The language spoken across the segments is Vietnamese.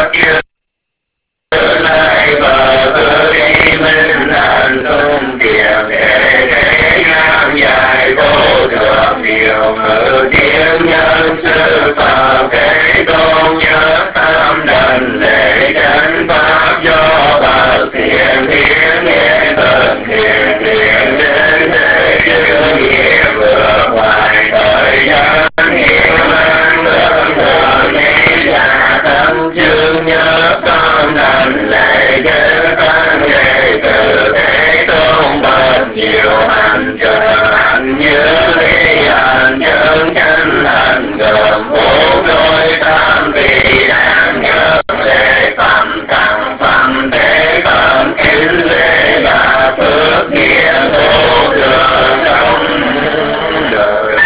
chưa lại bờ cứ đi minh an tung tiền để ngang dài vô thượng điều ngự tiếng nhân sư phạm cái tôn nhớ tam đần lễ chánh pháp do bạc thiện thiên nghe tận thiện thiện đến thế chư nghĩa vượt ngoài thời gian hiền mang lớn thượng nghĩ giả tâm chương nhớ tam đần lễ chánh pháp đệ tử thế tôn bậc nhiều hành trợ hành như lý hành chân chánh hành gồm bốn đôi tam vị đáng nhớ lễ phẩm tăng phẩm thế phẩm kính lễ là phước nghĩa vô thường trong đời.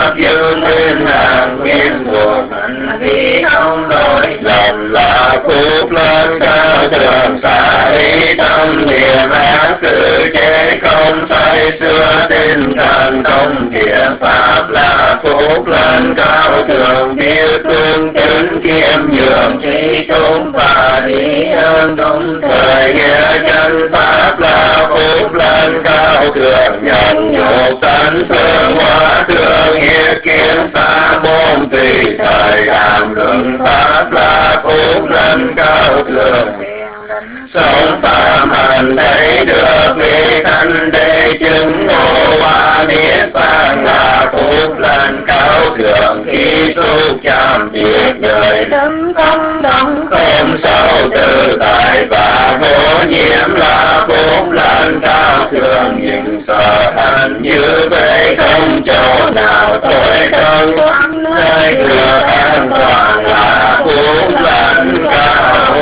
pháp dương nguyên hàng nguyên của hạnh vi không đổi lòng là phúc lớn cao thượng xả đi tâm niệm ác sự chế không say xưa tinh thần công thiện pháp là phúc lớn cao thượng biết tương kính kiêm nhường trí chúng và lý ơn đúng thời nghĩa chân pháp là phúc lớn cao thượng nhân nhục tấn phương hóa thượng nghĩa kiến xa môn tùy thời hàm luận pháp là phúc lớn cao thượng sống phạm hành thấy được lý thanh đế chứng ngộ hoa niết bàn là phúc lớn cao thượng khi xúc chạm diệt đời tâm không động không sâu tự tại và vô nhiễm là phúc lớn cao thượng nhưng sợ hành như vậy không chỗ nào tối không nơi được an toàn là phúc lớn cao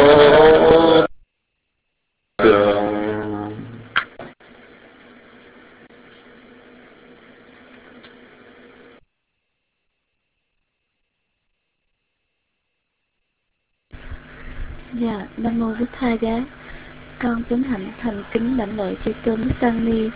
thượng. Dạ, Nam Mô Bích Tha Giá. Con kính hạnh thành kính lãnh lễ chư tôn đức tăng ni.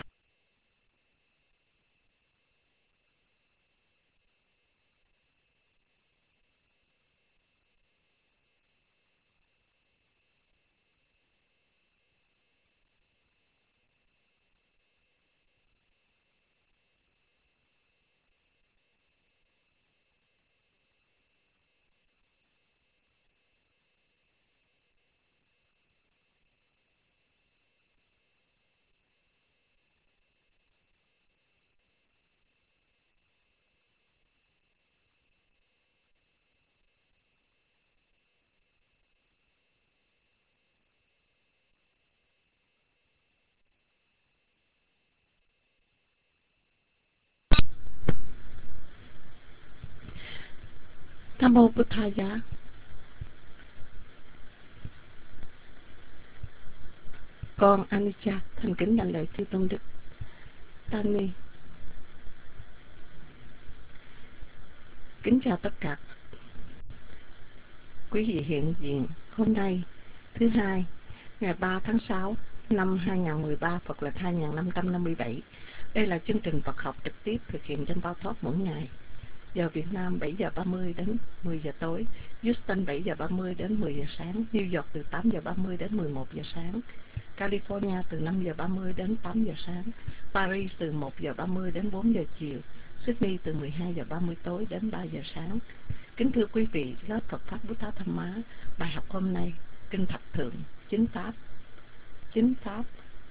Nam Mô Bích Tha Giá. Con Anisha thành kính lãnh lễ chư tôn đức tăng ni. Kính chào tất cả quý vị hiện diện. Hôm nay thứ hai ngày 3 tháng 6 năm 2013 Phật lịch 2557. Đây là chương trình Phật học trực tiếp thực hiện trên Bao Thoát mỗi ngày. Giờ Việt Nam 7 giờ 30 đến 10 giờ tối, Houston 7 giờ 30 đến 10 giờ sáng, New York từ 8 giờ 30 đến 11 giờ sáng, California từ 5 giờ 30 đến 8 giờ sáng, Paris từ 1 giờ 30 đến 4 giờ chiều, Sydney từ 12 giờ 30 tối đến 3 giờ sáng. Kính thưa quý vị, lớp Phật Pháp Buddha Tham Má, bài học hôm nay, Kinh Thập Thượng, Chính Pháp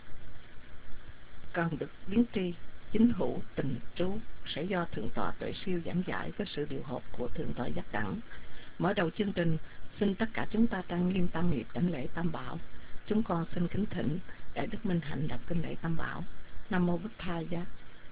cần được biến tri, chính hữu tình trú sẽ do Thượng tọa Tuệ Siêu giảng giải với sự điều hợp của Thượng tọa Giác Đẳng. Mở đầu chương trình, xin tất cả chúng ta trang nghiêm tam nghiệp đảnh lễ Tam Bảo. Chúng con xin kính thỉnh Đại Đức Minh Hạnh đọc kinh lễ Tam Bảo. Nam Mô Bích Tha Giá.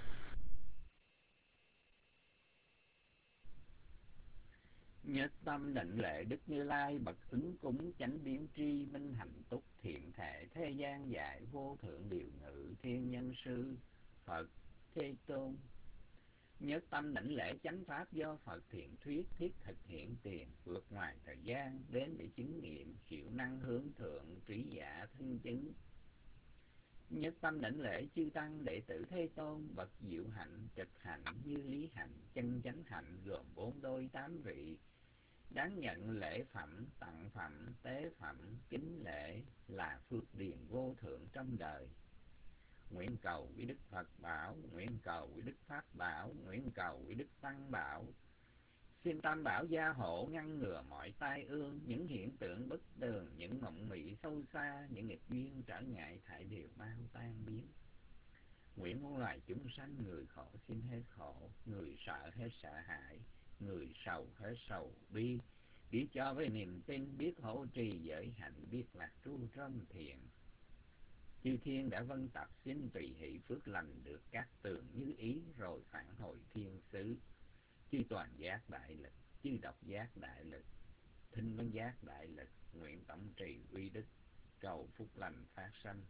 Nhất tâm định lệ Đức Như Lai bậc ứng cúng chánh biến tri minh hạnh túc thiện thể thế gian dạy vô thượng điều ngự thiên nhân sư Phật Thế Tôn. Nhất tâm đảnh lễ chánh pháp do Phật thiện thuyết thiết thực hiện tiền vượt ngoài thời gian đến để chứng nghiệm hiệu năng hướng thượng trí giả thân chứng. Nhất tâm đảnh lễ chư tăng đệ tử Thế Tôn bậc diệu hạnh trực hạnh như lý hạnh chân chánh hạnh gồm 4 đôi 8 vị, đáng nhận lễ phẩm, tặng phẩm, tế phẩm, kính lễ là phước điền vô thượng trong đời. Nguyện cầu quý Đức Phật bảo, nguyện cầu quý Đức Pháp bảo, nguyện cầu quý Đức Tăng bảo. Xin Tam Bảo gia hộ ngăn ngừa mọi tai ương, những hiện tượng bất tường, những mộng mị sâu xa, những nghịch duyên trở ngại thải đều mau tan biến. Nguyện muôn loài chúng sanh, người khổ xin hết khổ, người sợ hết sợ hãi, người sầu hết sầu bi, biết cho với niềm tin, biết hộ trì giới hạnh, biết lạc tru trong thiện. Chư thiên đã vân tập xin tùy hỷ phước lành được các tường như ý rồi phản hồi thiên xứ. Chư toàn giác đại lực, chư độc giác đại lực, thinh văn giác đại lực, nguyện tổng trì uy đức, cầu phúc lành phát sanh.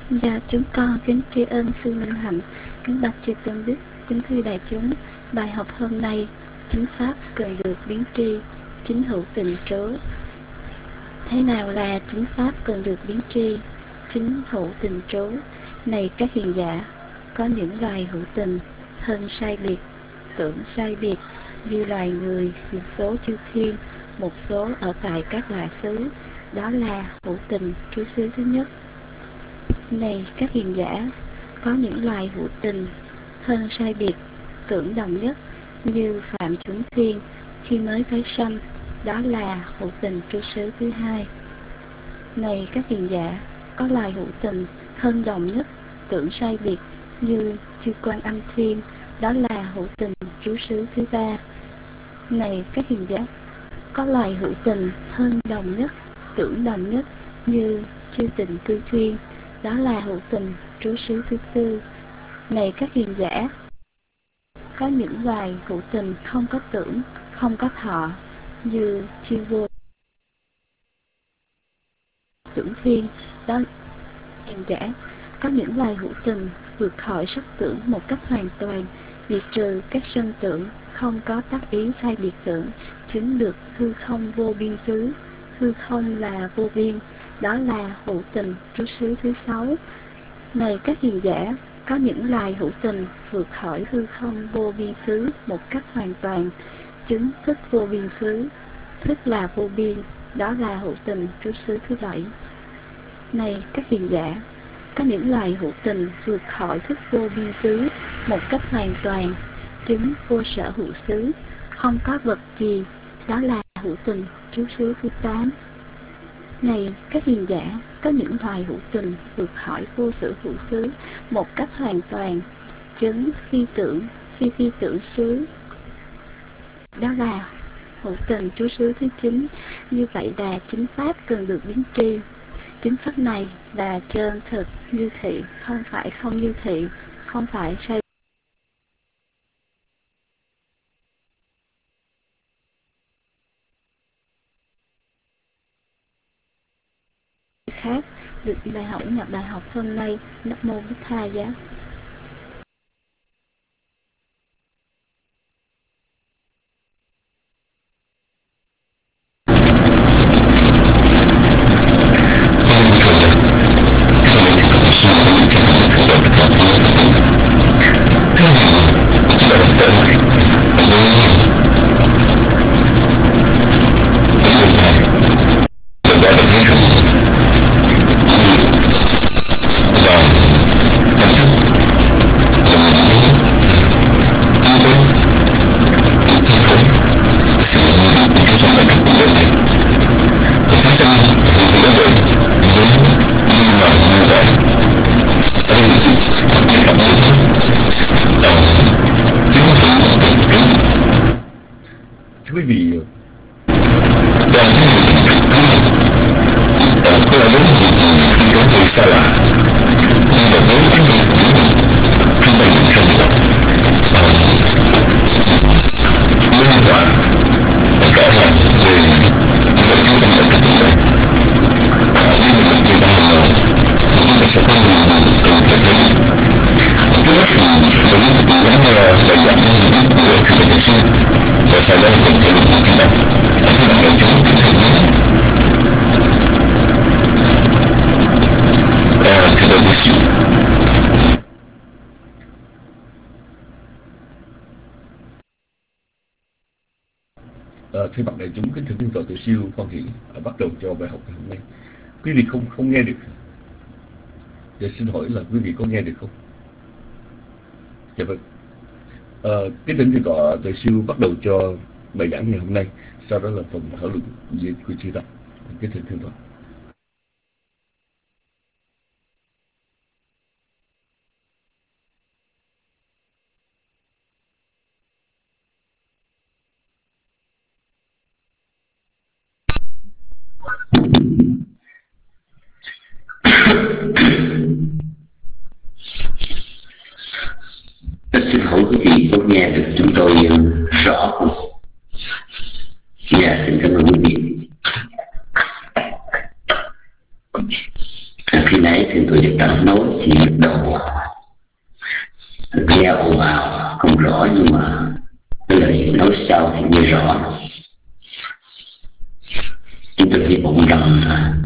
Dạ, chúng con kính tri ân sư Minh Hạnh, kính bạch chư tôn đức, kính thưa đại chúng. Bài học hôm nay, chính pháp cần được biến tri, chính hữu tình trớ. Thế nào là chính pháp cần được biến tri, chính hữu tình trớ? Này các hiền giả, có những loài hữu tình, thân sai biệt, tưởng sai biệt, như loài người, một số chư thiên, một số ở tại các loài xứ, đó là hữu tình trú xứ thứ nhất. Này các hiền giả, có những loài hữu tình, thân sai biệt, tưởng đồng nhất, như phạm chúng thiên khi mới tái sanh, đó là hữu tình trú xứ thứ hai. Này các hiền giả, có loài hữu tình, thân đồng nhất, tưởng sai biệt, như chư Quan Âm Thiên, đó là hữu tình trú xứ thứ ba. Này các hiền giả, có loài hữu tình, thân đồng nhất, tưởng đồng nhất, như chư Tịnh Cư Thuyên, đó là hữu tình trú xứ thứ tư. Này các hiền giả, có những loài hữu tình không có tưởng, không có thọ, như chư Vô Tưởng Thiên, đó hiền giả, có những loài hữu tình vượt khỏi sắc tưởng một cách hoàn toàn, diệt trừ các sân tưởng, không có tác ý sai biệt tưởng, chứng được hư không vô biên xứ. Hư không là vô biên, đó là hữu tình trú xứ thứ sáu. Này các hiền giả, có những loài hữu tình vượt khỏi hư không vô biên xứ một cách hoàn toàn, chứng thức vô biên xứ. Thức là vô biên, đó là hữu tình trú xứ thứ bảy. Này các hiền giả, có những loài hữu tình vượt khỏi thức vô biên xứ một cách hoàn toàn, chứng vô sở hữu xứ, không có vật gì, đó là hữu tình trú xứ thứ 8. Này các hiền giả, có những loài hữu tình vượt khỏi vô sở hữu xứ một cách hoàn toàn, chứng phi phi tưởng xứ, đó là hữu tình trú xứ thứ 9. Như vậy là chính pháp cần được biến tri. Chính pháp này là chân thực như thị, không phải không như thị, không phải sai khác. Được bài học nhập bài học hôm nay. Nam mô Bích Tha Giá. Quý vị xa lạ, nhưng mà với cái việc khi mà mình thành lập linh hoạt tất cả là về chúng ta là cái gì đây, khi mà mình người ta hàng ngày chúng ta sẽ có nhiều cần phải thấy trước hết thì mình gắn bài giảng của thầy thầy sư và sau đó mình sẽ được chúng ta các bạn đại chúng kính thưa nhé. Thưa bạn đại chúng kính thưa Thiên Tọa Tự Siêu Quan Hỷ, bắt đầu cho bài học ngày hôm nay. Quý vị không nghe được? Dạ xin hỏi là quý vị có nghe được không? Dạ vâng. Kính thưa Thiên Tọa Tự Siêu bắt đầu cho bài giảng ngày hôm nay, sau đó là phần thảo luận của chư ta. Kính thưa Thiên Tọa. Xin hỏi quý vị có nghe được chúng tôi rõ không? Dạ, xin cảm ơn quý vị. Khi nãy thì tôi được đặt nối nhức đầu, nghe ồn ào không rõ, nhưng mà cái lời nói sau thì nghe rõ. Chúng tôi hy vọng rằng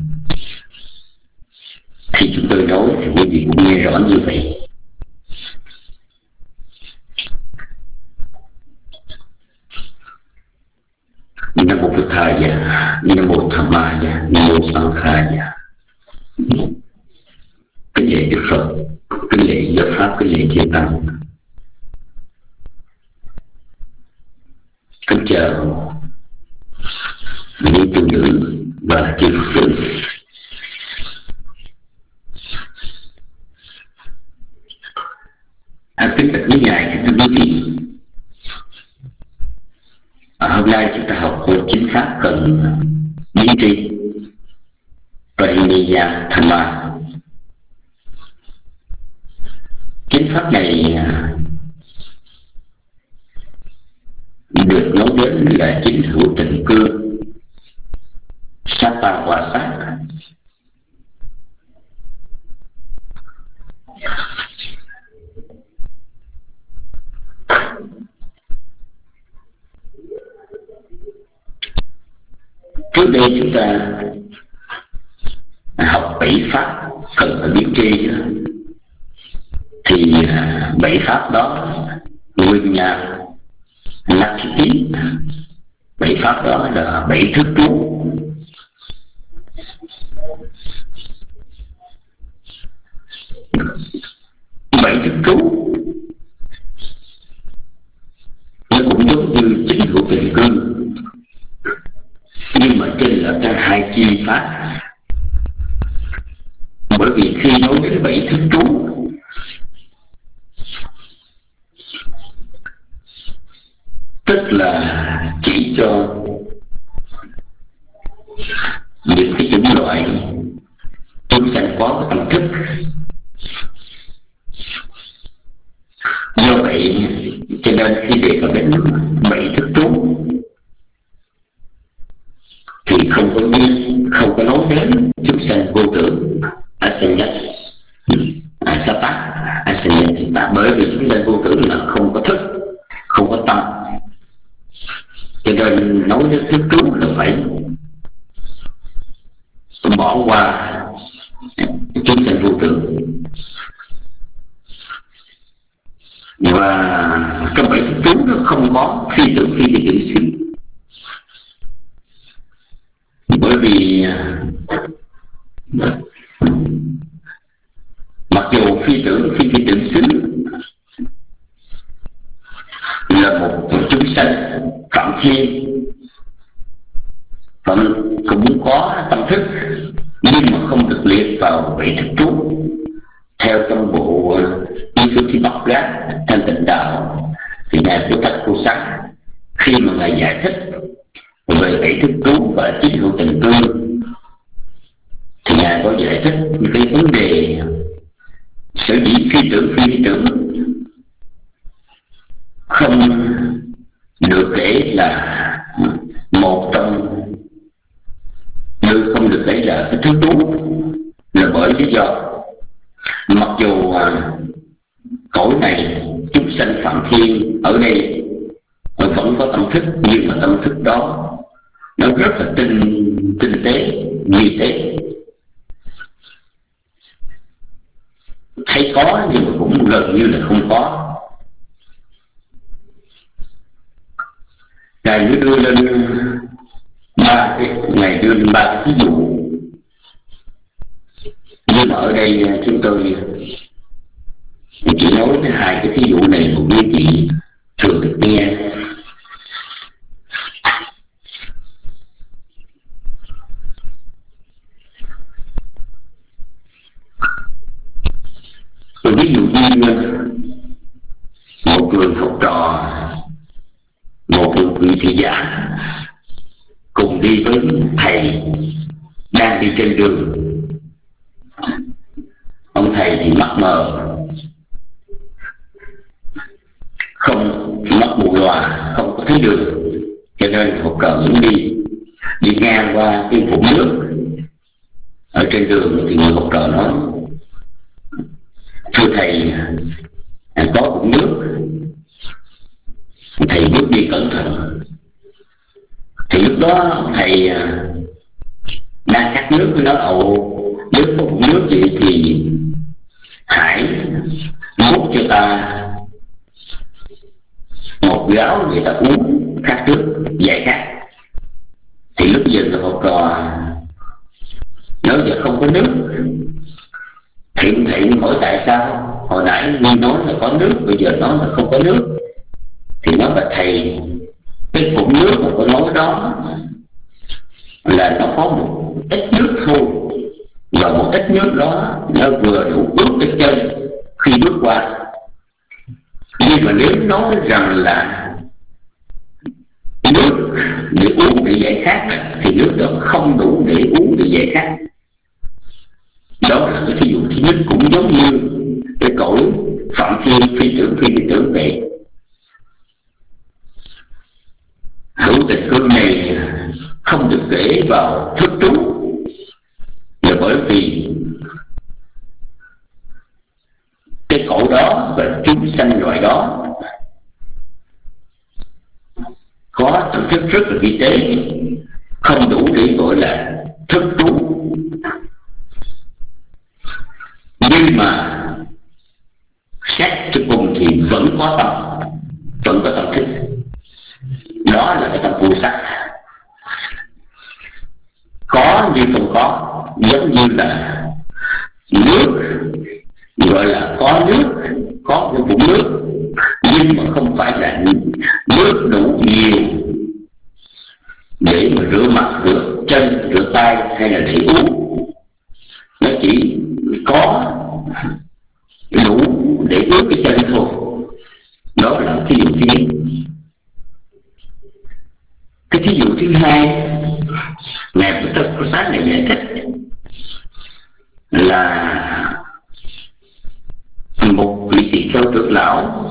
khi chúng tôi nói thì quý vị cũng nghe rõ như vậy. Nam mô Phật Thầy, Nam mô Tham Ma, Nam mô Sang Khai. Kính lễ Đức Phật, kính lễ giáo pháp, kính lễ chư tăng. Kính chào những tu nữ và chư Phật tử. Kính bạch với ngài, kính thưa quý vị. Hôm nay chúng ta học chính pháp cần biến tri Pranaya Dhamma. Chính pháp này được nói đến là chính hữu tình cương Sapa Hòa Sát. Trước đây chúng ta học 7 pháp cần phải biết tri, thì 7 pháp đó nguyên nhà Nakiti, 7 pháp đó là 7 thức trú. Bảy thức trú nó cũng giống như chính hữu tình cương, nhưng mà trên là cả hai chi pháp. Bởi vì khi nói đến 7 thức trú tức là chỉ cho những cái chủng loại chúng sanh có cái tâm thức. Do vậy cho nên khi đề cập đến 7 thức trú thì không có nói đến chúng sanh vô tưởng asanya sata asanya, bởi vì chúng sanh vô tưởng là không có thức, không có tâm, cho nên nói đến thức trú là phải bỏ qua chúng sanh vô tưởng. Và trong 7 thức trú nó không có phi tưởng phi tưởng xứ. Bởi vì mặc dù phi tưởng xứ là một chúng sanh phạm thiên, cũng có tâm thức, nhưng mà không được liệt vào 7 thức trú. Theo trong bộ Visuddhimagga Thanh Tịnh Đạo thì ngài Bồ Tát Cô Sáng khi mà ngài giải thích về 7 thức trú và chính hữu tình cương thì ngài có giải thích cái vấn đề sở dĩ phi tưởng không được kể là một trong không được kể là cái thức trú, là bởi lý do mặc dù cõi này chúng sanh phạm thiên ở đây vẫn có tâm thức, nhưng mà tâm thức đó nó rất là tinh tế, vi tế, thấy có nhưng mà cũng gần như là không có. Ngài đưa lên ba cái thí dụ, nhưng mà ở đây chúng tôi chỉ nói đến 2 cái thí dụ này của quý vị thường được nghe. Ví dụ như một người học trò, một vị thị giả cùng đi với thầy, đang đi trên đường. Ông thầy thì mắt mờ, không mắt mù lòa, không có thấy đường, cho nên học trò muốn đi ngang qua cái vũng nước ở trên đường. Thì người học trò nói thầy có bụng nước, thầy bước đi cẩn thận. Thì lúc đó thầy đang khát nước, nó ồ nước có bụng nước vậy thì hãy múc cho ta một gáo người ta uống khát nước giải khát. Thì lúc giờ người học trò nói giờ không có nước, thì thầy hỏi tại sao hồi nãy Nguyên nói là có nước, bây giờ nói là không có nước. Thì nói là thầy, cái cụm nước mà có nói đó là nó có một ít nước thôi, và một ít nước đó nó vừa đủ ướt cái chân khi bước qua. Nhưng mà nếu nói rằng là nước để uống để giải khát thì nước đó không đủ để uống để giải khát. Đó là cái thí dụ thứ nhất, cũng giống như cái cõi phạm thiên phi tưởng vậy. Hữu tình cương này không được để vào thức trú là bởi vì cái cõi đó và chúng sanh loài đó có tâm thức rất là vi tế, không đủ để gọi là thức trú. Nhưng mà xét cho cùng thì vẫn có tâm thức. Đó là cái tâm vô sắc, có như không có, giống như là nước, gọi là có nước, có cái vũng nước, nhưng mà không phải là nước đủ nhiều để mà rửa mặt, rửa chân, rửa tay hay là để uống. Nó chỉ có đủ để ướt cái chân thôi. Đó là thí dụ thứ nhất. Cái thí dụ thứ hai, Ngài Phật Thích Sát này giải thích là một vị tỳ kheo trưởng lão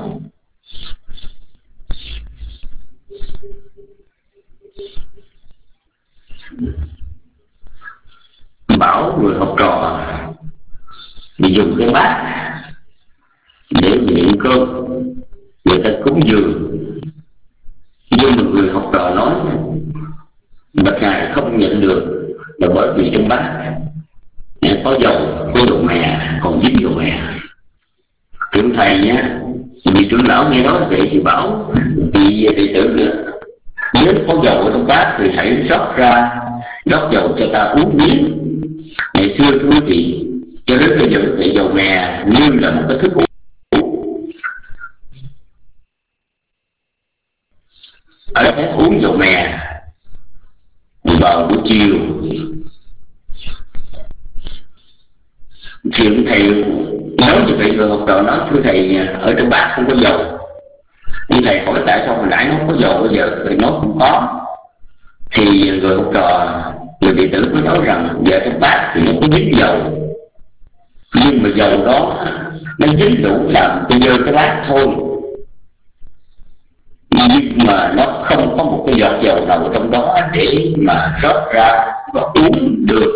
bảo người học trò bị dùng cái bát để nhận cơm, người ta cúng dường. Nhưng mà người học trò nói bạch ngài không nhận được là bởi vì trong bát có dầu mè, còn dính dầu mè. Thượng thầy nhá, vị trưởng lão nghe nói vậy thì bảo vị đệ tử nữa, nếu có dầu ở trong bát thì hãy rót dầu cho ta uống miếng. Ngày xưa thưa quý vị, cho đến bây giờ thì dầu mè như là một cái thức uống. Ở đây uống dầu mè vào buổi chiều thì thầy nói như vậy, rồi học trò nói thưa thầy ở trong bát không có dầu. Nhưng thầy hỏi tại sao hồi nãy nó có dầu bây giờ thầy nói không có. Thì người học trò, người đệ tử mới nói rằng giờ trong bát thì nó có dính dầu, nhưng mà dầu đó nó dính đủ làm cho dơ cái bát thôi, nhưng mà nó không có một cái giọt dầu nào trong đó để mà rót ra và uống được.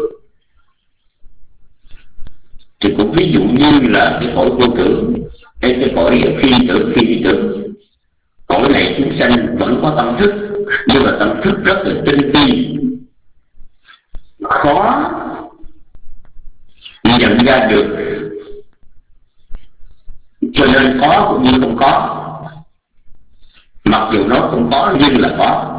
Thì cũng ví dụ như là cái cõi vô tưởng, cái cõi phi tưởng, cõi này chúng sanh vẫn có tâm thức, nhưng mà tâm thức rất là tinh vi, khó nhận ra được, cho nên có cũng như không có. Mặc dù nó không có nhưng là có.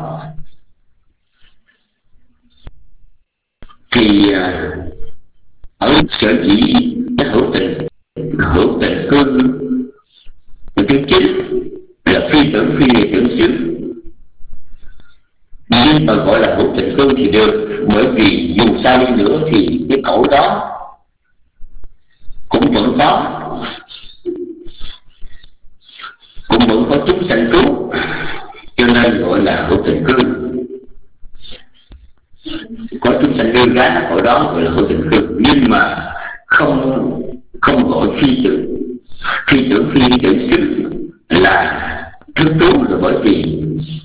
Thì ở sở dĩ cái hữu tình cương thứ chính là phi tưởng xứ, nhưng mà gọi là hữu tình cương thì được, bởi vì dù sao đi nữa thì cái cõi đó cũng vẫn có chúng sanh trú, cho nên gọi là hữu tình cương. Có chúng sanh lưu gá ở đó gọi là hữu tình cương, nhưng mà không gọi phi tưởng xứ là thức trú, là bởi vì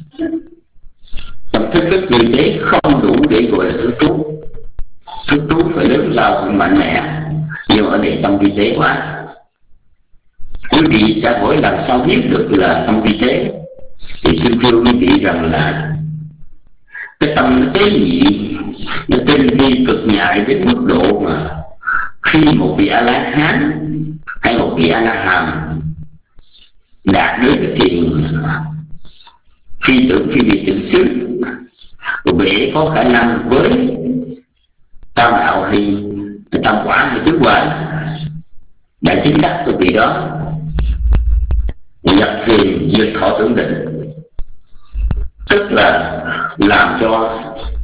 tâm thức rất vi tế, không đủ để gọi là thức trú. Thức trú phải lớn lao mạnh mẽ, nhưng ở đây tâm vi tế quá. quý vị sẽ hỏi làm sao biết được là tâm vi tế, thì xin thưa quý vị rằng là cái tâm nó tế nhị, nó tinh vi cực nhạy đến mức độ mà khi một vị A La Hán hay một vị A La Hàm đạt đến cái thiền phi tưởng phi vị tưởng xứ, để có khả năng với tam đạo hay tam quả hay tứ quả đã chứng đắc cái vị đó, nhập thiền diệt thọ tưởng định, tức là làm cho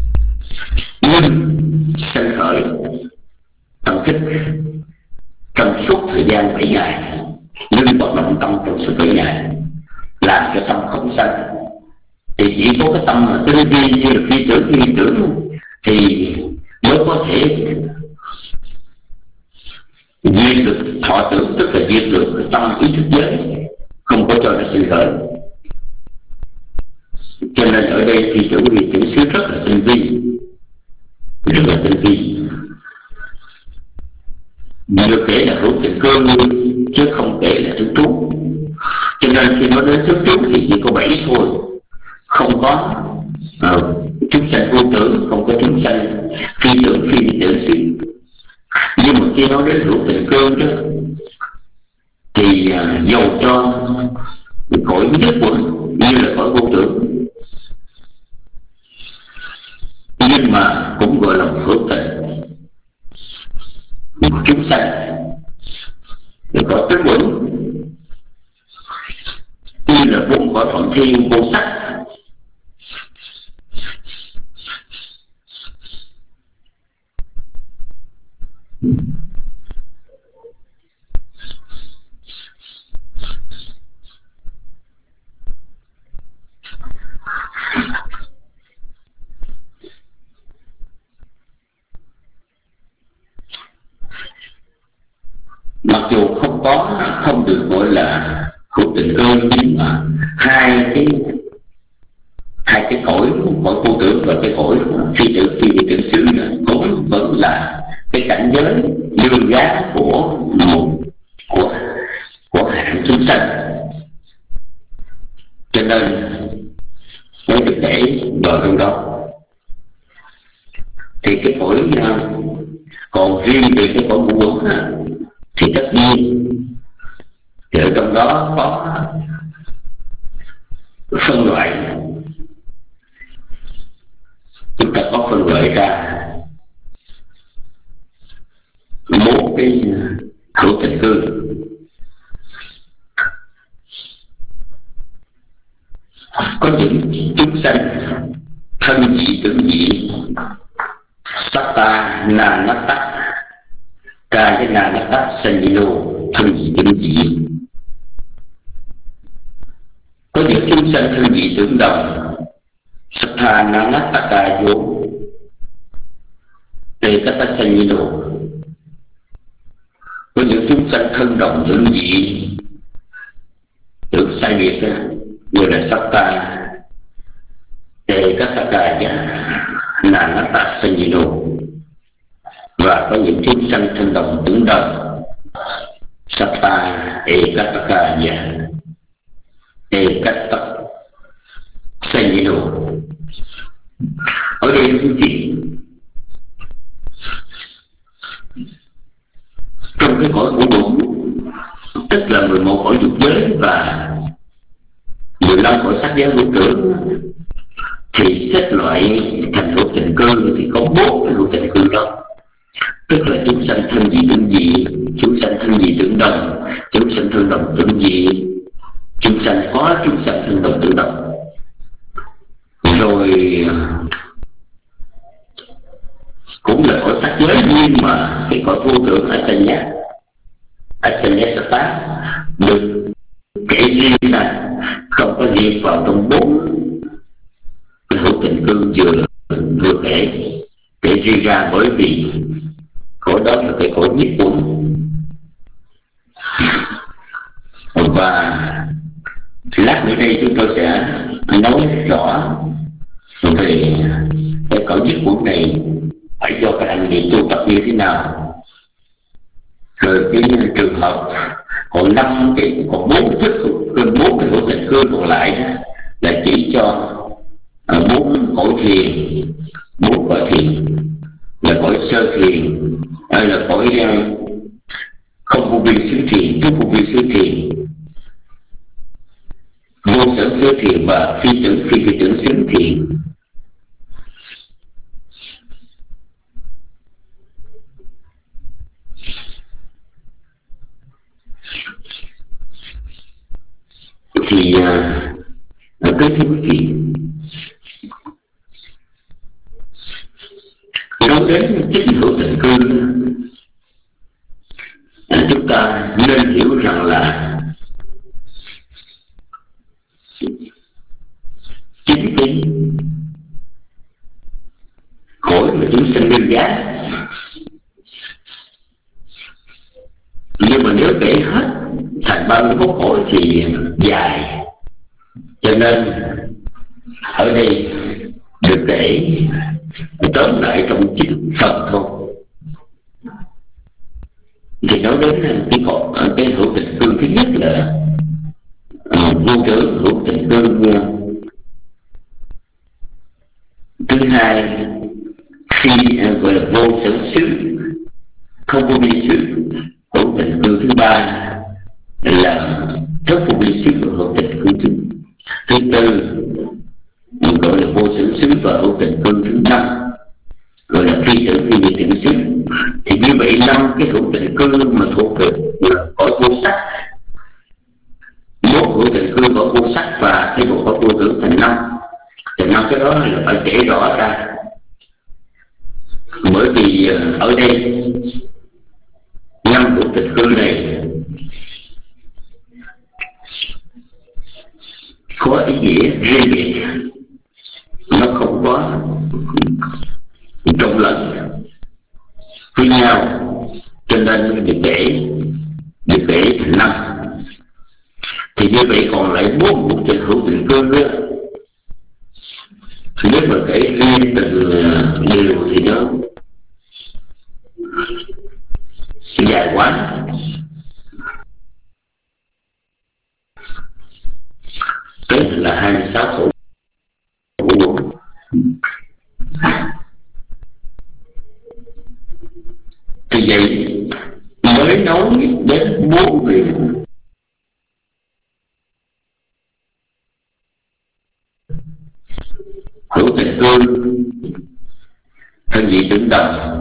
linh sanh khởi tâm thức trong suốt thời gian 7 ngày, linh hoạt động tâm trong suốt 7 ngày, làm cho tâm không sanh. Thì chỉ có cái tâm mà tinh vi như là phi tưởng thì mới có thể diệt được thọ tưởng, tức là diệt được cái tâm ý thức giới, không có cho nó sinh khởi. Cho nên ở đây phi tưởng vi tưởng xứ rất là tinh vi, rất là tinh vi. Vừa kể là hữu tình cơ nguyên chứ không kể là thức trú. Cho nên khi nói đến thức trú thì chỉ có 7 thôi, không có chúng sanh vô tưởng, không có chúng sanh phi tưởng phi tưởng xứ. Nhưng mà khi nói đến hữu tình cơn đó thì dầu cho cõi nhất quẩn như là cõi vô tưởng, nhưng mà cũng gọi là hữu tình chúng sanh. Cõi tứ quẩn như là 4 cõi phạm thiên vô sắc, mặc dù không được gọi là hữu tình cơ, nhưng mà hai cái cõi vô tưởng và cái cõi phi tưởng phi tưởng xứ cũng vẫn là cái cảnh giới dương giá của hạng chúng sanh. Cho nên mới được để vào trong đó. Thì cái cõi còn riêng về cái cõi ngũ uẩn thì tất nhiên thì ở trong đó có phân loại, chúng ta có phân loại ra 4 cái hữu tình cư. Có những chúng sanh thân dị tưởng dị, satta na natta ca với na natta sanjino, thân dị tưởng dị. Có những chúng sanh thân dị tưởng đồng, satta na natta ca vô đề katta sanjino. Có những chúng sanh thân đồng tưởng dị, tưởng sai biệt đó, như là satta đề katta ca na natta sanjino. Và có những chúng sanh thân đồng tưởng đồng, satta ekataka ekataka sanjino. Ở đây quý vị, trong cái cõi của Bụt, tức là 11 cõi dục giới và 15 cõi sắc giới hữu tưởng, thì xếp loại thành hữu tình cư thì có 4 cái hữu tình cư đó. Tức là chúng sanh thân dị tưởng dị, chúng sanh thân dị tưởng đồng, chúng sanh thân đồng tưởng dị, chúng sanh thân đồng tưởng đồng. Rồi cũng là cõi sắc giới, nhưng mà cái cõi vô tưởng Asanya được kể riêng ra, không có liệt vào trong 4 cái hữu tình cư vừa kể riêng ra, bởi vì cõi đó là cái cõi nhất quẩn. Và lát nữa đây chúng tôi sẽ nói rõ về cái cõi nhất quẩn này phải do các anh chị tu tập như thế nào. Rồi cái trường hợp Còn bốn cái hữu tình cương còn lại đó là chỉ cho bốn cõi thiền, bốn cõi thiền là cõi sơ thiền, hay là cõi không vô vi xứ thiền, trước vô vi xứ thiền, vô sở xứ thiền và phi tưởng xứ thiền. Thì cái thưa quý vị, nói đến chính hữu tình cương, chúng ta nên hiểu rằng là chính cái cõi mà chúng sinh lên giá, nhưng mà nếu kể hết thành 31 cõi thì dài, cho nên ở đây được kể tóm lại trong chính phần thôi. Thì nói đến cái hữu tình cương thứ nhất là vô tưởng hữu tình cương, thứ hai gọi là vô sở xứ, không vô vi xứ hữu tình cương, thứ ba là thất vô vi xứ hữu tình cương, thứ tư gọi là vô sở xứ và hữu tình cương, thứ năm gọi là phi vi tưởng xứ. Thì như vậy 5 cái hữu tình cương mà thuộc về cõi vô sắc, 1 hữu tình cương cõi vô sắc và thêm một cõi vô tưởng thành 5. Thì 5 cái đó là phải kể rõ ra, bởi vì ở đây 5 hữu tình cương này có ý nghĩa riêng biệt, nó không có trộn lẫn với nhau, cho nên được kể thành 5. Thì như vậy còn lại 4 hữu tình cương nữa, nếu mà kể riêng từng điều thì nó dài quá. Cái là 26 khổ. Thì vậy mới nói đến 4 vị hữu tình cương, thân vị tưởng đồng.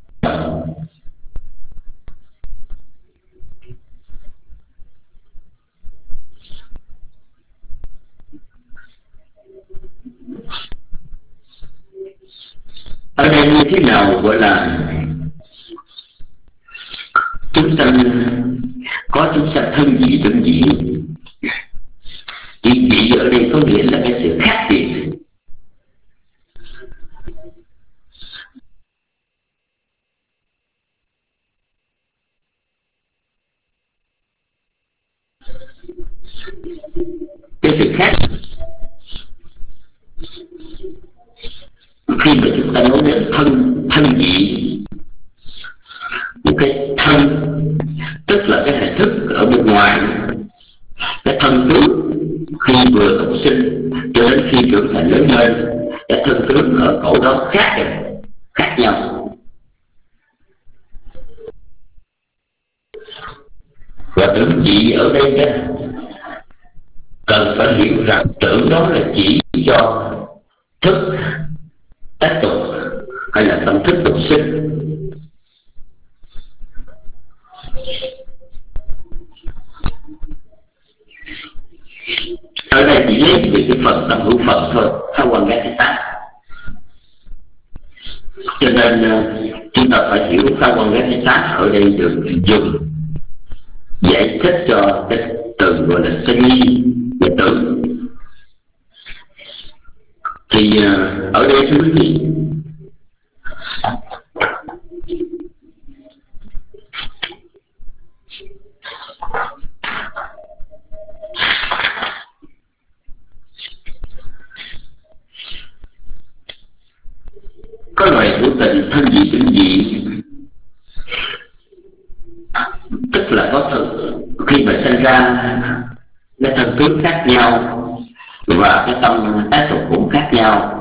Ở đây như thế nào gọi là chúng sanh, có chúng sanh thân vị tưởng vị. Thì vị ở đây có nghĩa là cái sự khác biệt. Cái sự khác khi mà chúng ta nói đến thân vị, một cái thân tức là cái hình thức ở bên ngoài, cái thân tướng khi vừa cộng sinh cho đến khi trưởng thành lớn lên, cái thân tướng ở cõi đó khác nhau. Và tưởng vị ở đây đó cần phải hiểu rằng tưởng đó là chỉ cho thức tác tục hay là tâm thức tục sinh. Ở đây chỉ lấy về cái phần tâm hữu phần thôi, không quan cái tác. Cho nên chúng ta phải hiểu khả quan cái tác ở đây được dùng giải thích cho cái từ gọi là sinh nghi và tưởng. Thì ở đây thưa quý vị, có loại hữu tình thân vị tưởng vị, tức là có thực khi khi mà sinh ra cái thân tướng khác nhau và cái tâm tác tục cũng khác nhau,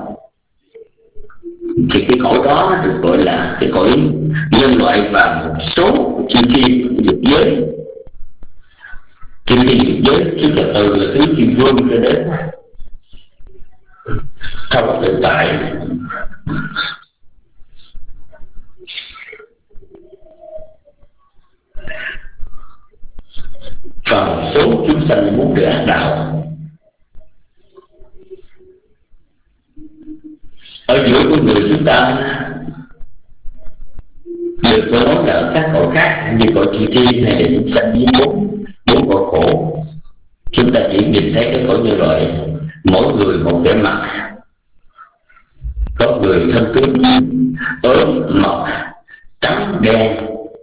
thì cái cõi đó được gọi là cái cõi nhân loại và một số chư thiên dục giới. Chư thiên dục giới tức là từ tứ thiên vương cho đến không tự tại. Và một số chúng sanh muốn được ác đạo. Ở giữa con người chúng ta được có nói là ở các cõi khác như cõi chư thiên hay là chúng sanh với bốn cõi khổ, chúng ta chỉ nhìn thấy cái cõi nhân loại, mỗi người một vẻ mặt, có người thân tướng ốm mập trắng đen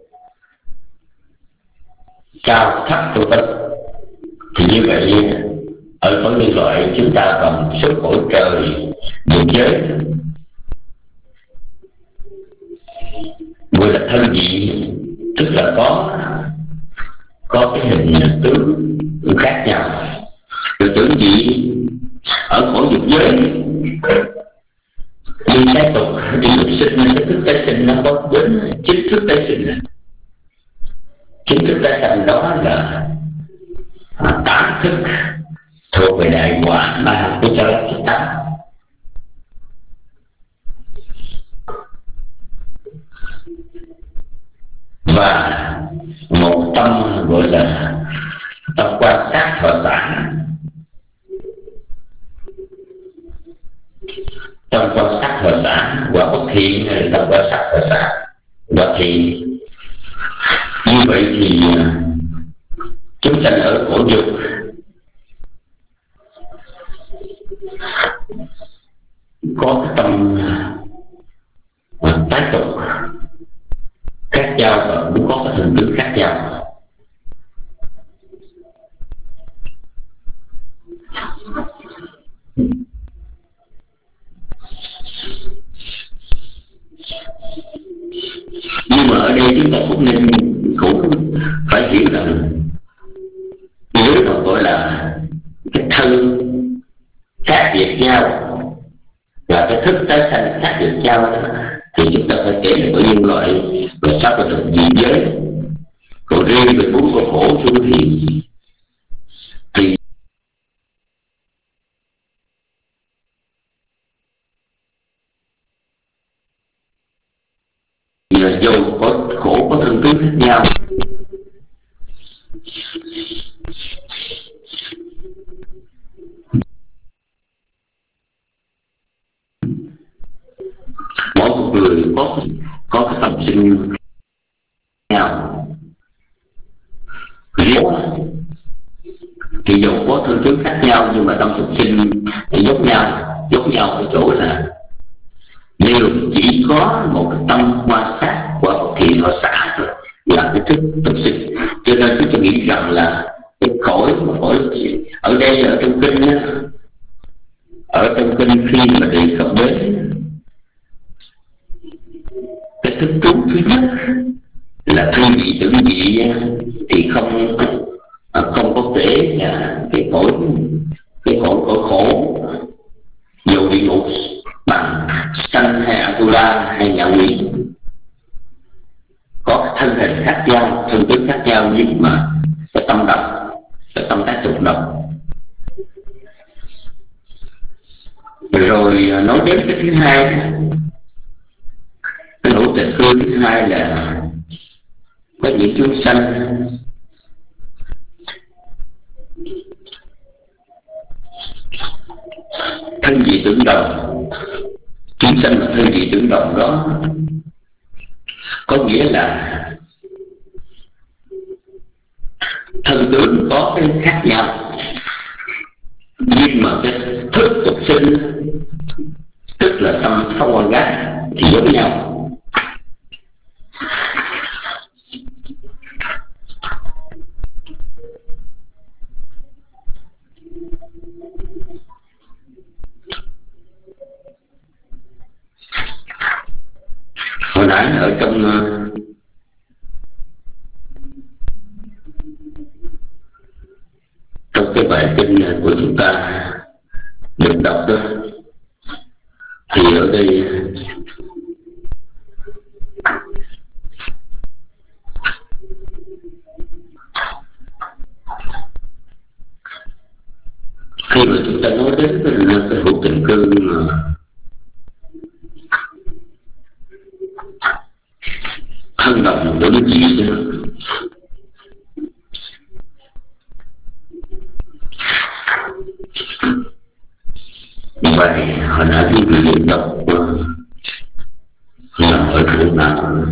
cao thấp vân vân. Thì như vậy ở cõi nhân loại chúng ta còn một số cõi trời dục giới gọi là thân vị, tức là có cái hình tướng khác nhau. Rồi tưởng vị ở cõi dục giới như cái tục đi dục sinh, cái thức tái sinh nó có đến 9 thức tái sinh. 9 thức tái sinh đó là 8 thức thuộc về đại quả mà tôi cho là 8. Và một tâm gọi là tâm quan sát thọ xã. Tâm quan sát thọ xã quả bất thiện hay là tâm quan sát thọ xã quả thiện. Như vậy thì chúng sanh ở cõi dục có cái tâm tái tục khác nhau và cũng có cái hình tướng khác nhau. Nhưng mà ở đây chúng ta cũng phải hiểu rằng nếu mà gọi là cái thân khác biệt nhau và cái thức tái sanh khác biệt nhau thì chúng ta phải kể là có nhân loại và sắp là được dị giới. Còn riêng về bốn cõi khổ thưa quý vị thì dù có khổ có thân tướng khác nhau, mỗi một người có cái tâm sinh nhau. Thì dù có thân tướng khác nhau nhưng mà tâm thực sinh thì giống nhau ở chỗ là nếu chỉ có một cái tâm quan sát quả Phật thiện họ xả thôi là cái thức thực sinh. Cho nên chúng tôi nghĩ rằng là cái cõi ở đây ở trong kinh á, ở trong kinh khi mà đề cập đến cái thức trú thứ nhất là thư vị tưởng vị thì không có kể là cái cõi khổ dù địa ngục bằng sanh hay Atula hay ngạ quỷ, có thân hình khác nhau, thân tướng khác nhau nhưng mà cái tâm đồng, cái tâm tác tục đồng. Rồi nói đến cái thứ hai, cái nỗi tịch cư thứ hai là có những chúng sanh thân vị tưởng đồng. Chúng sanh mà thân vị tưởng đồng đó có nghĩa là thân tướng có cái khác nhau nhưng mà cái thức tục sinh tức là tâm không quan gác thì giống nhau. Hồi nãy ở trong cái bài kinh của chúng ta được đọc đó, thì ở đây khi mà chúng ta nói đến cái hữu tình cư mà thân đồng đối diện đó, bài hồi nãy quý vị đọc là ở chỗ nào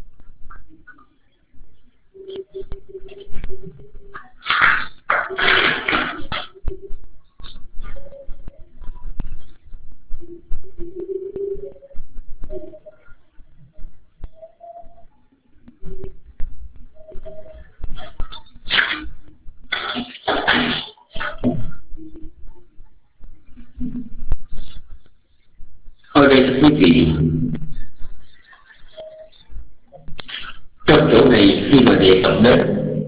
ở đây thưa quý vị, trong chỗ này khi mà đề cập đến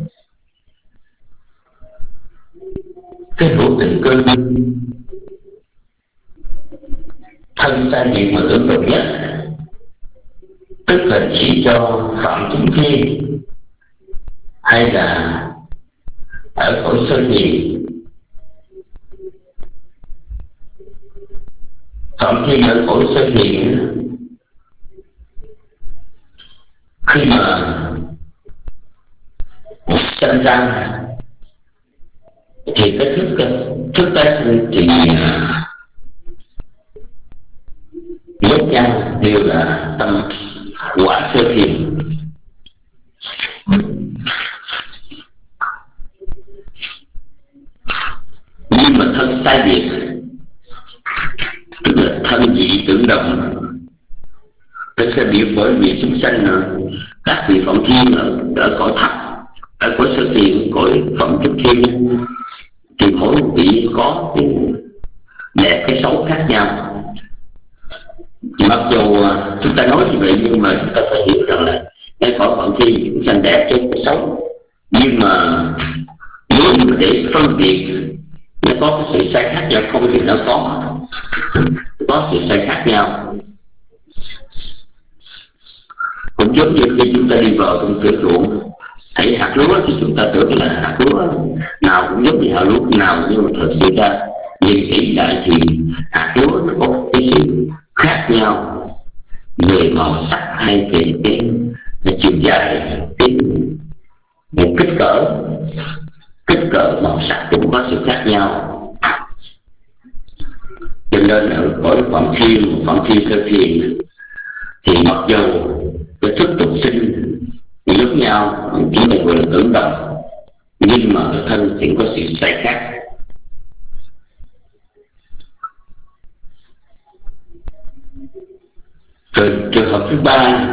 cái hữu tình cư thân xa diện mà tưởng đồng nhất, tức là chỉ cho Phạm Chúng Thiên hay là ở cõi sơ hiền. Phạm Thiên ở cõi sơ hiền khi mà sinh ra thì cái thức tái sinh thì giống nhau, đều là tâm quả sơ thiền. Nhưng mà thân sai biệt, tức là thân dị tưởng động, nó sẽ bị bởi vì chúng sanh các vị Phạm Thiên ở cõi thấp, ở cõi sơ thiền, cõi Phạm Chúng Thiên, thì mỗi vị có cái đẹp cái xấu khác nhau. Mặc dù chúng ta nói như vậy, nhưng mà chúng ta phải hiểu rằng là cái cõi Phạm Thiên chúng sanh đẹp chứ cái xấu. Nhưng mà nếu mà để phân biệt nó có cái sự sai khác nhau không, thì nó có sự sai khác nhau. Cũng giống như khi chúng ta đi vào trong cửa ruộng, thấy hạt lúa thì chúng ta tưởng là hạt lúa nào cũng giống như hạt lúa nào, nhưng mà thật sự ra nhìn kỹ lại thì hạt lúa nó có cái sự khác nhau về màu sắc hay về cái chiều dài, cái kích cỡ màu sắc cũng có sự khác nhau. Cho nên ở cõi Phạm Thiên sơ thiền thì mặc dù cái thức tục sinh giống nhau, chúng ta gọi là tưởng đồng, nhưng mà thân thì có sự sai khác. Rồi trường hợp thứ ba,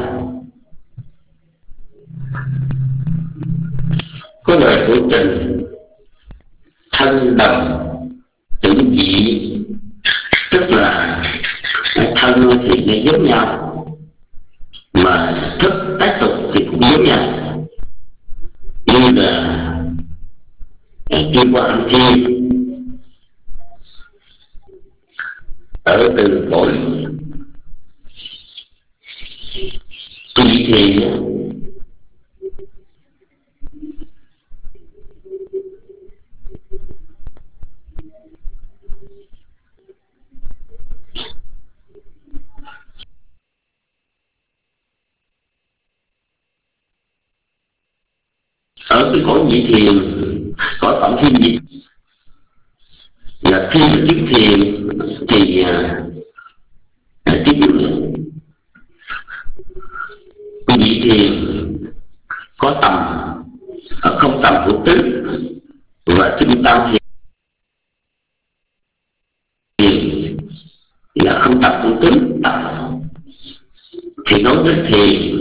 có lời hữu tình thân đồng tưởng dị, tức là thân thì nó giống nhau mà thức tái tục thì cũng giống nhau, như là Kim Quan Thiên ở từ cõi dị thiền ở cái cõi nhị thiền, cõi Phạm Thiên nhị, là khi mà chứng thiền thì chứng nhị thiền có tầm không tầm của tứ, và chứng tam thiền là không tầm của tứ tầm. Thì nói đến thiền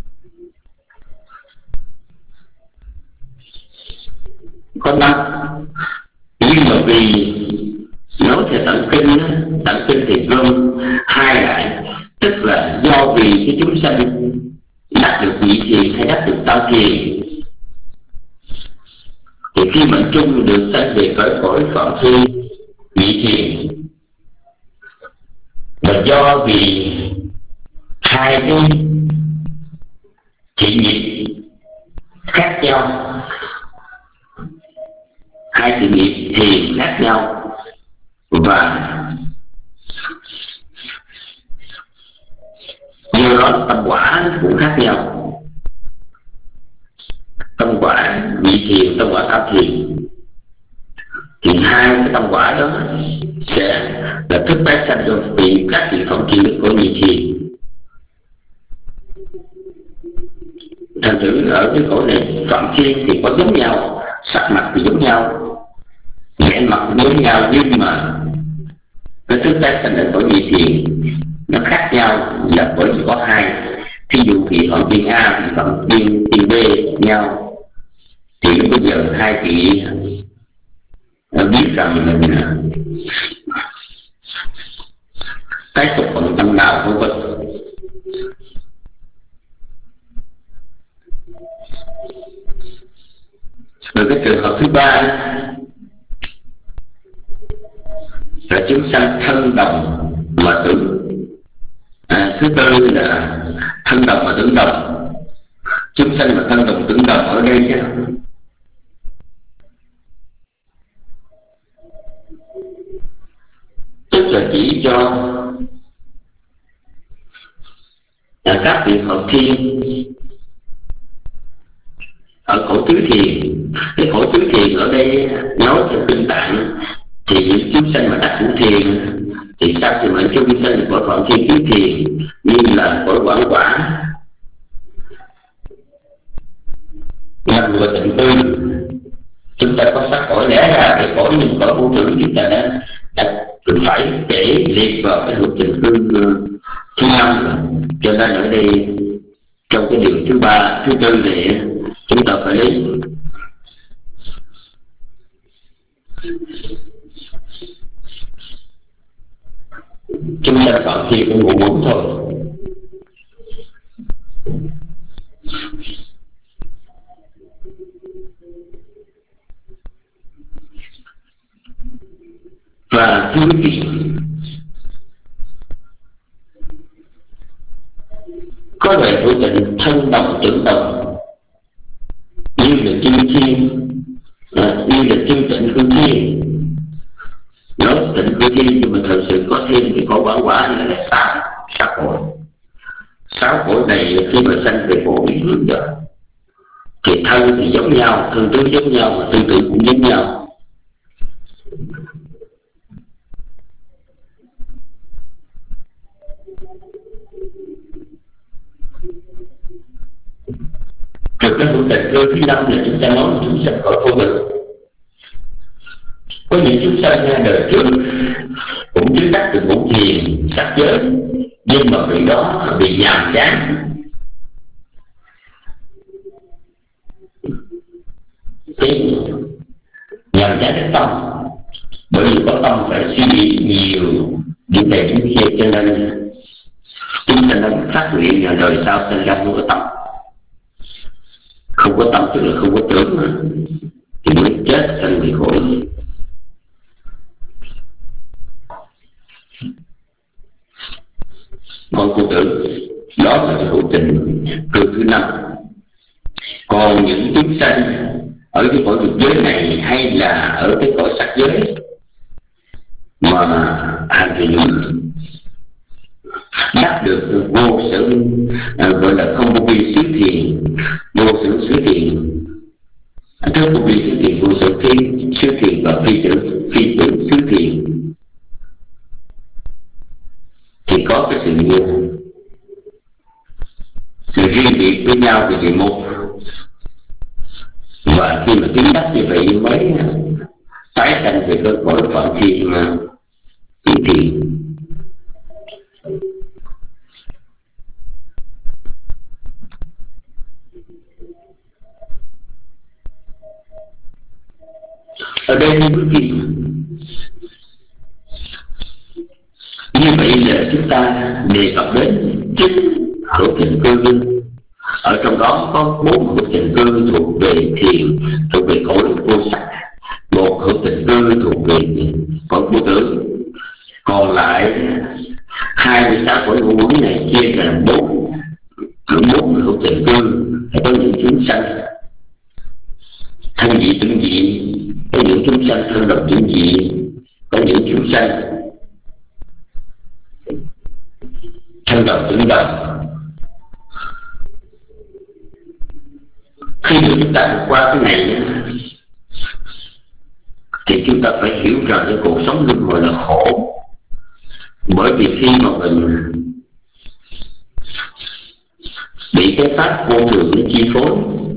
có năm, nhưng mà vì nói theo tạng kinh thì gồm hai lại, tức là do vì cái chúng sanh đắc được nhị thiền hay đắc được tam thiền, thì khi mệnh chung được sanh về cõi Phạm Thiên nhị thiền, là do vì hai cái thiện nghiệp khác nhau, hai sự nghiệp thiền khác nhau, và do đó tâm quả cũng khác nhau. Tâm quả nhị thiền, tâm quả tam thiền, thì hai cái tâm quả đó sẽ là thức tái sanh cho các vị Phạm Thiên của nhị thiền. Thành thử ở cái cõi này Phạm Thiên thì có giống nhau, sắc mặt thì giống nhau, vẻ mặt giống nhau, nhưng mà cái thức tái sanh ở cõi nhị thiền nó khác nhau là bởi vì có hai. Thí dụ vị Phạm Thiên A, vị Phạm Thiên B nhau, thì lúc bây giờ hai vị biết rằng mình cái tục bằng tâm nào không có. Rồi cái trường hợp thứ ba là chúng sanh thân đồng mà tưởng. Thứ tư là thân đồng mà tưởng đồng. Chúng sanh mà thân đồng tưởng đồng ở đây chứ tức là chỉ cho các vị Phạm Thiên ở cõi tứ thiền. Cái cõi tứ thiền ở đây nói theo kinh tạng thì những chúng sanh mà đắc hữu thiền thì sao thì mệnh chúng sanh cõi Phạm Thiên tứ thiền, như là cõi Quảng Quả, năm vừa tịnh tư. Chúng ta có sắc cõi, lẽ ra cái cõi nhưng cõi vô tưởng chúng ta đã phải để liệt vào cái hữu tịnh cư thứ năm rồi. Cho nên ở đây trong cái điều thứ ba, thứ tư này chúng ta phải lấy chúng sanh Phạm Thiên cũng ngủ muốn thôi. Và thưa quý vị, có loại hữu tịnh thân đồng tưởng đồng như là chư thiên, như là chư tịnh cư thiên. Nói tịnh cư thiên nhưng mà thật sự có thêm thì có Quảng Quả là sáu cõi. Sáu cõi này khi mà sanh về phổ biến hướng rồi thì thân thì giống nhau, thân tướng giống nhau, mà tư tưởng cũng giống nhau. Từ cái hữu tịnh cư thứ năm là chúng ta nói chúng sanh cõi vô ngữ. Có những chúng sanh ra đời trước cũng chứng đắc được ngũ thiền sắc giới, nhưng mà vì đó bị nhàm chán, cái nhàm chán cái tâm, bởi vì có tâm phải suy nghĩ nhiều những này những kia, cho nên chúng sanh đang phát nguyện là đời sau sanh ra không có tâm. Không có tâm tức là không có tưởng mà, thì mới chết sanh bị khổ. Con cô tưởng đó là cái hữu tịnh cư thứ năm. Còn những chúng sanh ở cái cõi dục giới này hay là ở cái cõi sắc giới mà hành trì đắc được vô sở, gọi là không vô vi xứ thiền, vô sở xứ thiền, thức vô vi xứ thiền, vô sở xứ thiền và phi tưởng xứ thiền, thì có cái sự riêng biệt với nhau về địa mục. Và khi mà chứng đắc như vậy mới tái sanh về cái cõi Phạm Thiên nhị thiền. Ở đây quý vị, như vậy là chúng ta đề cập đến chính hữu tịnh cư. Ở trong đó có 4 hữu tịnh cư thuộc về thiền, thuộc về cõi vô sắc, về cõi vô tử. Còn lại 26 cõi vô quẩn này chia thành bốn hữu tình cư. Có những chúng sanh thân vị tưởng vị, có những chúng sanh thân đồng tưởng vị, có những chúng sanh thân đồng tưởng đồng. Khi mà chúng ta vượt qua cái này thì chúng ta phải hiểu rằng cái cuộc sống luân hồi là khổ. Bởi vì khi mà mình bị cái pháp vô thường nó chi phối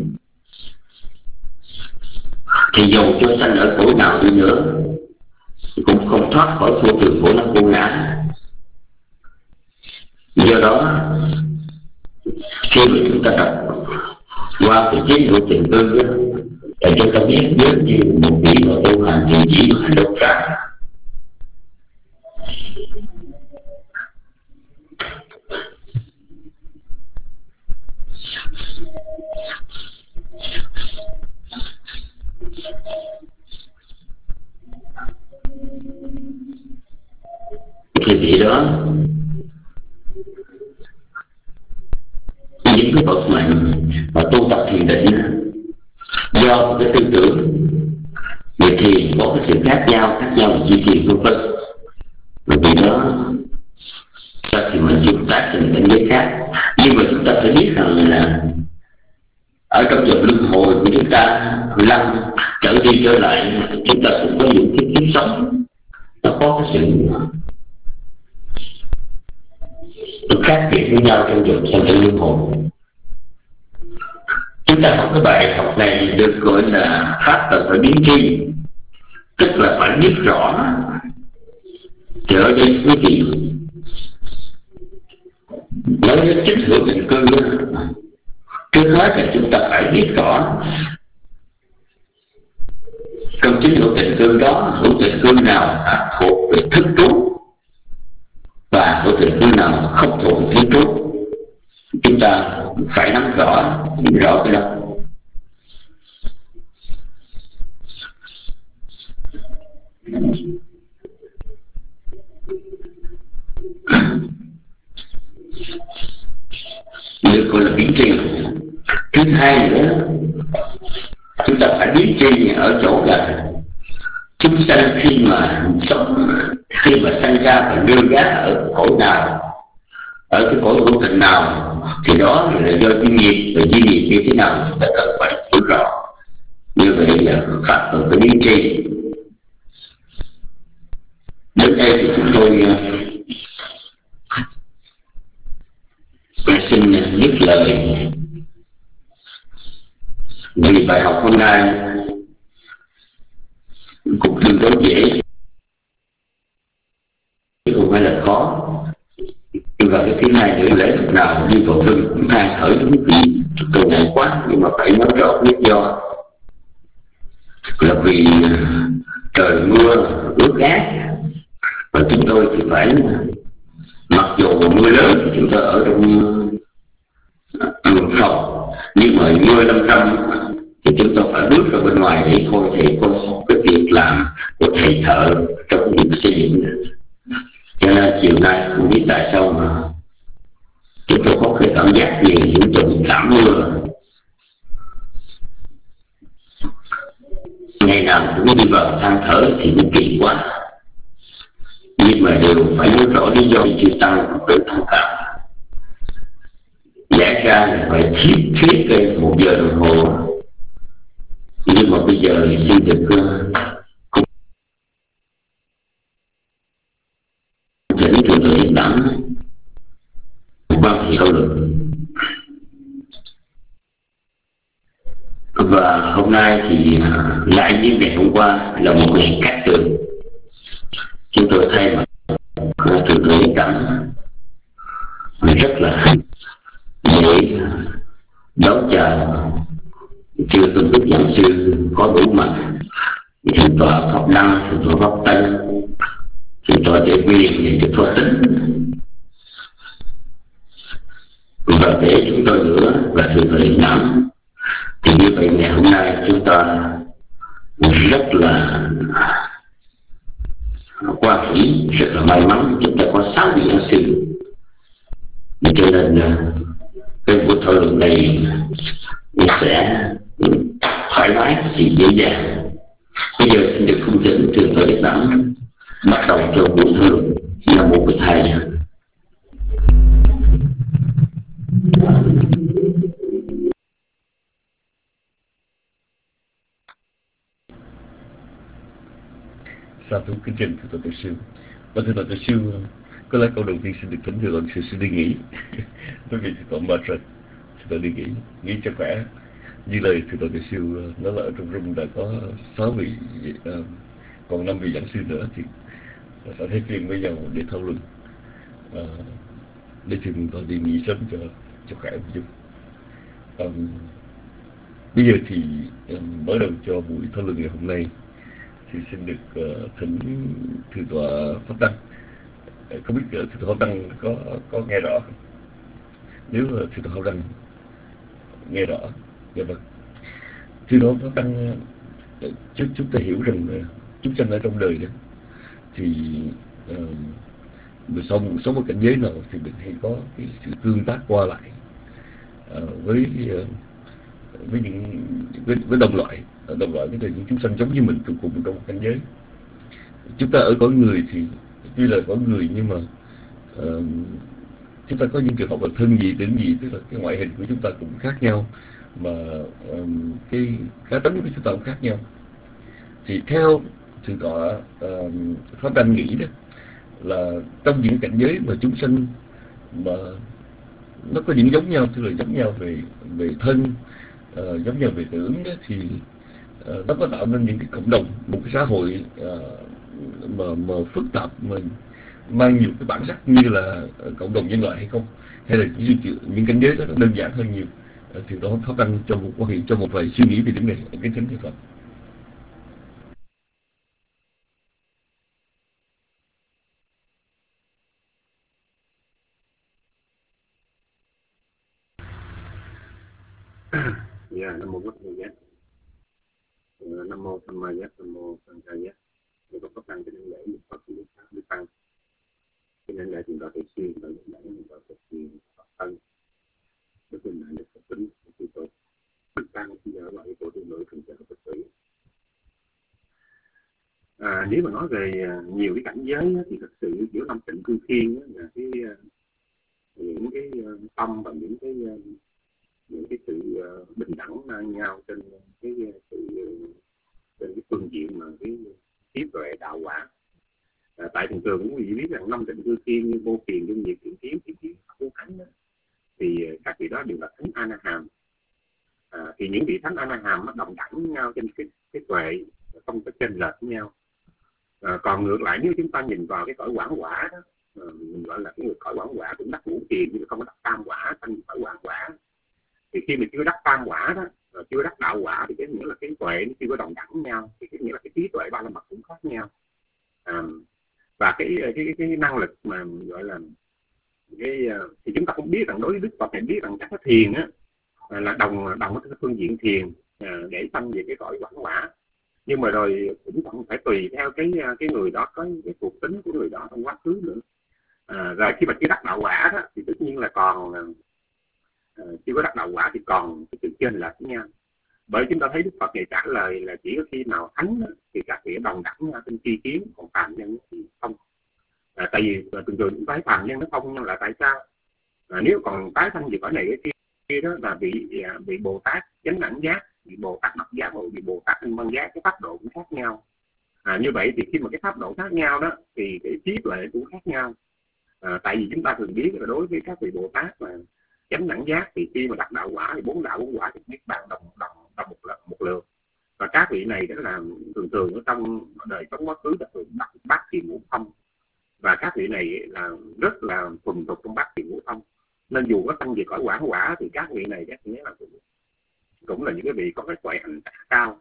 thì dầu cho sanh ở cõi nào đi nữa cũng không thoát khỏi vô thường khổ não vô ngã. Do đó khi mà chúng ta đọc qua cái chín hữu tình cư thì chúng ta biết giống như một vị mà tu hành thì chỉ là độc trạng. Thì vị đó những cái bậc mà tu tập thiền định do cái tư tưởng về thiền có cái sự khác nhau về chi thiền vân vân. Vì đó sao thì mình chúng ta thành cảnh giới khác. Nhưng mà chúng ta phải biết rằng là ở trong dòng luân hồi của chúng ta lăn trở đi trở lại, chúng ta cũng có những cái kiếp sống nó có cái sự khác biệt với nhau trong dòng sanh tử luân hồi. Chúng ta học cái bài học này được gọi là pháp cần phải biến tri, tức là phải biết rõ. Thì ở đây quý vị nói đến chính hữu tình cư, trước hết là chúng ta phải biết rõ trong chính hữu tình cư đó, hữu tình cư nào thuộc về thức trú và hữu tình cư nào không thuộc về thức trú. Chúng ta phải nắm rõ cái đó. Được gọi là biến tri. Thứ hai nữa, chúng ta phải biến tri ở chỗ là chúng sanh khi mà sống, khi mà sanh ra và đưa gác ở cõi nào, ở cái cõi hữu tình nào, thì đó là do duyên nghiệp. Và duyên nghiệp như thế nào chúng ta cần phải hiểu rõ. Như vậy là pháp cần phải biến tri. Đến đây thì chúng tôi xin dứt lời. Vì bài học hôm nay cũng tương đối dễ, không phải là khó. Và cái thứ hai nữa, lễ thực nào đi vào rừng cũng than thở đúng vị tôi ngại quá, nhưng mà phải nói rõ lý do là vì trời mưa ướt át, và chúng tôi thì phải, mặc dù mưa lớn thì chúng tôi ở trong phòng, nhưng mà mưa lâm râm thì chúng tôi phải bước ra bên ngoài để coi thầy coi cái việc làm của thầy thợ trong việc xây dựng. Cho nên chiều nay không biết tại sao mà chúng tôi có cái cảm giác gì những trận cảm mưa, ngày nào cũng đi vào than thở thì nó kỳ quá. Nhưng mà đều phải nói rõ lý do chư tăng tự thông cảm. Lẽ ra là phải thiết cái 1 giờ đồng hồ, nhưng mà bây giờ thì xin được thỉnh thượng tọa Niết Bản quan hệ câu luận. Và hôm nay thì lại như ngày hôm qua là một ngày cát tường. Chúng tôi thay mặt thượng tọa Niết Bản rất là để đón chào chư tôn đức giảng sư có đủ mặt, thượng tọa Pháp Năng, thượng tọa Pháp Tân, thượng tọa Đệ Quyền, thượng tọa Tính, và để chúng tôi nữa và thượng tọa Niết Bản. Thì như vậy ngày hôm nay chúng ta rất là Hoa Thủy rất là may mắn chúng ta có 6 vị giáo sư, cho nên cái buổi thảo luận này sẽ thoải mái và dễ dàng. Bây giờ xin được cung kính thượng tọa Đức Đẳng bắt đầu cho buổi thảo luận. Nam mô Bổn Thầy. Sa thú kính trình thưa tổ sư. Và thưa tổ sư, có lẽ câu đầu tiên xin được kính thưa tổ sư đi nghỉ. Tôi nghĩ thưa tổ mệt rồi, thưa tổ đi nghỉ cho khỏe. Như lời thưa tổ sư nói là ở trong room đã có 6 vị, còn 5 vị giảng sư nữa thì sẽ thay phiên với nhau để thảo luận. Để xin tôi đi nghỉ sớm cho khỏe một chút. Bây giờ thì mở đầu cho buổi thảo luận ngày hôm nay thì xin được thỉnh thượng tọa Pháp Đăng. Không biết thượng tọa Pháp Đăng có nghe rõ không? Nếu thượng tọa Pháp Đăng nghe rõ, dạ vâng. Thượng tọa Pháp Đăng, chúng ta hiểu rằng chúng sanh ở trong đời đó thì mình sống một cảnh giới nào thì mình hay có cái sự tương tác qua lại với đồng loại. Đồng loại tức là những chúng sanh giống như mình cùng trong một cảnh giới. Chúng ta ở cõi người thì tuy là cõi người nhưng mà chúng ta có những trường hợp là thân gì đến gì, tức là cái ngoại hình của chúng ta cũng khác nhau, mà cái cá tính của chúng ta cũng khác nhau. Thì theo thượng tọa Pháp Đăng nghĩ đó là trong những cảnh giới mà chúng sanh mà nó có những giống nhau, tức là giống nhau về thân, giống nhau về tưởng đó, thì nó có tạo nên những cái cộng đồng, một cái xã hội mà phức tạp, mà mang nhiều cái bản sắc như là cộng đồng nhân loại hay không, hay là những cảnh giới đó nó đơn giản hơn nhiều. Thì đó Pháp Đăng cho một quan hệ, cho một vài suy nghĩ về điểm này. Kính thỉnh thưa Phật. Dạ, Nam mô Bổn Thầy Giác, Nam mô Tham Ma Giác, Nam mô Tăng Ca Giác. Tôi có Pháp Đăng cho nên lễ Đức Phật Đức Pháp Đức Tăng. Cho nên lễ chúng ta thường xuyên tại Đức Đẳng, chúng ta thực hiện Phật Tăng, Đức Vinh Đại Đức Phật Tính, Đức Phật Đức Tăng, bây giờ loại tổ tiên nữ thường trở Phật tử. Nếu mà nói về nhiều cái cảnh giới thì thật sự giữa năm tịnh cư thiên là những cái tâm và những cái sự bình đẳng ngang nhau trên cái phương diện mà cái trí tuệ đạo quả. Tại thường thường cũng biết rằng năm tịnh cư thiên như Vô Kiền, Dung Nhiệt, Thiện Kiến, Vô Thánh thì các vị đó đều là thánh A Na Hàm. Thì những vị thánh A Na Hàm nó đồng đẳng nhau trên cái tuệ, không có chênh lệch với nhau. Còn ngược lại nếu chúng ta nhìn vào cái cõi quảng quả đó, mình gọi là cái người cõi quảng quả cũng đắc ngũ tiền nhưng không có đắc tam quả, thành cõi quảng quả. Thì khi mình chưa đắc tam quả đó, chưa đắc đạo quả thì cái nghĩa là cái tuệ nó chưa có đồng đẳng nhau, thì cái nghĩa là cái trí tuệ ba la mật cũng khác nhau. Và cái năng lực mà gọi là thì chúng ta cũng biết rằng đối với Đức Phật này biết rằng các cái thiền á là đồng cái phương diện thiền để sanh về cái cõi quảng quả. Nhưng mà rồi cũng còn phải tùy theo cái người đó có cái thuộc tính của người đó trong quá khứ nữa. Rồi khi mà chưa đắc đạo quả đó thì tất nhiên là còn chưa có đắc đạo quả thì còn cái sự chênh lệch với nhau. Bởi chúng ta thấy Đức Phật này trả lời là chỉ có khi nào thánh đó, thì các vị đồng đẳng nhau trên tri kiến, còn phàm nhân thì không. Tại vì thường thường chúng ta thấy phàm nhân nó không, nhưng là tại sao? Nếu còn tái sanh gì cõi này cái kia đó là bị Bồ Tát chánh đẳng giác, bị Bồ Tát đắc giác, bị Bồ Tát thanh văn giác, cái pháp độ cũng khác nhau. Như vậy thì khi mà cái pháp độ khác nhau đó thì cái trí tuệ cũng khác nhau. Tại vì chúng ta thường biết là đối với các vị Bồ Tát mà chánh đẳng giác thì khi mà đắc đạo quả thì bốn quả thì niết bàn đồng một lượt. Và các vị này đó là thường ở trong đời sống quá khứ là thường đắc bát thiền ngũ thông, và các vị này là rất là thuần thục trong bát thiền ngũ thông, nên dù có tăng về cõi quảng quả thì các vị này chắc nghĩa là cũng là những cái vị có cái tuệ hành cao.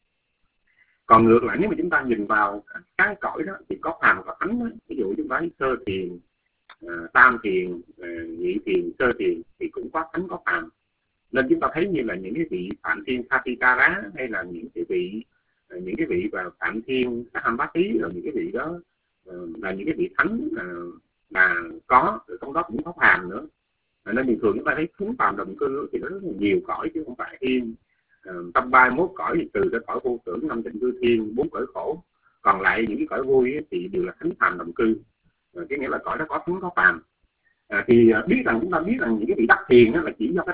Còn ngược lại nếu mà chúng ta nhìn vào cái cõi đó thì có phàm và thánh đó. Ví dụ chúng ta sơ thiền, tam thiền, nhị thiền, sơ thiền thì cũng có thánh có phàm. Nên chúng ta thấy như là những cái vị Phạm Thiên Satikara hay là những cái vị và Phạm Thiên Sahampati, rồi những cái vị đó là những cái vị thánh mà có trong đó cũng có phàm nữa. Nên bình thường chúng ta thấy thánh phàm đồng cư thì nó rất là nhiều cõi chứ không phải thiên. Trong 31 cõi thì từ cái cõi vô tưởng, 5 tịnh cư thiên, 4 cõi khổ, còn lại những cái cõi vui thì đều là thánh phàm đồng cư. Cái nghĩa là cõi đó có thánh có phàm. Thì chúng ta biết rằng những cái vị đắc thiền là chỉ do cái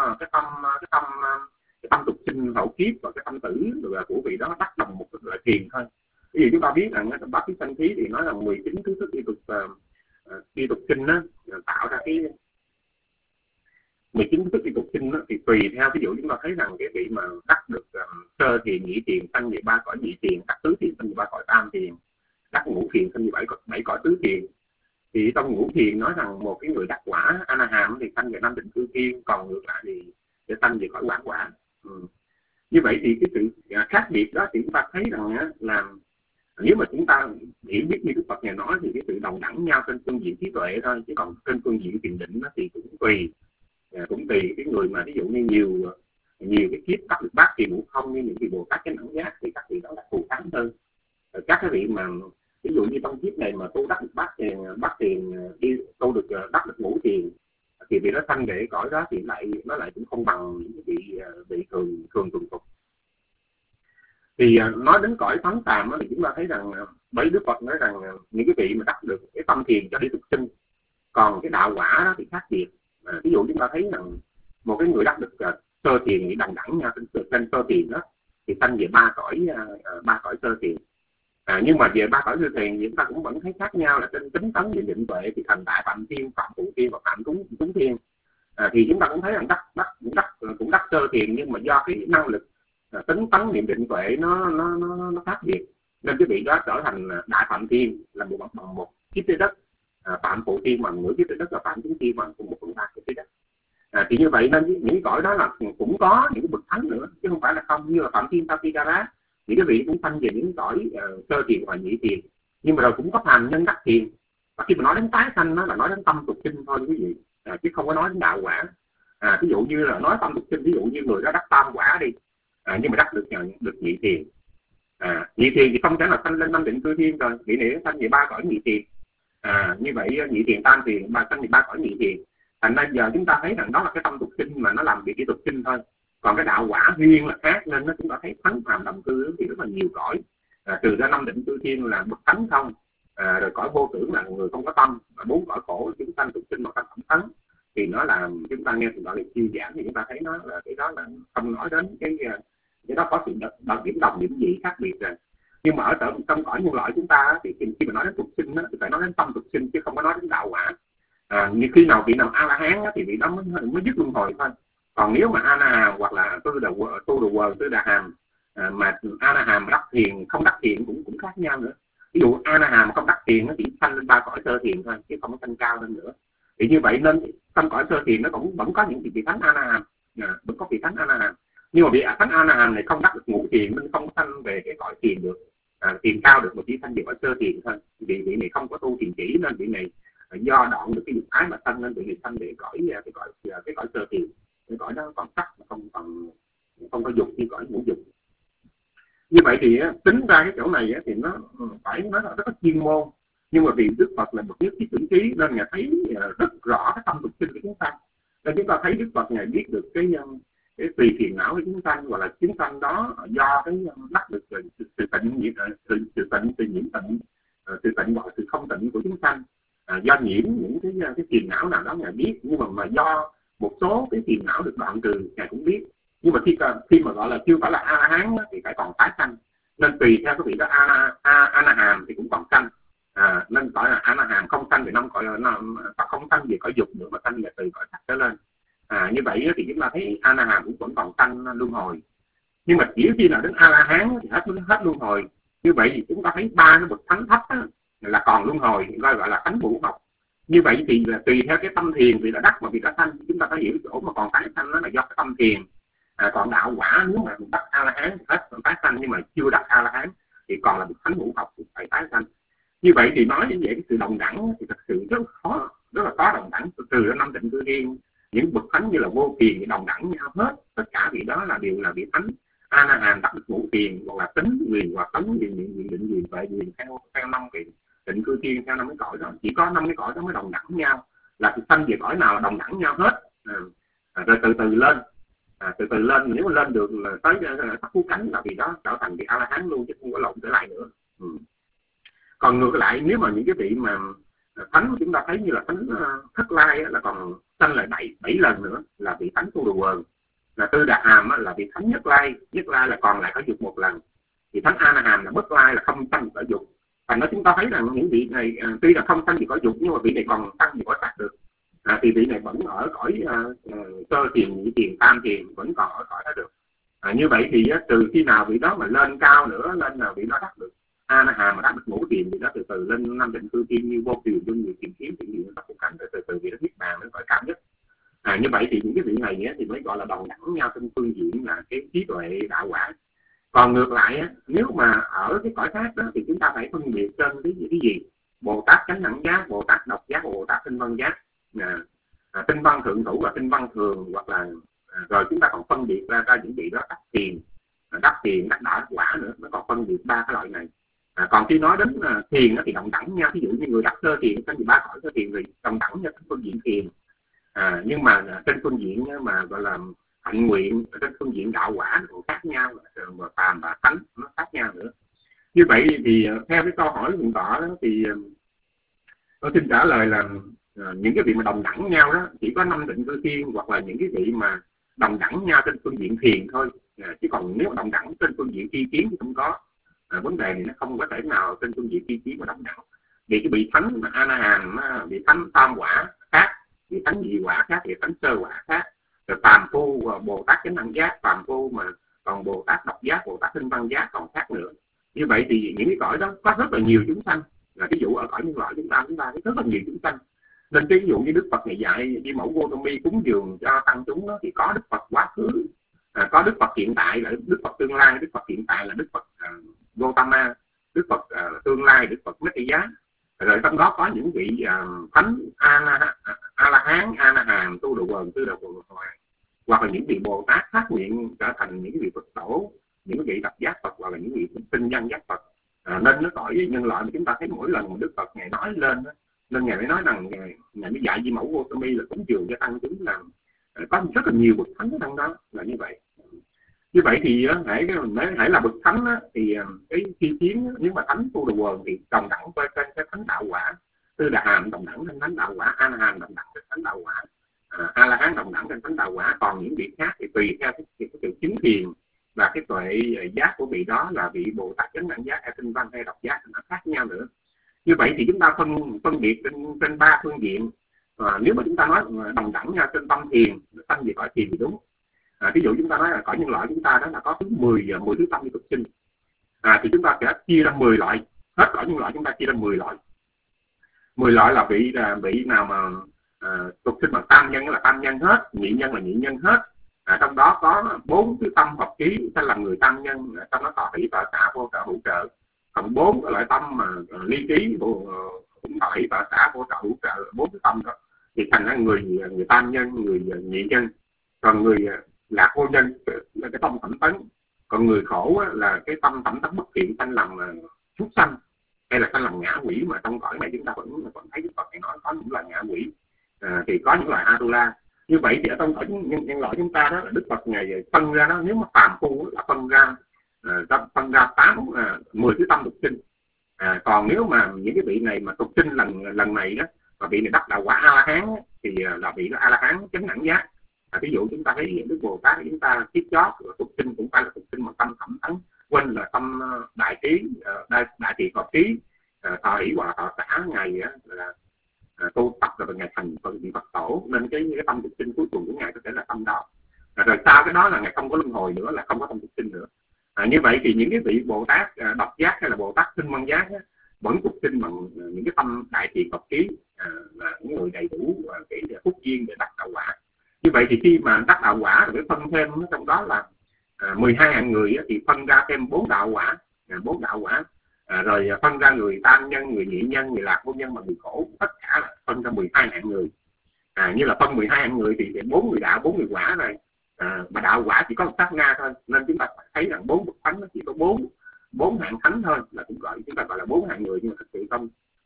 tâm tục sinh hậu kiếp và cái tâm tử của vị đó đắc đồng một loại thiền thôi. Ví dụ chúng ta biết rằng trong Bát Thí Sanh Thí thì nói là 19 thứ thức đi tục sinh đó, tạo ra cái 19 thức đi tục sinh đó, thì tùy theo ví dụ chúng ta thấy rằng cái vị mà đắc được sơ thiền, nhị thiền, sanh về 3 cõi nhị thiền, đắc tứ thiền sanh về 3 cõi tam thiền, đắc ngũ thiền sanh về 7 cõi tứ thiền. Thì trong ngũ thiền nói rằng một cái người đắc quả A La Hàm thì sanh về 5 tịnh cư thiên, còn ngược lại thì sẽ sanh về cõi quảng quả. Như vậy thì cái sự khác biệt đó thì chúng ta thấy rằng là nếu mà chúng ta hiểu biết như Đức Phật ngày nói thì cái sự đồng đẳng nhau trên phương diện trí tuệ thôi, chứ còn trên phương diện thiền định thì cũng tùy cái người mà ví dụ như nhiều cái kiếp đắc được bát thiền ngũ thông như những vị Bồ Tát cái đẳng giác thì các vị đó là phù thắng hơn. Các cái vị mà ví dụ như trong kiếp này mà tu đắc được bát thiền đi tu được đắc được ngũ thiền thì vị đó sanh để cõi đó thì nó lại cũng không bằng những vị thường tục. Thì nói đến cõi thánh phàm thì chúng ta thấy rằng bởi Đức Phật nói rằng những cái vị mà đắc được cái tâm thiền cho đi tục sinh, còn cái đạo quả đó thì khác biệt. Ví dụ chúng ta thấy rằng một cái người đắc được sơ thiền thì đồng đẳng nhau trên sơ thiền đó thì sanh về 3 cõi sơ thiền. Nhưng mà về 3 cõi sơ thiền thì chúng ta cũng vẫn thấy khác nhau, là trên tính tấn về định tuệ thì thành đại phạm thiên, phạm phụ thiên và phạm chúng thiên. Thì chúng ta cũng thấy rằng cũng đắc sơ thiền, nhưng mà do cái năng lực tính tấn niệm định tuệ nó khác biệt, nên cái vị đó trở thành đại phạm thiên là bằng một kiếp trái đất, phạm phụ thiên bằng nửa kiếp trái đất, và phạm chúng thiên bằng 1/3 kiếp trái đất. Thì như vậy nên những cõi đó là cũng có những cái bậc thánh nữa, chứ không phải là không. Như là phạm thiên Tathigara thì cái vị cũng sanh về những cõi sơ thiền và nhị thiền, nhưng mà rồi cũng có phàm nhân đắc thiền. Và khi mà nói đến tái sanh đó là nói đến tâm tục sinh thôi quý vị, chứ không có nói đến đạo quả. Ví dụ như là nói tâm tục sinh, ví dụ như người đó đắc tam quả đi, nhưng mà đắc được nhị thiền. Nhị thiền thì không thể là sanh lên 5 tịnh cư thiên rồi, vị này sanh về 3 cõi nhị thiền. Như vậy nhị thiền tam thiền sanh về 3 cõi nhị thiền. Thành ra giờ chúng ta thấy rằng đó là cái tâm tục sinh mà nó làm việc cái tục sinh thôi, còn cái đạo quả duyên là khác. Nên nó chúng ta thấy thánh phàm đồng cư thì rất là nhiều cõi, trừ ra 5 tịnh cư thiên là bậc thánh không, rồi cõi vô tưởng là người không có tâm, và 4 cõi khổ chúng sanh tục sinh một cách thẩm thắng. Thì nó làm chúng ta nghe thì gọi là chiêu giảng, thì chúng ta thấy nó là cái đó là không nói đến cái đó có sự điểm đồng điểm dị khác biệt rồi. Nhưng mà ở trong cõi nhân loại chúng ta thì khi mà nói đến tục sinh thì phải nói đến tâm tục sinh, chứ không có nói đến đạo quả. Như khi nào vị nào A La Hán thì vị đó mới dứt luân hồi thôi. Còn nếu mà A La Hàm hoặc là tu Đà Quờ, Tư Đà Hàm mà A La Hàm đắc thiền không đắc thiền cũng khác nhau nữa. Ví dụ A La Hàm không đắc thiền nó chỉ sanh lên 3 cõi sơ thiền thôi, chứ không có sanh cao hơn nữa. Thì như vậy nên trong cõi sơ thiền nó cũng vẫn có những vị thánh A La Hàm, vẫn có vị thánh A La Hàm. Nhưng mà vị thánh A La Hàm này không đắc được ngũ thiền nên không sanh về cái cõi thiền được, thiền cao được, mà chỉ sanh về cõi sơ thiền thôi. Vị này không có tu thiền chỉ, nên vị này do đoạn được cái dục ái mà sanh, nên vị này sanh về cái cõi sơ thiền. Cái cõi đó còn sắc, không có dục như cõi ngũ dục. Như vậy thì tính ra cái chỗ này thì nó phải nói là rất là chuyên môn. Nhưng mà vì Đức Phật là một nhất thiết tưởng trí nên Ngài thấy rất rõ cái tâm tục sinh của chúng ta. Nên chúng ta thấy Đức Phật Ngài biết được cái tùy phiền não của chúng sanh, hoặc là chúng sanh đó do cái đắc được sự tịnh, sự nhiễm tịnh, sự tịnh hoặc sự không tịnh của chúng sanh, do nhiễm những cái phiền não nào đó Ngài biết. Nhưng mà do một số cái phiền não được đoạn trừ Ngài cũng biết. Nhưng mà khi mà gọi là chưa phải là A La Hán thì phải còn tái sanh. Nên tùy theo cái vị đó A La Hàm thì cũng còn sanh. Nên gọi là A La Hàm không sanh về năm cõi, không sanh về cõi dục nữa, mà sanh về từ cõi sắc trở lên. Như vậy thì chúng ta thấy A La Hàm cũng vẫn còn sanh luân hồi. Nhưng mà chỉ khi nào đến A La Hán thì hết luân hồi. Như vậy thì chúng ta thấy 3 cái bậc thánh thấp là còn luân hồi, gọi là thánh vũ học. Như vậy thì là tùy theo cái tâm thiền vì đã đắc mà vì đã sanh, chúng ta phải hiểu chỗ mà còn tái sanh nó là do cái tâm thiền. Còn đạo quả nếu mà đắc A La Hán hết còn tái sanh, nhưng mà chưa đắc A La Hán thì còn là bậc thánh vũ học thì phải tái sanh. Như vậy thì nói như vậy cái sự đồng đẳng thì thật sự rất khó, rất là có đồng đẳng. Từ ra 5 tịnh cư thiên, những bậc thánh như là Vô Thiền thì đồng đẳng nhau hết, tất cả vị đó là đều là vị thánh. A La Hàm đắc được ngũ thiền, hoặc là tính quyền, hoặc tấn quyền, định quyền, tuệ quyền theo 5 vị định cư thiên theo 5 cái cõi đó, chỉ có 5 cái cõi đó mới đồng đẳng nhau, là sanh về cõi nào là đồng đẳng nhau hết. Rồi từ từ lên, từ từ lên, nếu mà lên được là tới thất phú cánh là vì đó trở thành vị A La Hán luôn, chứ không có lộn trở lại nữa. Còn ngược lại, nếu mà những cái vị mà thánh chúng ta thấy như là thánh Thất Lai là còn sanh lại 7 lần nữa, là vị thánh Tu Đồ Quần. Là Tư Đà Hàm là vị thánh Nhất Lai là còn lại có dục 1 lần. Thì thánh A La Hàm là Bất Lai là không sanh cõi dục. Thành đó chúng ta thấy rằng những vị này tuy là không sanh gì cõi dục, nhưng mà vị này còn sanh gì cõi sắc được. Thì vị này vẫn ở cõi sơ thiền, nhị thiền, tam thiền, vẫn còn ở cõi đó được. Như vậy thì từ khi nào vị đó mà lên cao nữa, lên là vị đó đắc được A La Hàm mà đắc được ngũ thiền, thì đó từ từ lên 5 định cư thiên như vô tiền, dung nhiều tìm kiếm, tìm nhiều tập cảnh, từ từ vị đó niết bàn đến cõi cao nhất. Như vậy thì những cái vị này thì mới gọi là đồng đẳng nhau trên phương diện là cái trí tuệ đạo quả. Còn ngược lại nếu mà ở cái cõi khác đó thì chúng ta phải phân biệt trên cái gì? Bồ Tát chánh đẳng giác, Bồ Tát độc giác, Bồ Tát tinh văn giác. Tinh văn thượng thủ và tinh văn thường, hoặc là rồi chúng ta còn phân biệt ra những vị đó đắc tiền, đắc đạo quả nữa, nó còn phân biệt 3 cái loại này. Còn khi nói đến thiền thì đồng đẳng nhau, ví dụ như người đắc sơ thiền trên 13 cõi sơ thiền thì đồng đẳng nhau trên phương diện thiền. Nhưng mà trên phương diện mà gọi là hạnh nguyện, trên phương diện đạo quả cũng khác nhau, và phàm và thánh nó khác nhau nữa. Như vậy thì theo cái câu hỏi hiện tỏ đó, thì tôi xin trả lời là những cái vị mà đồng đẳng nhau đó chỉ có 5 định cư thiên, hoặc là những cái vị mà đồng đẳng nhau trên phương diện thiền thôi. Chứ còn nếu đồng đẳng trên phương diện tri kiến thì không có. Vấn đề này nó không có thể nào trên phương diện tri kiến mà đồng đẳng. Vì cái vị thánh A La Hàm, vị thánh tam quả khác, vị thánh nhị quả khác, vị thánh sơ quả khác. Rồi phàm phu Bồ Tát chánh đẳng giác, phàm phu mà còn Bồ Tát độc giác, Bồ Tát tinh văn giác còn khác nữa. Như vậy thì những cái cõi đó có rất là nhiều chúng sanh. Ví dụ ở cõi nhân loại chúng ta thấy rất là nhiều chúng sanh. Nên ví dụ như Đức Phật ngày dạy đi mẫu Gotami cúng dường cho tăng chúng đó, thì có Đức Phật quá khứ, có Đức Phật hiện tại là Đức Phật tương lai, Đức Phật hiện tại là Đức Phật Gotama, Đức Phật tương lai Đức Phật Metteyá. Rồi trong đó có những vị thánh A La Hán, A La Hàm, Tu Đồ Quần, Tư Đồ Quần, hoặc là những vị Bồ Tát phát nguyện trở thành những vị Phật tổ, những vị độc giác Phật, hoặc là những vị tinh văn giác Phật. Nên nó cõi nhân loại mà chúng ta thấy mỗi lần mà Đức Phật ngài nói lên đó, nên ngài mới nói rằng ngài mới dạy Di Mẫu Gotami là cúng dường cho tăng chúng, là có rất là nhiều bậc thánh ở trong đó là như vậy. Như vậy thì hãy là bậc thánh đó, thì cái chi kiến nếu mà thánh Tu Đồ Quần thì đồng đẳng với cái thánh đạo quả, Tư Đà Hàm đồng đẳng trên thánh đạo quả, A La Hàm đồng đẳng trên thánh đạo quả, A La Hán đồng đẳng trên thánh đạo quả. Còn những vị khác thì tùy theo cái sự chứng thiền và cái tuệ giác của vị đó, là vị Bồ Tát chánh đẳng giác hay tinh văn hay độc giác nó khác nhau nữa. Như vậy thì chúng ta phân biệt trên 3 phương diện. Nếu mà chúng ta nói đồng đẳng nhau trên tâm thiền, tâm về cõi thiền thì đúng. Ví dụ chúng ta nói là cõi nhân loại chúng ta đó là có thứ 10 thứ tâm như tục sinh, thì chúng ta sẽ chia ra 10 loại. Hết cõi nhân loại chúng ta chia ra 10 loại. 10 loại là vị nào mà tục sinh bằng tam nhân là tam nhân hết, nhị nhân là nhị nhân hết. Trong đó có 4 thứ tâm hợp trí sẽ là người tam nhân, trong đó có hỷ tọa xả vô trợ hữu trợ. Còn 4 loại tâm mà ly trí cũng có hỷ tọa xả vô trợ hữu trợ, 4 thứ tâm đó thì thành ra người tam nhân, người nhị nhân. Còn người lạc vô nhân là cái tâm thẩm tấn. Còn người khổ là cái tâm thẩm tấn bất thiện, sanh làm súc sanh hay là sanh làm ngã quỷ, mà trong cõi này chúng ta vẫn thấy Đức Phật này nói có những loại ngã quỷ, thì có những loại Atula. Như vậy thì ở trong cõi nhân loại chúng ta đó là Đức Phật ngày phân ra đó, nếu mà phàm phu là phân ra 10 thứ tâm tục sinh. Còn nếu mà những cái vị này mà tục sinh lần này đó, mà vị này đắc đạo quả A La Hán thì là vị đó A La Hán chánh đẳng giác. Ví dụ chúng ta thấy Đức Bồ Tát chúng ta tiếp chót tục sinh cũng phải là tục sinh mà tâm thẩm tấn, quên là tâm đại trí, đại trị hợp trí, thọ hỷ hoặc thọ xả ngày là tu tập rồi ngày thành vị Phật tổ. Nên cái tâm tục sinh cuối cùng của ngài có thể là tâm đó. Rồi sau cái đó là ngài không có luân hồi nữa, là không có tâm tục sinh nữa. Như vậy thì những cái vị Bồ Tát độc giác hay là Bồ Tát tinh văn giác vẫn tục sinh bằng những cái tâm đại trị hợp trí, là những người đầy đủ cái phúc duyên để đắc đạo quả. Như vậy thì khi mà đắc đạo quả rồi phân thêm trong đó là 12 hạng người thì phân ra thêm 4 đạo quả, 4 đạo quả, rồi phân ra người tam nhân, người nhị nhân, người lạc vô nhân và người khổ, tất cả là phân ra 12 hạng người. Như là phân 12 hạng người thì 4 người đạo, 4 người quả rồi, mà đạo quả chỉ có một sát na thôi. Nên chúng ta thấy rằng 4 bậc thánh nó chỉ có 4 hạng thánh thôi, là cũng gọi chúng ta gọi là 4 hạng người, nhưng mà thực sự trong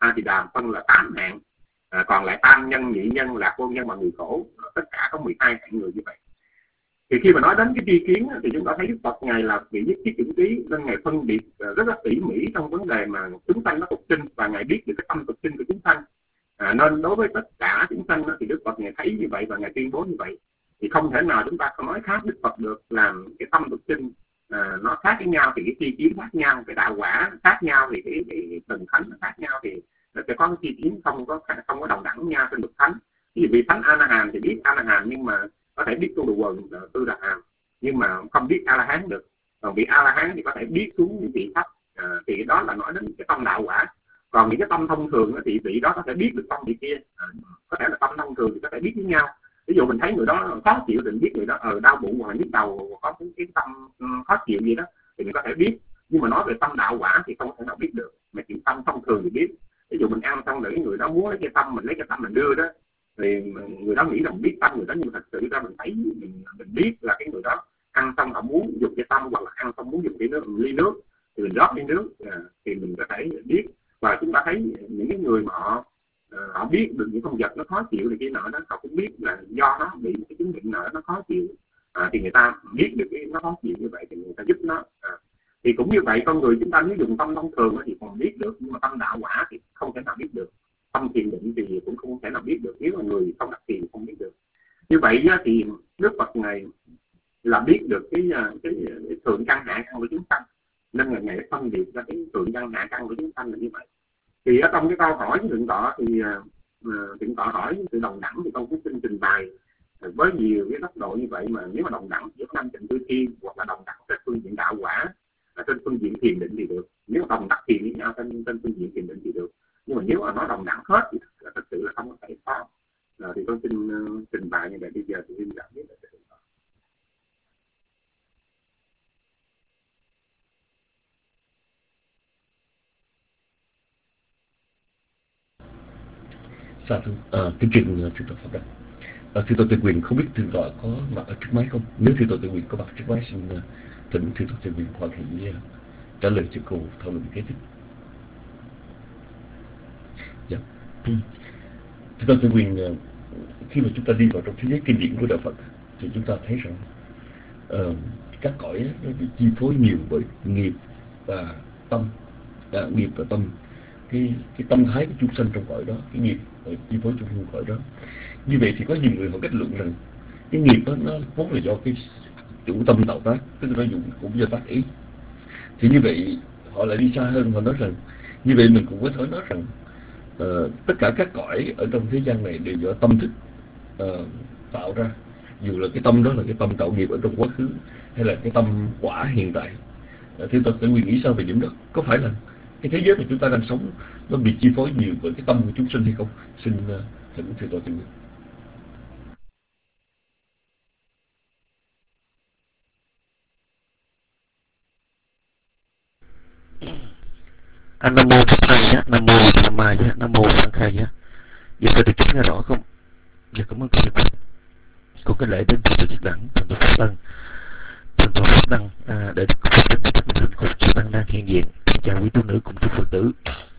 thì Đàm phân là 8 hạng, còn lại tam nhân, nhị nhân, lạc vô nhân và người khổ, tất cả có 12 hạng người như vậy. Thì khi mà nói đến cái tri kiến thì chúng ta thấy Đức Phật Ngài là vị nhất thiết chủng trí, nên Ngài phân biệt rất là tỉ mỉ trong vấn đề mà chúng sanh nó tục sinh, và Ngài biết được cái tâm tục sinh của chúng sanh. Nên đối với tất cả chúng sanh thì Đức Phật Ngài thấy như vậy và Ngài tuyên bố như vậy. Thì không thể nào chúng ta không nói khác Đức Phật được, làm cái tâm tục sinh nó khác với nhau thì cái tri kiến khác nhau, cái đạo quả khác nhau thì cái thần thánh nó khác nhau, thì nó sẽ có cái tri kiến không có đồng đẳng nhau trên bậc thánh. Ví dụ vị thánh A La Hán thì biết A La Hán nhưng mà có thể biết tu đồ quần tư đà hàm, nhưng mà không biết A La Hán được. Còn vị A La Hán thì có thể biết xuống những vị thấp, thì đó là nói đến cái tâm đạo quả. Còn những cái tâm thông thường thì vị đó có thể biết được tâm vị kia, có thể là tâm thông thường thì có thể biết với nhau. Ví dụ mình thấy người đó khó chịu thì mình biết người đó đau bụng hoặc là nhức đầu, có cái tâm khó chịu gì đó thì mình có thể biết. Nhưng mà nói về tâm đạo quả thì không thể nào biết được, mà chuyện tâm thông thường thì biết. Ví dụ mình ăn xong rồi cái người đó muốn lấy cái tâm, mình lấy cái tâm mình đưa đó, thì người đó nghĩ là mình biết tâm người đó, nhưng thật sự ra mình thấy mình biết là cái người đó ăn xong họ muốn dùng cái tâm, hoặc là ăn xong muốn dùng cái nước, ly nước thì mình rót ly nước, thì mình có thể biết. Và chúng ta thấy những cái người mà họ biết được những con vật nó khó chịu thì kia nọ đó, họ cũng biết là do nó bị cái chứng bệnh nọ nó khó chịu, thì người ta biết được cái nó khó chịu như vậy thì người ta giúp nó. Thì cũng như vậy, con người chúng ta nếu dùng tâm thông thường thì còn biết được, nhưng mà tâm đạo quả thì không thể nào biết được. Tâm thiền định thì cũng không thể nào biết được, nếu mà người không đặt thiền không biết được. Như vậy thì Đức Phật này là biết được cái thượng căn hạ căn của chúng sanh, nên là Ngài phân biệt ra cái thượng căn hạ căn của chúng sanh là như vậy. Thì ở trong cái câu hỏi của Thượng Tọa thì Thượng Tọa hỏi sự đồng đẳng thì con cũng xin trình bày với nhiều cái góc độ như vậy. Mà nếu mà đồng đẳng giữa 5 tịnh tư thiên, hoặc là đồng đẳng trên phương diện đạo quả, trên phương diện thiền định thì được. Nếu mà đồng đẳng thiền với nhau trên phương diện thiền định thì được. Nhưng mà nếu mà nó đồng đẳng hết thì thật sự là không có thể có. Thì con xin trình bày như vậy. Bây giờ thì xin cảm biết là Dạ thưa kính trình Thượng tọa Pháp Đăng. Thượng tọa Tề Quyền không biết Thượng tọa có mặt ở trước máy không? Nếu Thượng tọa Tề Quyền có mặt trước máy, xin thỉnh Thượng tọa Tề Quyền hoàn hỷ trả lời cho cô thảo luận kế tiếp. Dạ. Thượng tọa Tề Quyền, khi mà chúng ta đi vào trong thế giới kinh điển của đạo Phật thì chúng ta thấy rằng các cõi nó bị chi phối nhiều bởi nghiệp và tâm, nghiệp và tâm. Cái tâm thái của chúng sanh trong cõi đó, cái nghiệp chi phối trong cõi đó. Như vậy thì có nhiều người họ kết luận rằng cái nghiệp đó nó vốn là do cái chủ tâm tạo tác, tức là nó dùng cũng do tác ý. Thì như vậy họ lại đi xa hơn, họ nói rằng như vậy mình cũng có thể nói rằng tất cả các cõi ở trong thế gian này đều do tâm thức tạo ra, dù là cái tâm đó là cái tâm tạo nghiệp ở trong quá khứ hay là cái tâm quả hiện tại. Thưa tôi Quyền nghĩ sao về điểm đó? Có phải là cái thế giới mà chúng ta đang sống nó bị chi phối nhiều bởi cái tâm của chúng sinh hay không? Xin thỉnh Thưa tôi Quyền. Nam mô Phật Thầy nhé, Nam mô Tham Ma nhé, Nam mô Phật Thầy nhé. Giờ tôi được nghe rõ không? Dạ cảm ơn cô Nhật. Cô cái lễ đến từ Tổ chức Đảng, Thượng tọa Pháp Đăng, Thượng tọa Pháp Đăng để được phật đến từ mình hạnh phúc chư tăng đang hiện diện. Chào quý tu nữ cùng chư Phật tử.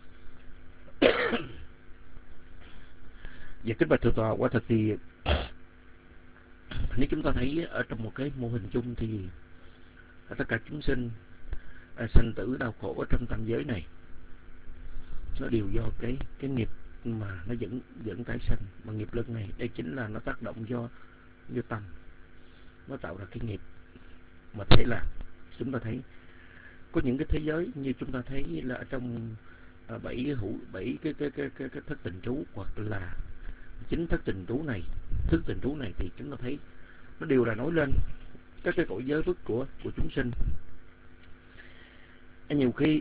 Dạ kính bạch Thượng tọa, quả thật thì nếu chúng ta thấy ở trong một cái mô hình chung thì tất cả chúng sinh sanh tử đau khổ ở trong tam giới này nó đều do cái nghiệp mà nó dẫn tái sanh. Mà nghiệp lực này đây chính là nó tác động do tâm, nó tạo ra cái nghiệp. Mà thế là chúng ta thấy có những cái thế giới như chúng ta thấy là ở trong 7 cái thất tình trú, hoặc là 9 thất tình trú này thì chúng ta thấy nó đều là nói lên các cái cõi giới phước của chúng sinh. Nhiều khi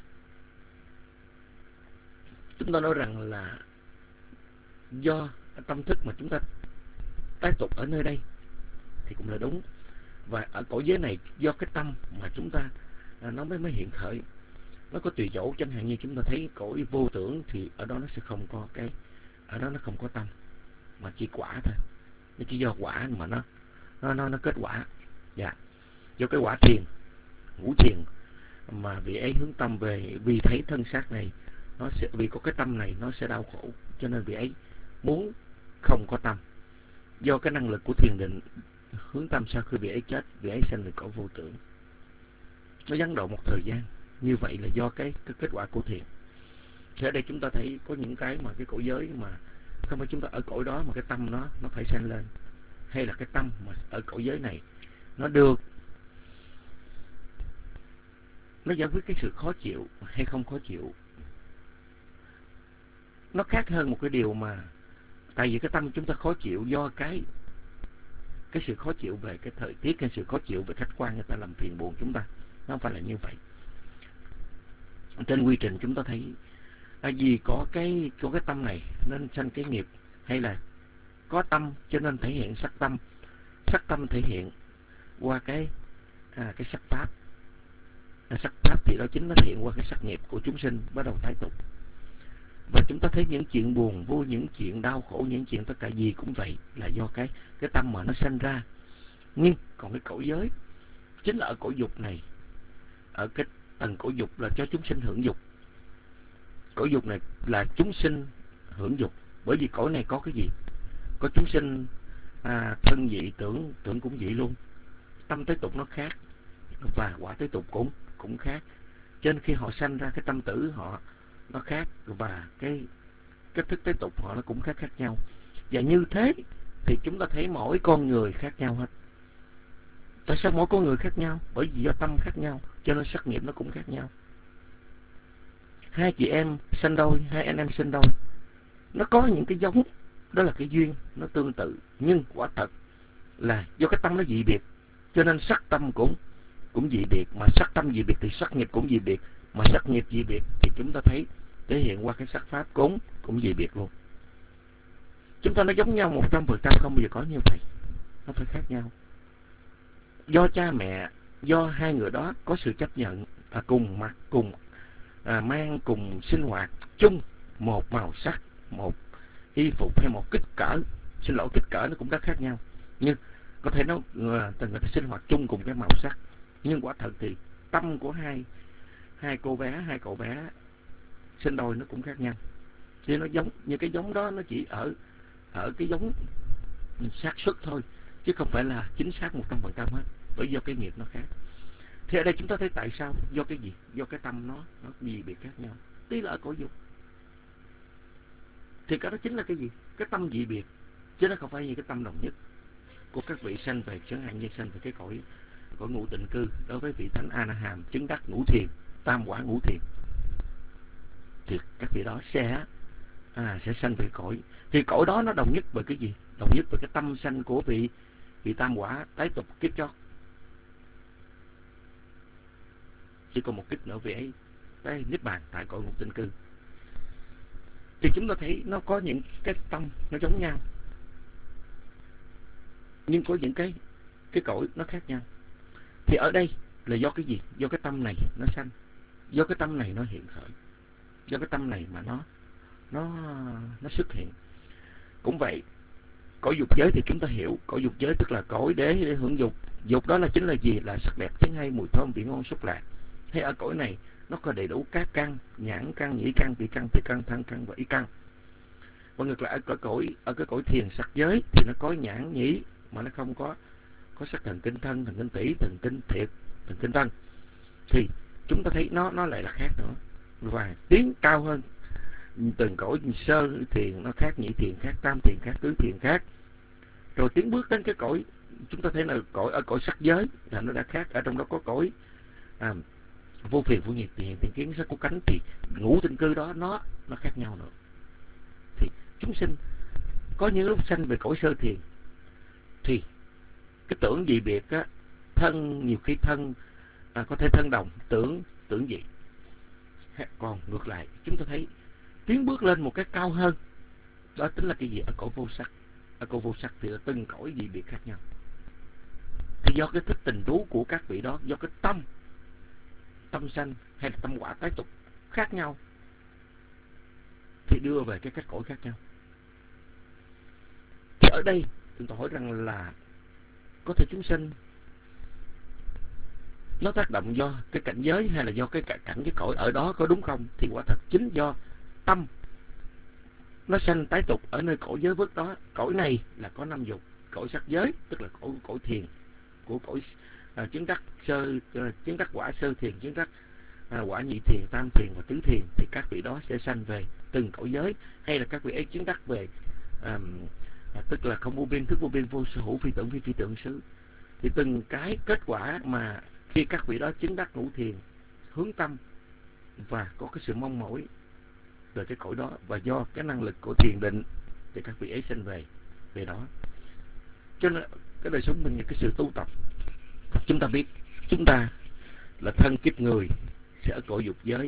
chúng ta nói rằng là do tâm thức mà chúng ta tái tục ở nơi đây thì cũng là đúng. Và ở cõi giới này do cái tâm mà chúng ta nó mới hiện khởi. Nó có tùy chỗ, chẳng hạn như chúng ta thấy cõi vô tưởng thì ở đó nó sẽ không có ở đó nó không có tâm mà chỉ quả thôi. Nó chỉ do quả mà nó kết quả. Dạ. Do cái quả thiền, ngũ thiền mà vị ấy hướng tâm về, vì thấy thân xác này nó sẽ vì có cái tâm này nó sẽ đau khổ, cho nên vị ấy muốn không có tâm. Do cái năng lực của thiền định hướng tâm, sau khi vị ấy chết, vị ấy sanh về cõi vô tưởng. Nó gián đoạn một thời gian. Như vậy là do cái kết quả của thiền. Thì ở đây chúng ta thấy có những cái mà cái cõi giới mà không phải chúng ta ở cõi đó mà cái tâm nó phải sanh lên, hay là cái tâm mà ở cõi giới này nó được, nó giải quyết cái sự khó chịu hay không khó chịu. Nó khác hơn một cái điều mà tại vì cái tâm chúng ta khó chịu do cái sự khó chịu về cái thời tiết, cái sự khó chịu về khách quan, người ta làm phiền buồn chúng ta. Nó không phải là như vậy. Trên quy trình chúng ta thấy vì có cái tâm này nên sanh cái nghiệp, hay là có tâm cho nên thể hiện sắc tâm. Sắc tâm thể hiện qua cái sắc pháp. Sắc pháp thì đó chính nó thể hiện qua cái sắc nghiệp của chúng sinh bắt đầu tái tục. Và chúng ta thấy những chuyện buồn vui, những chuyện đau khổ, những chuyện tất cả gì cũng vậy, là do cái tâm mà nó sanh ra. Nhưng còn cái cõi giới chính là ở cõi dục này, ở cái tầng cõi dục là cho chúng sinh hưởng dục. Cõi dục này là chúng sinh hưởng dục. Bởi vì cõi này có cái gì? Có chúng sinh thân dị, tưởng cũng dị luôn. Tâm tế tục nó khác, và quả tế tục cũng khác. Cho nên khi họ sanh ra, cái tâm tử họ nó khác, và cái cách thức tế tục họ nó cũng khác nhau. Và như thế thì chúng ta thấy mỗi con người khác nhau hết. Tại sao mỗi con người khác nhau? Bởi vì do tâm khác nhau, cho nên sắc nghiệp nó cũng khác nhau. Hai chị em sinh đôi, hai anh em sinh đôi, nó có những cái giống, đó là cái duyên, nó tương tự. Nhưng quả thật là do cái tâm nó dị biệt, cho nên sắc tâm cũng dị biệt. Mà sắc tâm dị biệt thì sắc nghiệp cũng dị biệt. Mà sắc nghiệp dị biệt thì chúng ta thấy thể hiện qua cái sắc pháp cũng dị biệt luôn. Chúng ta nó giống nhau 100% không bao giờ có như vậy. Nó phải khác nhau. Do cha mẹ, do hai người đó có sự chấp nhận, cùng mặc, cùng mang, cùng sinh hoạt chung một màu sắc, một y phục hay một kích cỡ. Xin lỗi, kích cỡ nó cũng rất khác nhau. Nhưng có thể nó người ta sinh hoạt chung cùng cái màu sắc. Nhưng quả thật thì tâm của hai cậu bé sinh đôi nó cũng khác nhau. Thì nó giống như cái giống đó, nó chỉ ở cái giống xác suất thôi, chứ không phải là chính xác 100% hết. Bởi do cái nghiệp nó khác. Thì ở đây chúng ta thấy tại sao? Do cái gì? Do cái tâm nó gì biệt khác nhau. Tí là ở cõi dục. Thì cái đó chính là cái gì? Cái tâm dị biệt, chứ nó không phải như cái tâm đồng nhất của các vị sanh về, chẳng hạn như sanh về cái cõi ngũ tịnh cư. Đối với vị thánh A Na Hàm chứng đắc ngũ thiền, tam quả ngũ thiền, thì các vị đó sẽ sanh về cõi. Thì cõi đó nó đồng nhất bởi cái gì? Đồng nhất bởi cái tâm sanh của vị tam quả tái tục kiếp chót. Chỉ còn một kiếp nữa vị ấy cái niết bàn tại cõi ngũ tịnh cư. Thì chúng ta thấy nó có những cái tâm nó giống nhau, nhưng có những cái cõi nó khác nhau. Thì ở đây là do cái gì? Do cái tâm này nó sanh, do cái tâm này nó hiện khởi, do cái tâm này mà nó xuất hiện. Cũng vậy, cõi dục giới thì chúng ta hiểu, cõi dục giới tức là cõi để hưởng dục. Dục đó là chính là gì? Là sắc đẹp, tiếng hay, mùi thơm, vị ngon, xúc lạc. Hay ở cõi này nó có đầy đủ các căn: nhãn căn, nhĩ căn, tỷ căn, thân căn và ý căn. Và ngược lại ở cái cõi thiền sắc giới thì nó có nhãn, nhĩ mà nó không có sắc thần kinh thân, thần kinh tỷ, thần kinh thiệt, thần kinh thân. Thì chúng ta thấy nó lại là khác nữa. Và tiến cao hơn, từng cõi sơ thiền nó khác, nhị thiền khác, tam thiền khác, tứ thiền khác. Rồi tiến bước đến cái cõi, chúng ta thấy là ở cõi sắc giới là nó đã khác. Ở trong đó có cõi vô phiền vô nghiệp, tiền kiến, sắc, có cánh. Thì ngũ tịnh cư đó nó khác nhau nữa. Thì chúng sinh có những lúc sanh về cõi sơ thiền thì cái tưởng dị biệt á, thân nhiều khi thân có thể thân đồng, tưởng dị. Còn ngược lại chúng ta thấy tiến bước lên một cái cao hơn, đó chính là cái gì? Ở cõi vô sắc. Ở cõi vô sắc thì ở từng cõi dị biệt khác nhau. Thì do cái thức tình trú của các vị đó, do cái tâm sanh hay là tâm quả tái tục khác nhau, thì đưa về cái cách cõi khác nhau. Thì ở đây chúng tôi hỏi rằng là có thể chúng sinh nó tác động do cái cảnh giới hay là do cái cảnh cái cõi ở đó, có đúng không? Thì quả thật chính do tâm nó sanh tái tục ở nơi cõi giới vất đó. Cõi này là có 5 dục, cõi sắc giới tức là cõi thiền, của cõi chứng đắc chứng đắc quả sơ thiền, chứng đắc quả nhị thiền, tam thiền và tứ thiền, thì các vị đó sẽ sanh về từng cõi giới, hay là các vị ấy chứng đắc về tức là không vô biên, thức vô biên, vô sở hữu, phi tưởng vi, phi tưởng xứ. Thì từng cái kết quả mà khi các vị đó chứng đắc ngũ thiền, hướng tâm và có cái sự mong mỏi về cái cõi đó, và do cái năng lực của thiền định thì các vị ấy sanh về đó. Cho nên cái đời sống mình, cái sự tu tập, chúng ta biết chúng ta là thân kiếp người sẽ ở cõi dục giới,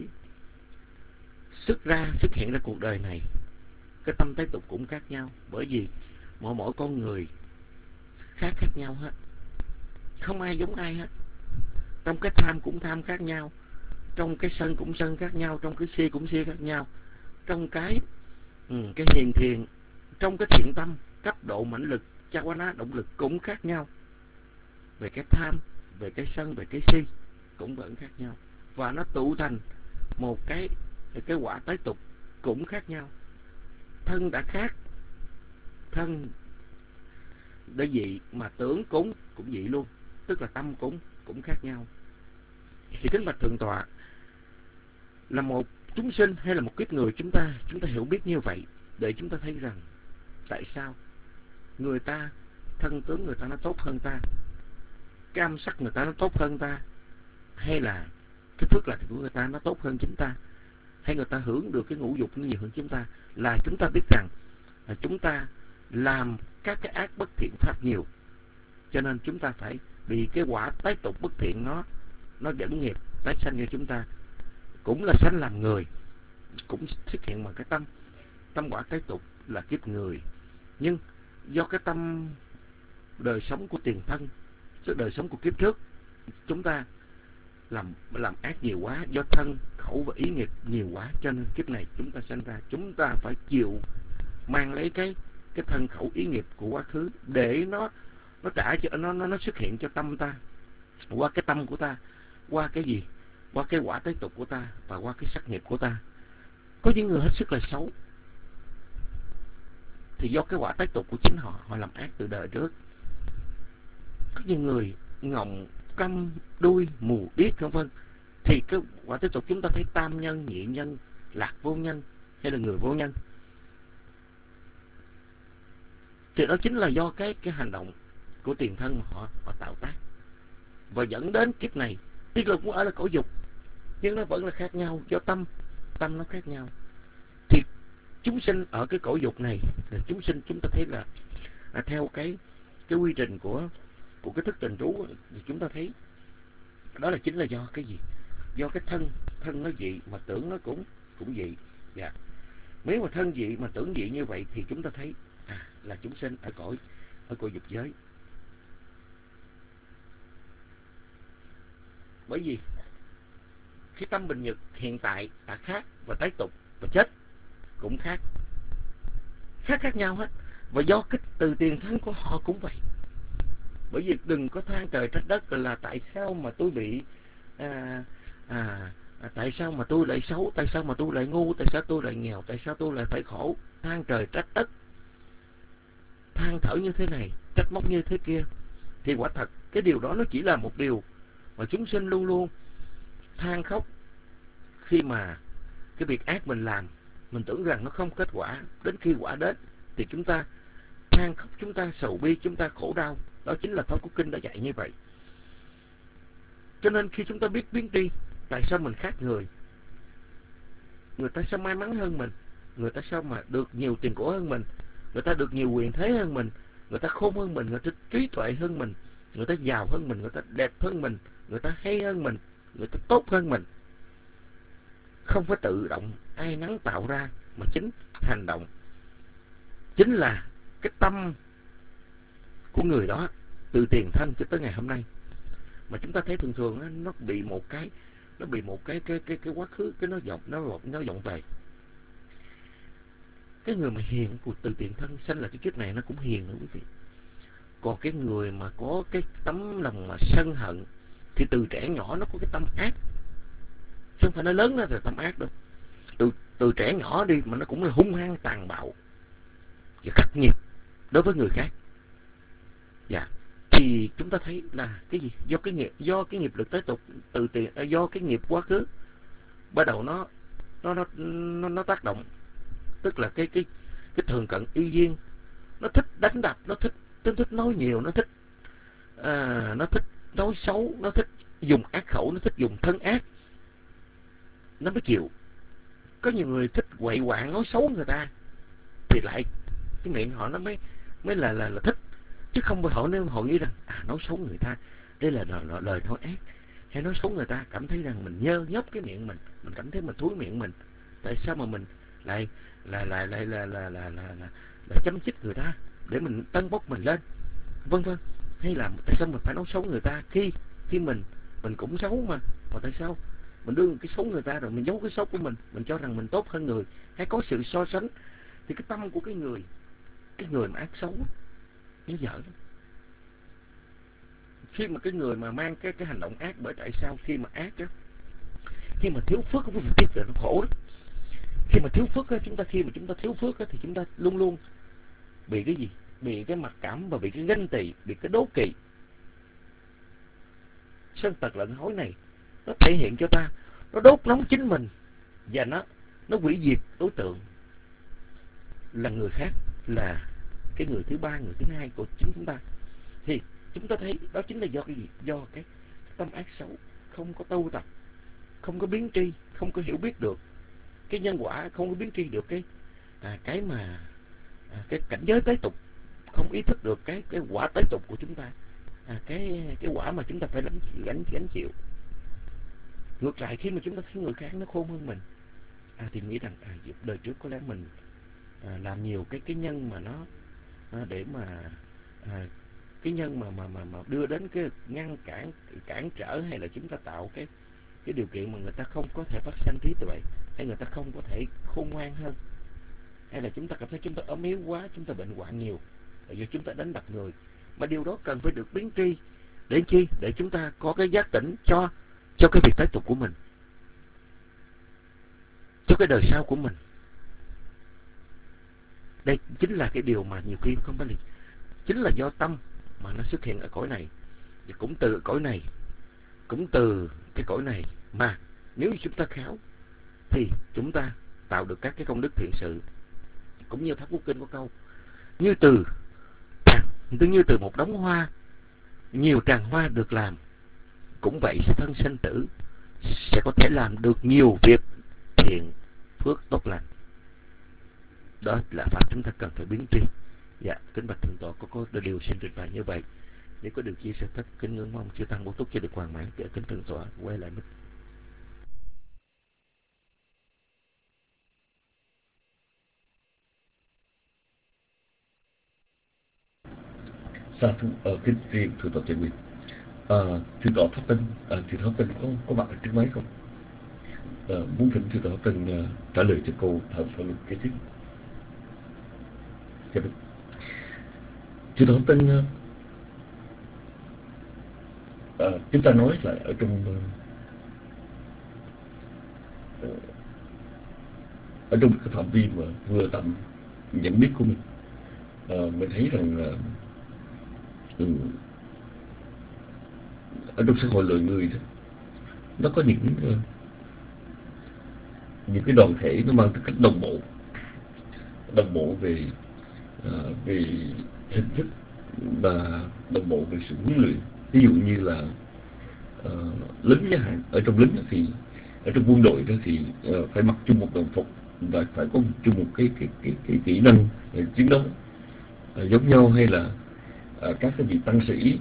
xuất hiện ra cuộc đời này, cái tâm tái tục cũng khác nhau, bởi vì mỗi con người khác nhau hết, không ai giống ai hết. Trong cái tham cũng tham khác nhau, trong cái sân cũng sân khác nhau, trong cái si cũng si khác nhau, trong cái hiền thiền, trong cái thiện tâm, cấp độ mãnh lực, chawana động lực cũng khác nhau. Về cái tham, về cái sân, về cái si cũng vẫn khác nhau, và nó tụ thành một cái quả tái tục cũng khác nhau. Thân đã khác, thân đã dị, mà tưởng cũng dị luôn, tức là tâm cũng khác nhau. Thì kính bạch thượng tọa, là một chúng sinh hay là một kiếp người, chúng ta hiểu biết như vậy để chúng ta thấy rằng tại sao người ta thân tướng người ta nó tốt hơn ta, cái âm sắc người ta nó tốt hơn ta, hay là cái phước lành của người ta nó tốt hơn chúng ta, hay người ta hưởng được cái ngũ dục nhiều hơn chúng ta, là chúng ta biết rằng là chúng ta làm các cái ác bất thiện pháp nhiều, cho nên chúng ta phải bị cái quả tái tục bất thiện nó dẫn nghiệp tái sanh cho chúng ta. Cũng là sanh làm người, cũng xuất hiện bằng cái tâm quả tái tục là kiếp người, nhưng do cái tâm đời sống của tiền thân, đời sống của kiếp trước, chúng ta làm ác nhiều quá, do thân khẩu và ý nghiệp nhiều quá, cho nên kiếp này chúng ta sanh ra, chúng ta phải chịu mang lấy cái thân khẩu ý nghiệp của quá khứ để nó trả cho nó xuất hiện cho tâm ta, qua cái tâm của ta, qua cái gì, qua cái quả tái tục của ta, và qua cái sắc nghiệp của ta. Có những người hết sức là xấu, thì do cái quả tái tục của chính họ làm ác từ đời trước. Có những người ngọng, câm, đuôi, mù, điếc vân vân, thì cái quả tái tục chúng ta thấy tam nhân, nhị nhân, lạc vô nhân, hay là người vô nhân, thì đó chính là do cái hành động của tiền thân mà họ tạo tác, và dẫn đến kiếp này tuy là cũng ở là cõi dục, nhưng nó vẫn là khác nhau, do tâm nó khác nhau. Thì chúng sinh ở cái cõi dục này là chúng sinh, chúng ta thấy là theo cái quy trình của cái thức tình trú, thì chúng ta thấy đó là chính là do cái gì, do cái thân nó dị mà tưởng nó cũng dị. Dạ. Nếu mà thân dị mà tưởng dị như vậy thì chúng ta thấy là chúng sinh ở cõi dục giới. Bởi vì cái tâm bình nhật hiện tại đã khác, và tái tục và chết cũng khác nhau hết, và do cái từ tiền thân của họ cũng vậy. Bởi vì đừng có than trời trách đất là tại sao mà tôi bị tại sao mà tôi lại xấu, tại sao mà tôi lại ngu, tại sao tôi lại nghèo, tại sao tôi lại phải khổ. Than trời trách đất, than thở như thế này, trách móc như thế kia, thì quả thật cái điều đó nó chỉ là một điều mà chúng sinh luôn luôn than khóc. Khi mà cái việc ác mình làm, mình tưởng rằng nó không kết quả, đến khi quả đến thì chúng ta than khóc, chúng ta sầu bi, chúng ta khổ đau. Đó chính là pháp của kinh đã dạy như vậy. Cho nên khi chúng ta biết biến tri, tại sao mình khác người ta sao may mắn hơn mình, người ta sao mà được nhiều tiền của hơn mình, người ta được nhiều quyền thế hơn mình, người ta khôn hơn mình, người ta trí tuệ hơn mình, người ta giàu hơn mình, người ta đẹp hơn mình, người ta hay hơn mình, người ta tốt hơn mình. Không phải tự động ai nắng tạo ra, mà chính hành động, chính là cái tâm của người đó từ tiền thân cho tới ngày hôm nay. Mà chúng ta thấy thường thường nó bị một cái quá khứ, cái nó vọng về. Cái người mà hiền của từ tiền thân sanh là cái kiếp này nó cũng hiền nữa quý vị. Còn cái người mà có cái tấm lòng mà sân hận, thì từ trẻ nhỏ nó có cái tâm ác, chứ không phải nó lớn nó là tâm ác đâu. Từ trẻ nhỏ đi mà nó cũng là hung hăng, tàn bạo và khắc nghiệt đối với người khác. Dạ. Thì chúng ta thấy là cái gì? Do cái nghiệp lực tế tục từ tiền, do cái nghiệp quá khứ bắt đầu nó tác động, tức là cái thường cận y duyên, nó thích đánh đập, nó thích nói nhiều, nó thích nói xấu, nó thích dùng ác khẩu, nó thích dùng thân ác, nó mới chịu. Có nhiều người thích quậy quạng nói xấu người ta thì lại cái miệng họ nó mới là thích, chứ không phải họ nghĩ rằng nói xấu người ta đây là lời nói ác, hay nói xấu người ta cảm thấy rằng mình nhơ nhớp cái miệng mình cảm thấy mình thúi miệng mình, tại sao mà mình lại châm chích người ta để mình tâng bốc mình lên, vân vân, hay là tại sao mình phải nói xấu người ta khi mình cũng xấu mà tại sao mình đưa cái xấu người ta rồi mình giấu cái xấu của mình cho rằng mình tốt hơn người, hay có sự so sánh, thì cái tâm của cái người mà ác xấu nó dở lắm. Khi mà cái người mà mang cái hành động ác, bởi tại sao khi mà ác á, khi mà thiếu phước, quý vị biết là nó khổ lắm. Khi mà thiếu phước á, khi mà chúng ta thiếu phước á, thì chúng ta luôn luôn bị cái gì? Bị cái mặc cảm, và bị cái ganh tị, bị cái đố kỵ. Sân tật lợn hối này nó thể hiện cho ta, nó đốt nóng chính mình, và nó hủy diệt đối tượng là người khác, là cái người thứ ba, người thứ hai của chính chúng ta. Thì chúng ta thấy đó chính là do cái gì? Do cái tâm ác xấu, không có tu tập, không có biến tri, không có hiểu biết được cái nhân quả, không có biến tri được cái cảnh giới tế tục, không ý thức được cái quả tế tục của chúng ta, cái quả mà chúng ta phải gánh chịu. Ngược lại, khi mà chúng ta thấy người khác nó khôn hơn mình, thì nghĩ rằng đời trước có lẽ mình làm nhiều cái nhân mà nó để mà cái nhân mà đưa đến cái ngăn cản trở, hay là chúng ta tạo cái điều kiện mà người ta không có thể phát sanh trí tuệ, hay người ta không có thể khôn ngoan hơn, hay là chúng ta cảm thấy chúng ta ốm yếu quá, chúng ta bệnh hoạn nhiều là do chúng ta đánh đập người. Mà điều đó cần phải được biến tri. Để chi? Để chúng ta có cái giác tỉnh cho cái việc tế tục của mình, cho cái đời sau của mình. Đây chính là cái điều mà nhiều khi không phải là, chính là do tâm mà nó xuất hiện ở cõi này, và cũng từ cõi này, cũng từ cái cõi này mà nếu như chúng ta khéo thì chúng ta tạo được các cái công đức thiện sự. Cũng như Pháp Quốc Kinh có câu, như từ một đống hoa, nhiều tràng hoa được làm, cũng vậy sẽ thân sanh tử, sẽ có thể làm được nhiều việc thiện phước tốt lành. Đó là pháp chúng ta cần phải biến tri. Dạ, kính bạch thượng tọa, có điều xin trình bày như vậy. Nếu có điều chia sẻ thất, kính ngưỡng mong chư tăng bổ túc cho được hoàn mãn. Kính thượng tọa quay lại mic. Sa thú kính riêng thượng tọa Trần Nguyên. Thượng tọa Pháp Tinh, thượng tọa Pháp Tinh có mặt ở trước máy không? Muốn thỉnh thượng tọa Pháp Tinh trả lời cho câu thảo luận kế tiếp. Dạ vâng. Thượng tọa Pháp Tinh, chúng ta nói lại ở trong cái phạm vi mà vừa tầm nhận biết của mình, mình thấy rằng là ở trong xã hội loài người đó, nó có những cái đoàn thể nó mang tính cách đồng bộ về hình thức và đồng bộ về sự huấn luyện. Ví dụ như là lính chẳng hạn, ở trong lính thì ở trong quân đội đó thì phải mặc chung một đồng phục và phải có chung một cái kỹ năng chiến đấu giống nhau, hay là các cái vị tăng sĩ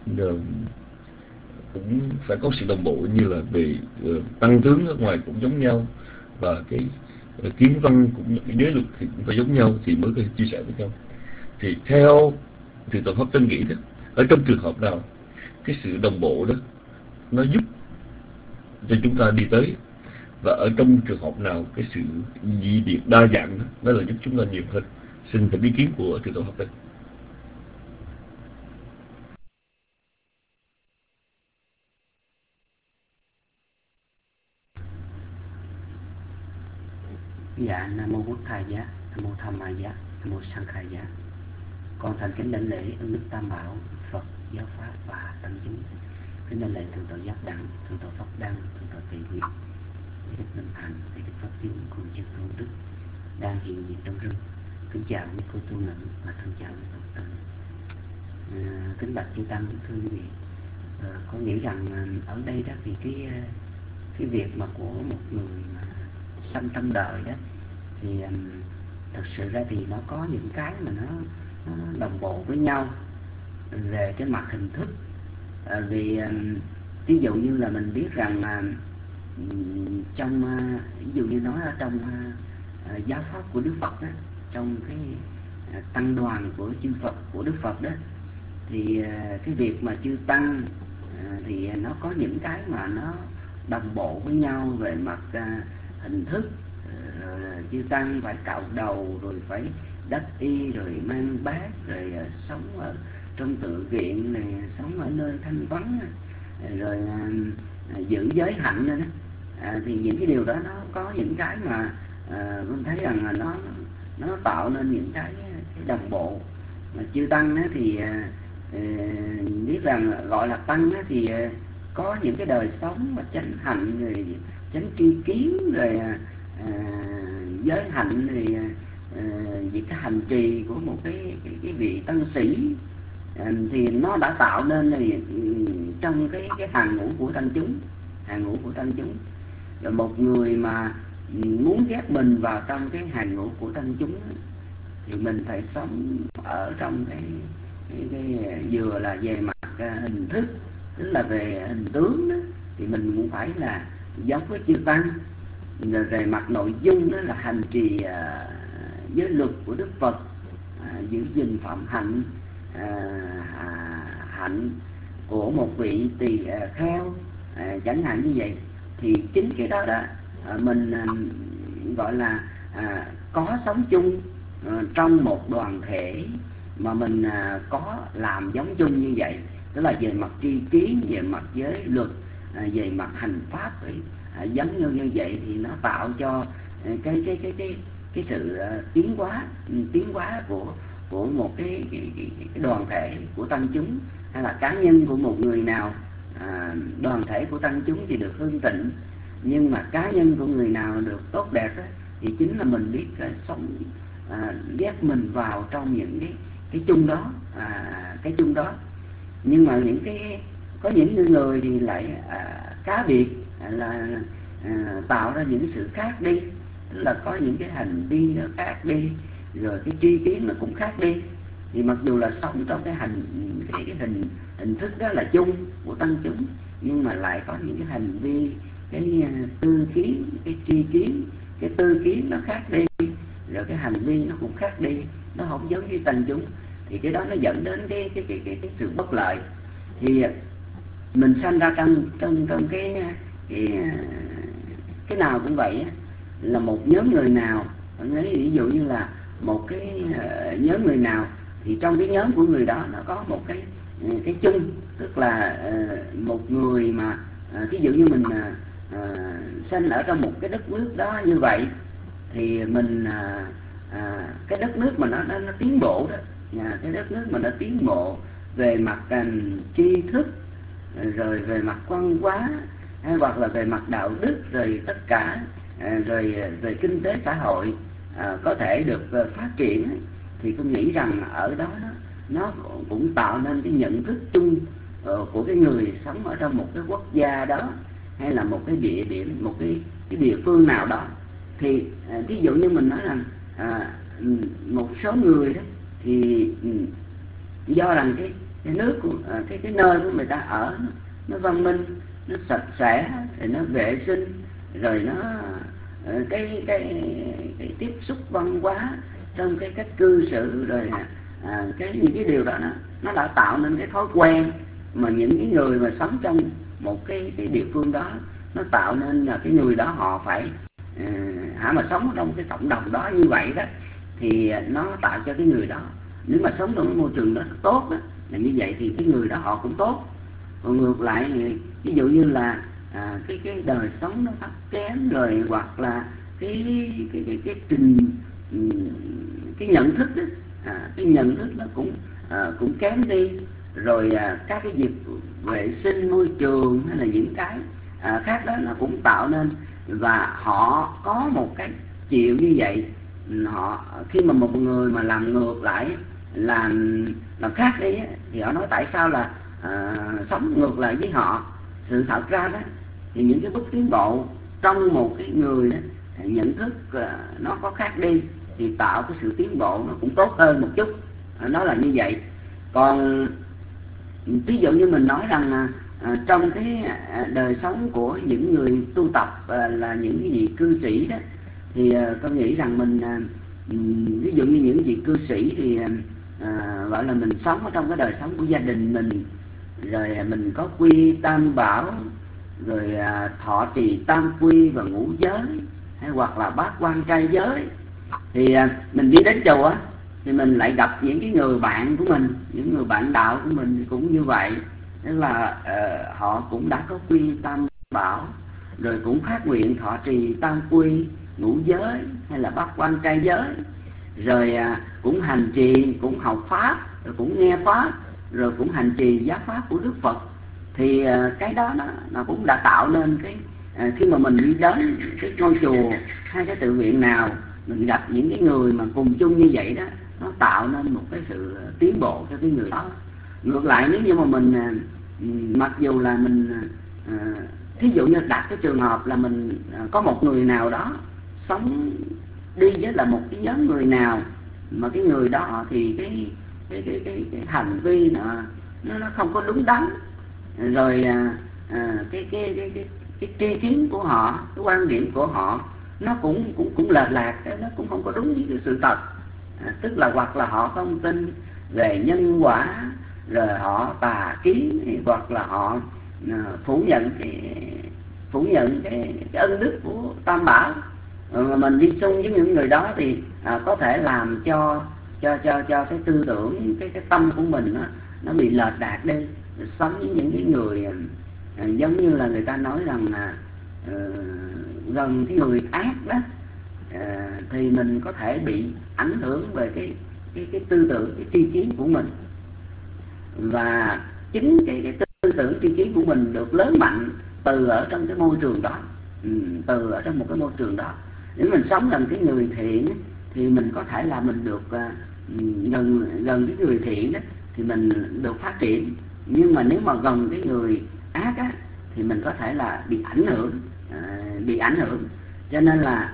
cũng phải có sự đồng bộ, như là về tăng tướng ở ngoài cũng giống nhau, và cái kiến văn cũng cái giới luật thì cũng phải giống nhau thì mới có thể chia sẻ với nhau. Thì theo thượng tọa Pháp Tinh nghĩ đó, ở trong trường hợp nào cái sự đồng bộ đó nó giúp cho chúng ta đi tới, và ở trong trường hợp nào cái sự dị biệt đa dạng đó nó là giúp chúng ta nhiều hơn? Xin thỉnh ý kiến của thượng tọa Pháp Tinh. Dạ, Nam mô Bụt Thầy Giá, Nam mô Tham Ma Giá, Nam mô Sang Khai Giá. Con thành kính đảnh lễ ơn đức Tam Bảo, Phật, Giáo Pháp và Tăng chúng. Kính đảnh lễ thượng tọa Giác Đẳng, thượng tọa Pháp Đăng, thượng tọa Tỳ Nguyệt, đức Minh Thành, đức Pháp Tiến cùng chư tôn đức đang hiện diện trong rừng. Kính chào quý cô tu nữ và thân chào quý Phật tử. Kính bạch chư Tăng, thưa quý vị. Có nghĩ rằng ở đây đó thì cái việc mà của một người mà sanh trong đời đó thì thật sự ra thì nó có những cái mà nó đồng bộ với nhau về cái mặt hình thức. Vì ví dụ như là mình biết rằng trong ví dụ như nói ở trong giáo pháp của Đức Phật đó, trong cái tăng đoàn của chư Phật, của Đức Phật đó, thì cái việc mà chư tăng thì nó có những cái mà nó đồng bộ với nhau về mặt hình thức. Chư tăng phải cạo đầu, rồi phải đắp y, rồi mang bát, rồi sống ở trong tự viện này, sống ở nơi thanh vắng, rồi giữ giới hạnh nữa đó. Thì những cái điều đó nó có những cái mà con thấy rằng là nó tạo nên những cái đồng bộ. Mà chư tăng đó thì biết rằng gọi là tăng đó thì có những cái đời sống mà chánh hạnh, rồi chánh tri kiến, rồi giới hạnh, rồi việc cái hành trì của một cái vị tăng sĩ, thì nó đã tạo nên này, trong cái hàng ngũ của tăng chúng, hàng ngũ của tăng chúng. Rồi một người mà muốn ghép mình vào trong cái hàng ngũ của tăng chúng thì mình phải sống ở trong cái vừa là về mặt hình thức, tức là về hình tướng đó, thì mình cũng phải là giống với chư tăng. Rồi về mặt nội dung đó là hành trì giới luật của Đức Phật, giữ gìn phạm hạnh, hạnh của một vị tỳ kheo, chẳng hạn như vậy. Thì chính cái đó đó mình gọi là có sống chung trong một đoàn thể mà mình có làm giống chung như vậy, tức là về mặt tri kiến, về mặt giới luật, về mặt hành pháp giống như vậy, thì nó tạo cho cái sự tiến hóa của một cái đoàn thể của tăng chúng, hay là cá nhân của một người nào. Đoàn thể của tăng chúng thì được hưng thịnh, nhưng mà cá nhân của người nào được tốt đẹp đó, thì chính là mình biết sống ghép mình vào trong những cái chung đó, cái chung đó. Nhưng mà có những người thì lại cá biệt, là tạo ra những sự khác đi, tức là có những cái hành vi nó khác đi, rồi cái tri kiến nó cũng khác đi. Thì mặc dù là sống trong cái hình thức đó là chung của tăng chúng, nhưng mà lại có những cái hành vi, cái tư kiến, cái tri kiến, cái tư kiến nó khác đi, rồi cái hành vi nó cũng khác đi, nó không giống như tăng chúng. Thì cái đó nó dẫn đến cái sự bất lợi. Thì mình sanh ra trong cái nào cũng vậy, là một nhóm người nào, ví dụ như là một cái nhóm người nào, thì trong cái nhóm của người đó nó có một cái chung, tức là một người mà ví dụ như mình sanh ở trong một cái đất nước đó như vậy, thì mình cái đất nước mà nó tiến bộ đó, cái đất nước mà nó tiến bộ về mặt tri thức, rồi về mặt văn hóa, hay hoặc là về mặt đạo đức, rồi tất cả, rồi về kinh tế xã hội có thể được phát triển, thì tôi nghĩ rằng ở đó nó cũng tạo nên cái nhận thức chung của cái người sống ở trong một cái quốc gia đó, hay là một cái địa điểm, một cái địa phương nào đó. Thì ví dụ như mình nói rằng một số người đó thì do rằng cái nước của cái nơi của người ta ở nó văn minh, nó sạch sẽ, rồi nó vệ sinh, rồi nó cái tiếp xúc văn hóa trong cái cách cư xử, rồi những cái điều đó nó đã tạo nên cái thói quen mà những cái người mà sống trong một cái địa phương đó, nó tạo nên là cái người đó họ phải mà sống trong cái cộng đồng đó như vậy đó, thì nó tạo cho cái người đó, nếu mà sống trong cái môi trường đó tốt đó, là như vậy thì cái người đó họ cũng tốt. Còn ngược lại, ví dụ như là cái đời sống nó thấp kém, rồi hoặc là cái nhận thức đó, cái nhận thức nó cũng kém đi. Rồi các cái việc vệ sinh môi trường hay là những cái khác đó nó cũng tạo nên, và họ có một cái chiều như vậy. Họ khi mà một người mà làm ngược lại, làm khác đi thì họ nói tại sao là sống ngược lại với họ. Sự thật ra đó thì những cái bước tiến bộ trong một cái người đó, nhận thức nó có khác đi thì tạo cái sự tiến bộ nó cũng tốt hơn một chút, nó là như vậy. Còn ví dụ như mình nói rằng trong cái đời sống của những người tu tập là những cái vị cư sĩ đó, thì tôi nghĩ rằng mình ví dụ như những vị cư sĩ thì gọi là mình sống ở trong cái đời sống của gia đình mình, rồi mình có quy tam bảo, rồi thọ trì tam quy và ngũ giới, hay hoặc là bát quan trai giới. Thì mình đi đến chùa thì mình lại gặp những cái người bạn của mình, những người bạn đạo của mình cũng như vậy. Tức là họ cũng đã có quy tam bảo, rồi cũng phát nguyện thọ trì tam quy, ngũ giới hay là bát quan trai giới, rồi cũng hành trì, cũng học pháp, rồi cũng nghe pháp, rồi cũng hành trì giác pháp của Đức Phật. Thì cái đó nó cũng đã tạo nên cái khi mà mình đi đến cái ngôi chùa hay cái tự viện nào, mình gặp những cái người mà cùng chung như vậy đó, nó tạo nên một cái sự tiến bộ cho cái người đó. Ngược lại nếu như mà mình mặc dù là mình thí dụ như đặt cái trường hợp là mình có một người nào đó sống đi với là một cái nhóm người nào, mà cái người đó thì cái hành vi nó không có đúng đắn, rồi cái tri kiến của họ, cái quan điểm của họ nó cũng lệch lạc, nó cũng không có đúng với cái sự thật. Tức là hoặc là họ không tin về nhân quả, rồi họ tà kiến, hoặc là họ phủ nhận cái ân đức của Tam Bảo. Mình đi xung với những người đó thì có thể làm cho cái tư tưởng, cái tâm của mình nó bị lệch lạc đi. Sống với những cái người giống như là người ta nói rằng là gần cái người ác đó, thì mình có thể bị ảnh hưởng về cái tư tưởng, cái tri kiến của mình. Và chính cái tư tưởng tri kiến của mình được lớn mạnh từ ở trong cái môi trường đó, từ ở trong một cái môi trường đó. Nếu mình sống gần cái người thiện thì mình có thể là mình được gần cái người thiện đó thì mình được phát triển. Nhưng mà nếu mà gần cái người ác á, thì mình có thể là bị ảnh hưởng. Cho nên là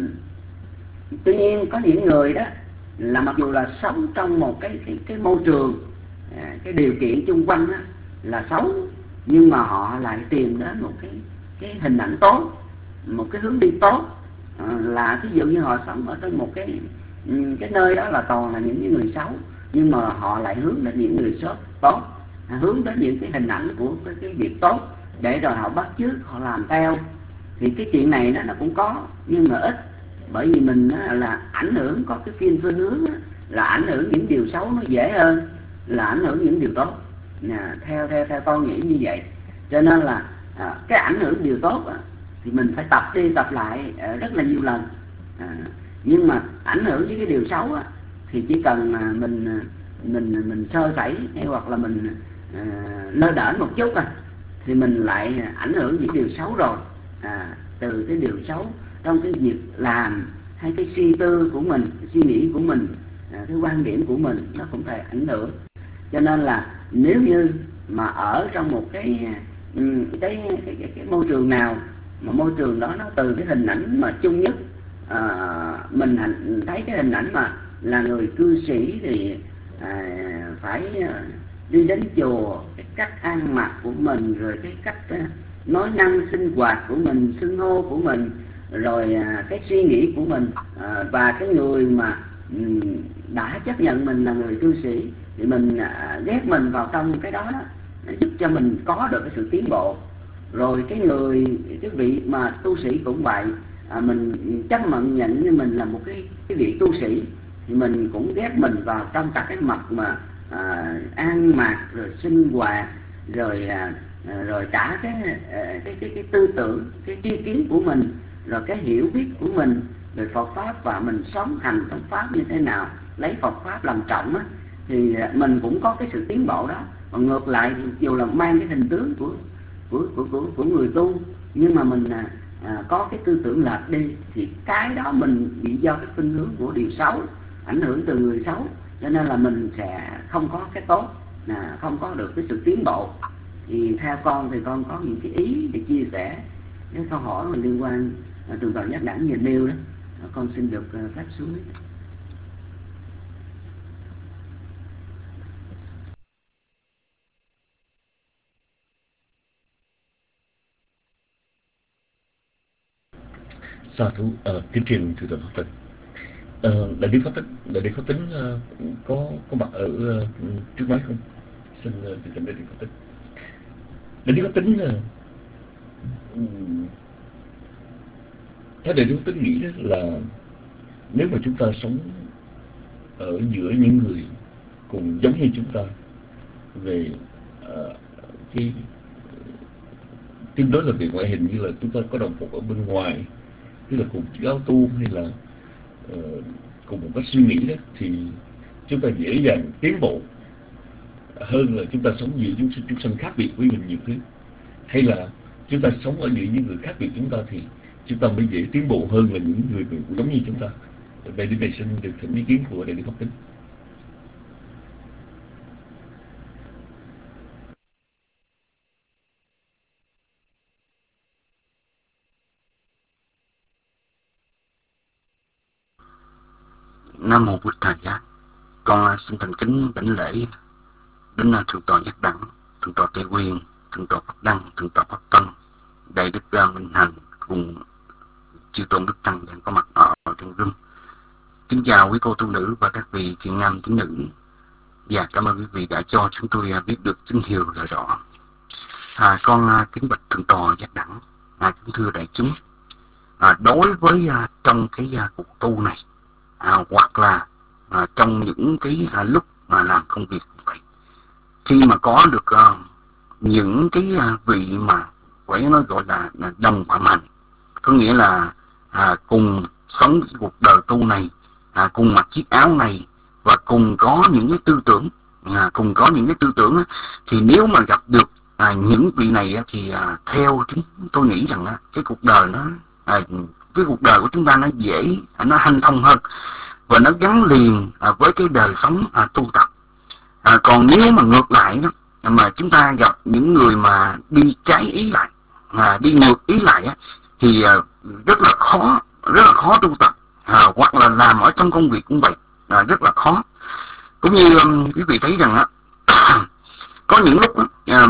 tuy nhiên có những người đó là mặc dù là sống trong một cái môi trường, cái điều kiện chung quanh đó là xấu, nhưng mà họ lại tìm đến một cái hình ảnh tốt, một cái hướng đi tốt. Là ví dụ như họ sống ở trong một cái nơi đó là toàn là những người xấu, nhưng mà họ lại hướng đến những người tốt, hướng đến những cái hình ảnh của cái việc tốt để rồi họ bắt chước, họ làm theo. Thì cái chuyện này nó cũng có nhưng mà ít, bởi vì mình là ảnh hưởng, có cái phim phương hướng là ảnh hưởng những điều xấu nó dễ hơn là ảnh hưởng những điều tốt. Theo con nghĩ như vậy. Cho nên là cái ảnh hưởng điều tốt thì mình phải tập đi tập lại rất là nhiều lần. Nhưng mà ảnh hưởng với cái điều xấu thì chỉ cần mình sơ sẩy hay hoặc là mình lơ đễnh một chút thì mình lại ảnh hưởng những điều xấu rồi. Từ cái điều xấu trong cái việc làm hay cái suy tư của mình, suy nghĩ của mình, cái quan điểm của mình nó cũng thể ảnh hưởng. Cho nên là nếu như mà ở trong một cái môi trường nào mà môi trường đó nó từ cái hình ảnh mà chung nhất, mình thấy cái hình ảnh mà là người cư sĩ thì phải đi đến chùa, cái cách ăn mặc của mình, rồi cái cách nói năng sinh hoạt của mình, xưng hô của mình, rồi cái suy nghĩ của mình, và cái người mà đã chấp nhận mình là người cư sĩ thì mình ghép mình vào trong cái đó, giúp cho mình có được cái sự tiến bộ. Rồi cái vị mà tu sĩ cũng vậy, mình chấp nhận như mình là một cái vị tu sĩ thì mình cũng ghép mình vào trong cả cái mặt mà ăn mặc, rồi sinh hoạt, rồi cả cái tư tưởng, cái tri kiến của mình rồi cái hiểu biết của mình về Phật pháp và mình sống hành trong pháp như thế nào, lấy Phật pháp làm trọng á, thì mình cũng có cái sự tiến bộ đó. Còn ngược lại thì dù là mang cái hình tướng của người tu, nhưng mà mình có cái tư tưởng lệch đi, thì cái đó mình bị do cái khuynh hướng của điều xấu, ảnh hưởng từ người xấu, cho nên là mình sẽ không có cái tốt, không có được cái sự tiến bộ. Thì theo con thì con có những cái ý để chia sẻ cái câu hỏi mà liên quan Thượng tọa Giác Đẳng vừa nêu đó, con xin được phép xuống. Sa thú, kính trình Thượng tọa Pháp Tịnh. Đại đức Pháp Tịnh có mặt ở trước máy không? Xin từ trình Đại đức Pháp Tịnh. Đại đức Pháp Tịnh theo Đại đức Pháp Tịnh nghĩ đó là nếu mà chúng ta sống ở giữa những người cùng giống như chúng ta về cái tương đối là về ngoại hình, như là chúng ta có đồng phục ở bên ngoài, tức là cùng chiếc áo tu hay là cùng một cách suy nghĩ đó, thì chúng ta dễ dàng tiến bộ hơn là chúng ta sống giữa chúng sanh khác biệt với mình nhiều thứ. Hay là chúng ta sống ở giữa những người khác biệt chúng ta thì chúng ta mới dễ tiến bộ hơn là những người cũng giống như chúng ta. Vậy đến đây xin được thỉnh ý kiến của Đại đức Pháp Tịnh. Nam mô Bụt Thầy Giác. Con xin thành kính đảnh lễ đến Thượng tọa Giác Đẳng, Thượng tọa Tây Nguyên, Thượng tọa Pháp Đăng, Thượng tọa Pháp Tân, Đại đức Minh Hằng cùng chư tôn đức tăng đang có mặt ở trong room. Kính chào quý cô tu nữ và các vị thiện nam tín nữ, và cảm ơn quý vị đã cho chúng tôi biết được tín hiệu là rõ. Con kính bạch Thượng tọa Giác Đẳng, kính thưa đại chúng, đối với trong cái cuộc tu này, hoặc là trong những cái lúc mà làm công việc như vậy, khi mà có được những cái vị mà phải nói gọi là đồng phạm hạnh, có nghĩa là cùng sống cái cuộc đời tu này, cùng mặc chiếc áo này và cùng có những cái tư tưởng, thì nếu mà gặp được những vị này thì theo chúng tôi nghĩ rằng cái cuộc đời của chúng ta nó dễ, nó hanh thông hơn và nó gắn liền với cái đời sống tu tập. Còn nếu mà ngược lại đó, mà chúng ta gặp những người mà đi trái ý lại, đi ngược ý lại thì rất là khó tu tập, hoặc là làm ở trong công việc cũng vậy, rất là khó. Cũng như quý vị thấy rằng có những lúc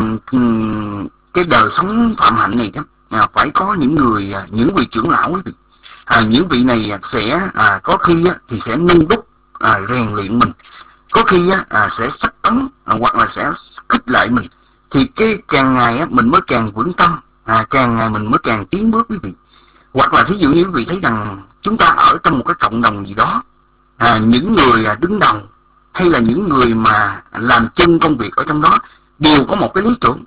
cái đời sống phạm hạnh này phải có những vị trưởng lão quý vị. Những vị này sẽ có khi thì sẽ nâng đúc rèn luyện mình, có khi sẽ sách tấn hoặc là sẽ khích lệ mình, thì cái càng ngày mình mới càng vững tâm, càng ngày mình mới càng tiến bước quý vị. Hoặc là thí dụ như quý vị thấy rằng chúng ta ở trong một cái cộng đồng gì đó, những người đứng đầu hay là những người mà làm chân công việc ở trong đó đều có một cái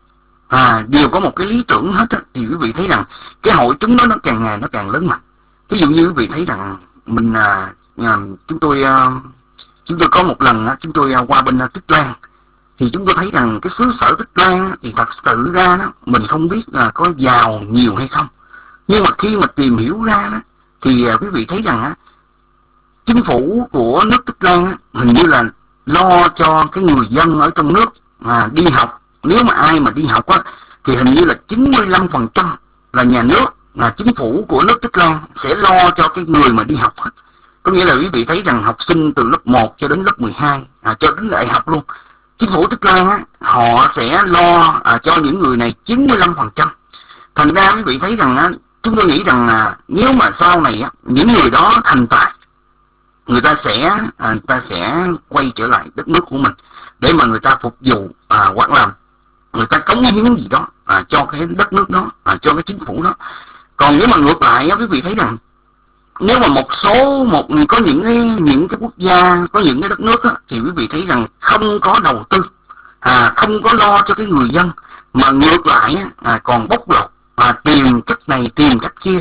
lý tưởng, hết thì quý vị thấy rằng cái hội chúng đó nó càng ngày nó càng lớn mạnh. Ví dụ như quý vị thấy rằng mình chúng tôi có một lần chúng tôi qua bên Tích Lan, thì chúng tôi thấy rằng cái xứ sở Tích Lan thì thật sự ra mình không biết là có giàu nhiều hay không, nhưng mà khi mà tìm hiểu ra thì quý vị thấy rằng chính phủ của nước Tích Lan hình như là lo cho cái người dân ở trong nước đi học. Nếu mà ai mà đi học thì hình như là 95% là nhà nước, chính phủ của nước Tích Lan sẽ lo cho cái người mà đi học. Có nghĩa là quý vị thấy rằng học sinh từ lớp 1 cho đến lớp 12, cho đến đại học luôn, chính phủ Tích Lan họ sẽ lo cho những người này 95%. Thành ra quý vị thấy rằng chúng tôi nghĩ rằng nếu mà sau này những người đó thành tài, người ta sẽ quay trở lại đất nước của mình để mà người ta phục vụ, hoặc là người ta cống hiến gì đó cho cái đất nước đó, cho cái chính phủ đó. Còn nếu mà ngược lại quý vị thấy rằng nếu mà có những cái quốc gia, có những cái đất nước thì quý vị thấy rằng không có đầu tư, không có lo cho cái người dân, mà ngược lại còn bóc lột, tìm cách này tìm cách kia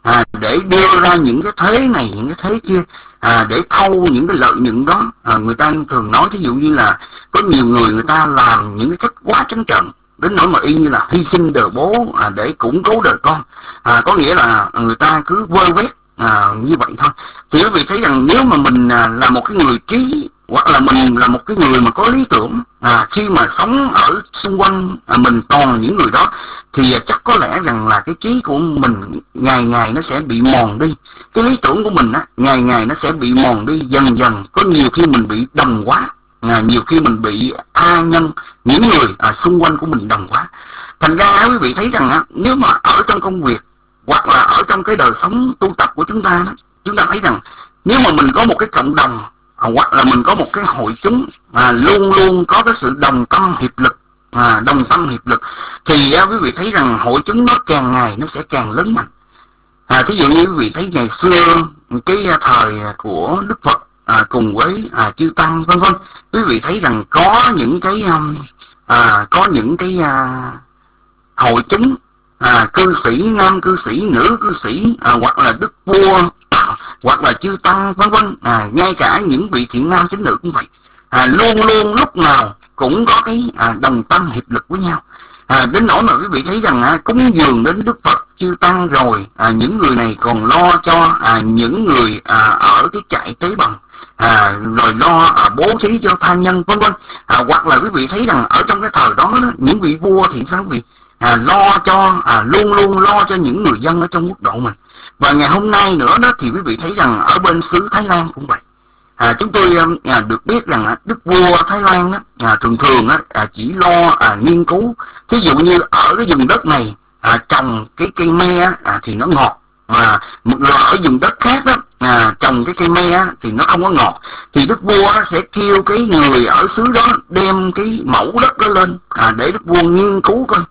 để đưa ra những cái thế này, những cái thế kia, để thâu những cái lợi nhuận đó. Người ta thường nói thí dụ như là có nhiều người ta làm những cái cách quá trắng trợn đến nỗi mà y như là hy sinh đời bố để củng cố đời con. Có nghĩa là người ta cứ vơ vét như vậy thôi. Thì quý vị thấy rằng nếu mà mình là một cái người trí, hoặc là mình là một cái người mà có lý tưởng, khi mà sống ở xung quanh mình toàn những người đó, thì chắc có lẽ rằng là cái trí của mình ngày ngày nó sẽ bị mòn đi. Cái lý tưởng của mình ngày ngày nó sẽ bị mòn đi dần dần. Có nhiều khi mình bị đồng quá, nhiều khi mình bị tha nhân, những người xung quanh của mình đồng quá. Thành ra quý vị thấy rằng nếu mà ở trong công việc hoặc là ở trong cái đời sống tu tập của chúng ta thấy rằng nếu mà mình có một cái cộng đồng, hoặc là mình có một cái hội chúng luôn luôn có cái sự đồng tâm hiệp lực, thì quý vị thấy rằng hội chúng nó càng ngày nó sẽ càng lớn mạnh. Thí dụ như quý vị thấy ngày xưa cái thời của Đức Phật cùng với chư tăng vân vân, quý vị thấy rằng có những cái hội chúng cư sĩ, nam cư sĩ, nữ cư sĩ, hoặc là đức vua, hoặc là chư tăng vân vân, ngay cả những vị thiện nam tín nữ cũng vậy, luôn luôn lúc nào cũng có cái đồng tâm hiệp lực với nhau. Đến nỗi mà quý vị thấy rằng cúng dường đến Đức Phật chư tăng rồi, những người này còn lo cho những người ở cái trại tế bần, rồi lo bố thí cho tha nhân vân vân. Hoặc là quý vị thấy rằng ở trong cái thời đó những vị vua thì sao quý vị lo cho luôn luôn lo cho những người dân ở trong quốc độ mình. Và ngày hôm nay nữa đó thì quý vị thấy rằng ở bên xứ Thái Lan cũng vậy. Chúng tôi được biết rằng đức vua Thái Lan thường thường chỉ lo nghiên cứu. Thí dụ như ở cái vùng đất này trồng cái cây me thì nó ngọt, rồi ở vùng đất khác đó trồng cái cây me thì nó không có ngọt, thì đức vua sẽ kêu cái người ở xứ đó đem cái mẫu đất đó lên để đức vua nghiên cứu coi.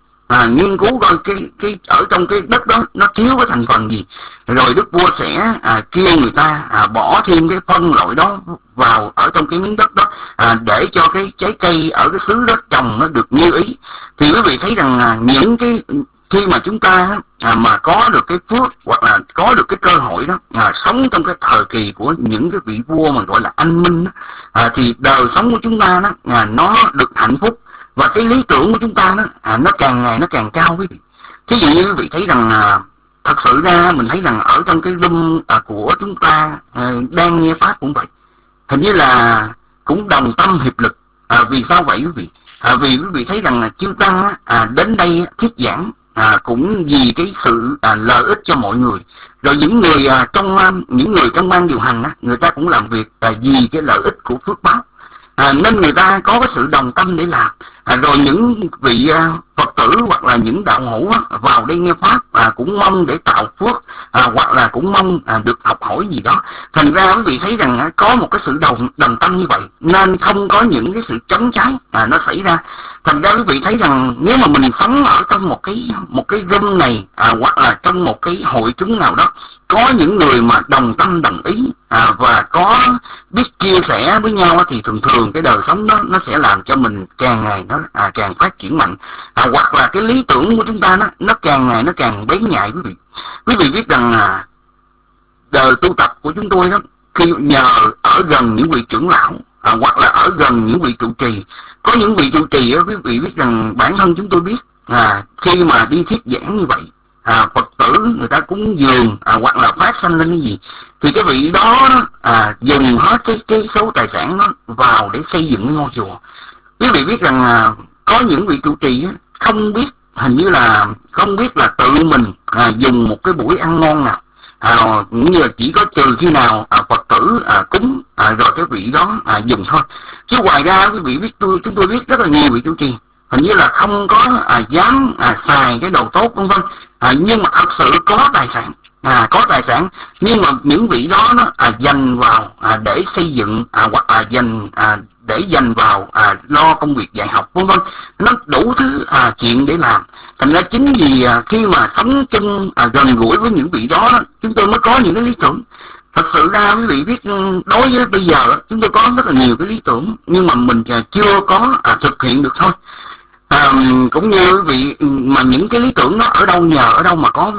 Cái ở trong cái đất đó nó thiếu cái thành phần gì, rồi đức vua sẽ kêu người ta bỏ thêm cái phân loại đó vào ở trong cái miếng đất đó, để cho cái trái cây ở cái xứ đó trồng nó được như ý. Thì quý vị thấy rằng những cái khi mà chúng ta mà có được cái phước hoặc là có được cái cơ hội đó sống trong cái thời kỳ của những cái vị vua mà gọi là anh minh đó, thì đời sống của chúng ta đó nó được hạnh phúc. Và cái lý tưởng của chúng ta đó nó càng ngày nó càng cao quý vị. Thí dụ như quý vị thấy rằng thật sự ra mình thấy rằng ở trong cái room của chúng ta đang nghe pháp cũng vậy, hình như là cũng đồng tâm hiệp lực. Vì sao vậy quý vị? Vì quý vị thấy rằng chư tăng đến đây thuyết giảng cũng vì cái sự lợi ích cho mọi người. Rồi những người trong ban điều hành người ta cũng làm việc vì cái lợi ích của phước báo. Nên người ta có cái sự đồng tâm để làm. Rồi những vị Phật tử hoặc là những đạo hữu vào đây nghe pháp cũng mong để tạo phước, hoặc là cũng mong được học hỏi gì đó. Thành ra quý vị thấy rằng có một cái sự đồng tâm như vậy nên không có những cái sự chống trái nó xảy ra. Thành ra quý vị thấy rằng nếu mà mình sống ở trong một cái room này, hoặc là trong một cái hội chúng nào đó có những người mà đồng tâm đồng ý và có biết chia sẻ với nhau, thì thường thường cái đời sống đó nó sẽ làm cho mình càng ngày nó càng phát triển mạnh, hoặc là cái lý tưởng của chúng ta nó càng ngày nó càng bén nhạy. Quý vị biết rằng đời tu tập của chúng tôi đó, khi nhờ ở gần những vị trưởng lão hoặc là ở gần những vị trụ trì. Có những vị trụ trì quý vị biết rằng bản thân chúng tôi biết khi mà đi thuyết giảng như vậy, Phật tử người ta cúng dường hoặc là phát sanh lên cái gì, thì cái vị đó dùng hết cái số tài sản đó vào để xây dựng cái ngôi chùa. Quý vị biết rằng có những vị trụ trì không biết, hình như là không biết là tự mình dùng một cái buổi ăn ngon nào, cũng như là chỉ có trừ khi nào Phật tử cúng rồi cái vị đó dùng thôi. Chứ ngoài ra quý vị biết chúng tôi biết rất là nhiều vị trụ trì hình như là không có dám xài cái đồ tốt vân vân, nhưng mà thật sự có tài sản, nhưng mà những vị đó nó dành vào để xây dựng hoặc là dành vào lo công việc dạy học vân vân, nó đủ thứ chuyện để làm. Thành ra chính vì khi mà sống chung gần gũi với những vị đó, chúng tôi mới có những cái lý tưởng. Thật sự ra quý vị biết, đối với bây giờ chúng tôi có rất là nhiều cái lý tưởng, nhưng mà mình chưa có thực hiện được thôi. Cũng như quý vị, mà những cái lý tưởng đó ở đâu nhờ ở đâu mà có quý vị?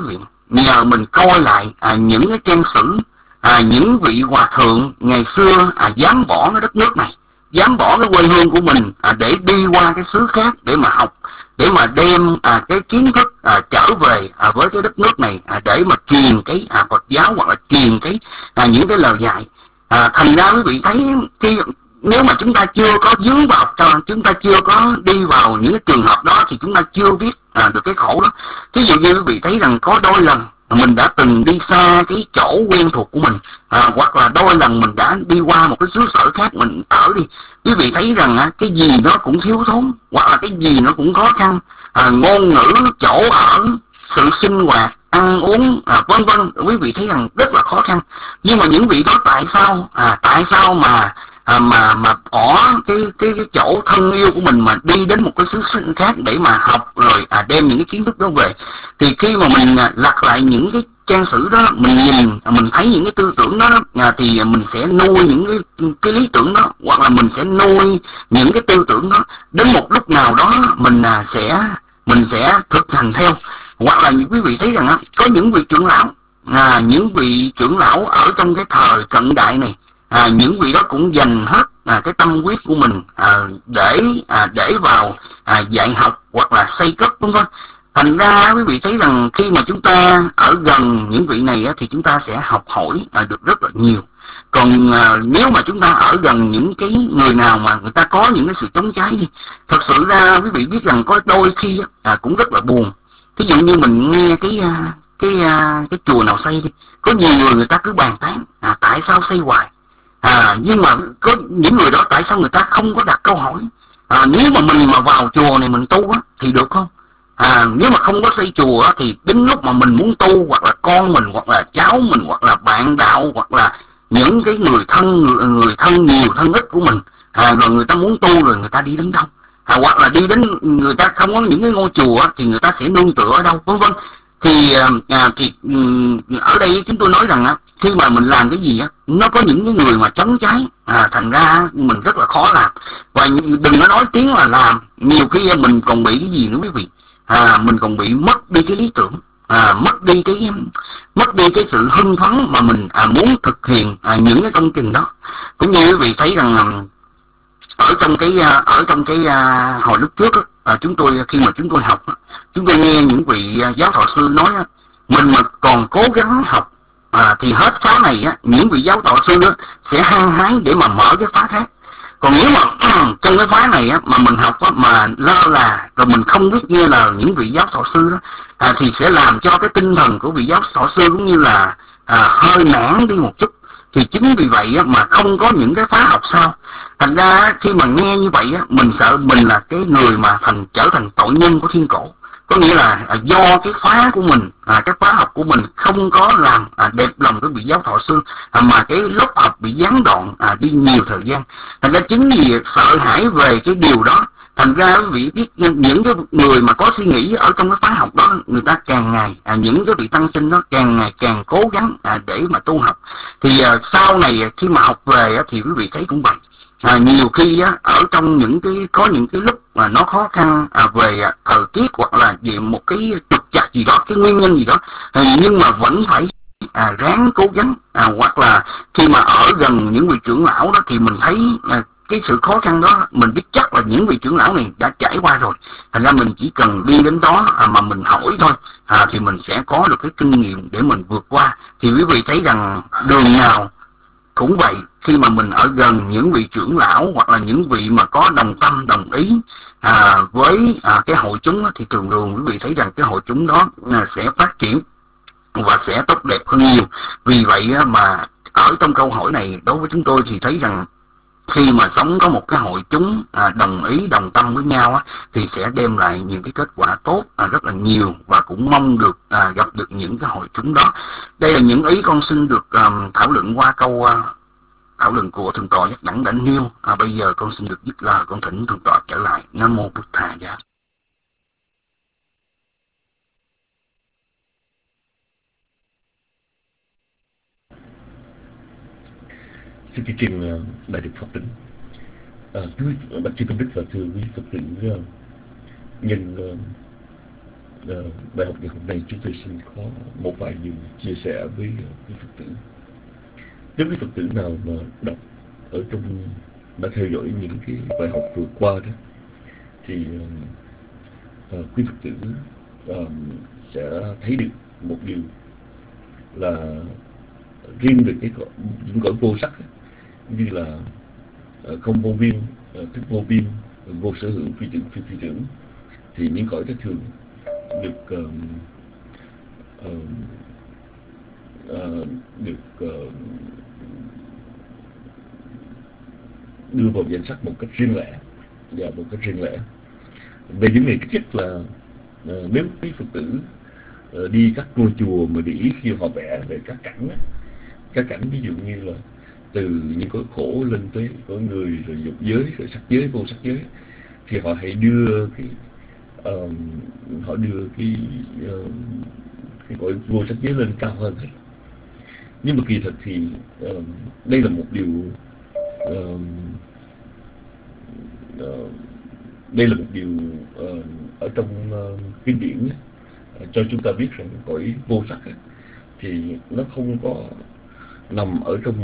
nhờ mình coi lại những cái trang sử những vị hòa thượng ngày xưa dám bỏ cái đất nước này, dám bỏ cái quê hương của mình để đi qua cái xứ khác để mà học, để mà đem cái kiến thức trở về với cái đất nước này để mà truyền cái Phật giáo hoặc là truyền cái những cái lời dạy. Thành ra quý vị thấy khi nếu mà chúng ta chưa có dướng vào, chúng ta chưa có đi vào những cái trường hợp đó thì chúng ta chưa biết được cái khổ đó. Thí dụ như quý vị thấy rằng có đôi lần mình đã từng đi xa cái chỗ quen thuộc của mình, hoặc là đôi lần mình đã đi qua một cái xứ sở khác mình ở đi, quý vị thấy rằng cái gì nó cũng thiếu thốn, hoặc là cái gì nó cũng khó khăn, ngôn ngữ, chỗ ở, sự sinh hoạt, ăn uống, vân vân, quý vị thấy rằng rất là khó khăn. Nhưng mà những vị đó tại sao mà bỏ cái chỗ thân yêu của mình mà đi đến một cái xứ khác để mà học rồi đem những cái kiến thức đó về? Thì khi mà mình lật lại những cái trang sử đó, mình nhìn, mình thấy những cái tư tưởng đó thì mình sẽ nuôi những cái lý tưởng đó, hoặc là mình sẽ nuôi những cái tư tưởng đó. Đến một lúc nào đó mình sẽ thực hành theo. Hoặc là quý vị thấy rằng có những vị trưởng lão ở trong cái thời cận đại này, những vị đó cũng dành hết cái tâm huyết của mình để vào dạy học hoặc là xây cất vân vân. Thành ra quý vị thấy rằng khi mà chúng ta ở gần những vị này thì chúng ta sẽ học hỏi được rất là nhiều. Còn nếu mà chúng ta ở gần những cái người nào mà người ta có những cái sự chống trái đi, thật sự ra quý vị biết rằng có đôi khi cũng rất là buồn. Ví dụ như mình nghe cái chùa nào xây đi, có nhiều người ta cứ bàn tán tại sao xây hoài, nhưng mà có những người đó tại sao người ta không có đặt câu hỏi nếu mà mình mà vào chùa này mình tu thì được không? Nếu mà không có xây chùa thì đến lúc mà mình muốn tu, hoặc là con mình, hoặc là cháu mình, hoặc là bạn đạo, hoặc là những cái người thân nhiều thân ít của mình, rồi người ta muốn tu rồi người ta đi đến đâu, hoặc là đi đến người ta không có những cái ngôi chùa thì người ta sẽ nương tựa ở đâu, vân vân. Thì ở đây chúng tôi nói rằng khi mà mình làm cái gì nó có những cái người mà chống trái, thành ra mình rất là khó làm. Và đừng có nói tiếng là làm, nhiều khi mình còn bị cái gì nữa quý vị, mình còn bị mất đi cái lý tưởng, mất đi cái sự hưng phấn mà mình muốn thực hiện những cái công trình đó. Cũng như quý vị thấy rằng ở trong cái hồi lúc trước khi mà chúng tôi học, chúng tôi nghe những vị giáo thọ sư nói mình mà còn cố gắng học thì hết khóa này những vị giáo thọ sư sẽ hăng hái để mà mở cái khóa khác. Còn nếu mà trong cái khóa này mà mình học mà lơ là, rồi mình không biết nghe lời những vị giáo thọ sư đó, thì sẽ làm cho cái tinh thần của vị giáo thọ sư cũng như là hơi nản đi một chút. Thì chính vì vậy mà không có những cái khóa học sau. Thành ra khi mà nghe như vậy mình sợ mình là cái người mà trở thành tội nhân của thiên cổ. Có nghĩa là do cái khóa của mình, cái khóa học của mình không có làm đẹp lòng cái vị giáo thọ sư, mà cái lớp học bị gián đoạn đi nhiều thời gian. Thành ra chính vì sợ hãi về cái điều đó, thành ra quý vị biết những cái người mà có suy nghĩ ở trong cái khóa học đó, người ta càng ngày những cái vị tăng sinh đó càng ngày càng cố gắng để mà tu học. Thì sau này khi mà học về thì quý vị thấy cũng vậy. Nhiều khi ở trong có những cái lúc mà nó khó khăn về thời tiết, hoặc là về một cái trục trặc gì đó, cái nguyên nhân gì đó, nhưng mà vẫn phải ráng cố gắng. Hoặc là khi mà ở gần những vị trưởng lão đó thì mình thấy cái sự khó khăn đó, mình biết chắc là những vị trưởng lão này đã trải qua rồi. Thành ra mình chỉ cần đi đến đó mà mình hỏi thôi, thì mình sẽ có được cái kinh nghiệm để mình vượt qua. Thì quý vị thấy rằng đường nào cũng vậy, khi mà mình ở gần những vị trưởng lão hoặc là những vị mà có đồng tâm đồng ý với cái hội chúng thì thường thường quý vị thấy rằng cái hội chúng đó sẽ phát triển và sẽ tốt đẹp hơn nhiều. Vì vậy mà ở trong câu hỏi này đối với chúng tôi thì thấy rằng khi mà sống có một cái hội chúng đồng ý đồng tâm với nhau thì sẽ đem lại những cái kết quả tốt rất là nhiều, và cũng mong được gặp được những cái hội chúng đó. Đây là những ý con xin được thảo luận qua câu thảo luận của thượng tọa Giác Đẳng đã nêu. Bây giờ con xin được dứt lời, con thỉnh thượng tọa trở lại. Nam mô Bụt Thầy Giá. Xin kính trình đại đức Pháp Tĩnh, thưa bạch sư công đức và thưa quý Phật tử nhân bài học ngày hôm nay chúng tôi xin có một vài điều chia sẻ với quý Phật tử. Nếu quý Phật tử nào mà đọc ở trong, đã theo dõi những cái bài học vừa qua đó, thì quý Phật tử sẽ thấy được một điều là riêng về những cõi vô sắc, như là không vô biên, thức vô biên, vô sở hữu, phi tưởng, phi tưởng, thì những cõi đó thường được đưa vào danh sách một cách riêng lẻ, và một cách riêng lẻ. Về những này, thứ nhất là nếu quý Phật tử đi các ngôi chùa mà để ý khi họ vẽ về các cảnh á, các cảnh ví dụ như là từ những cõi khổ lên tới cõi người, rồi dục giới, rồi sắc giới, vô sắc giới, thì họ hãy đưa cái cõi vô sắc giới lên cao hơn hết. Nhưng mà kỳ thực thì đây là một điều ở trong kinh điển cho chúng ta biết rằng cõi vô sắc thì nó không có nằm ở trong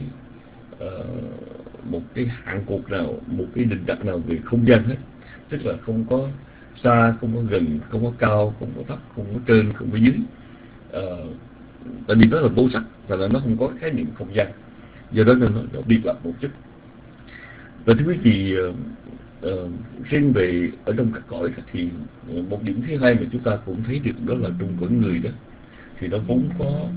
một cái hạn cột nào, một cái định đặt nào về không gian hết. Tức là không có xa, không có gần, không có cao, không có thấp, không có trên, không có dưới. Tại vì nó là vô sắc, và là nó không có khái niệm không gian, do đó nên nó biệt lập một chút. Và thưa quý vị, riêng về ở trong các cõi thì một điểm thứ hai mà chúng ta cũng thấy được đó là trong cõi người đó, thì nó vốn có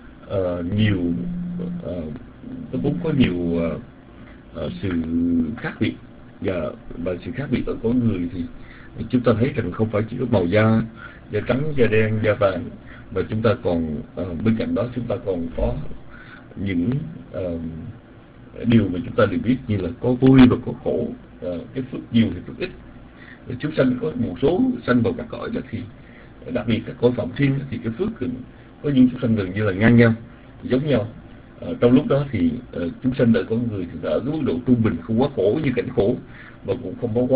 nhiều sự khác biệt, và sự khác biệt ở cõi người thì chúng ta thấy rằng không phải chỉ có màu da trắng, da đen, da vàng, mà chúng ta còn bên cạnh đó chúng ta còn có những điều mà chúng ta đều biết, như là có vui và có khổ, cái phước nhiều thì phước ít. Chúng sanh có một số sanh vào các cõi đó thì đặc biệt các cõi phạm thiên thì cái phước có những chúng sanh gần như là ngang nhau, giống nhau. Trong lúc đó thì chúng sanh ở con người thì ở cái mức độ trung bình, không quá khổ như cảnh khổ, mà cũng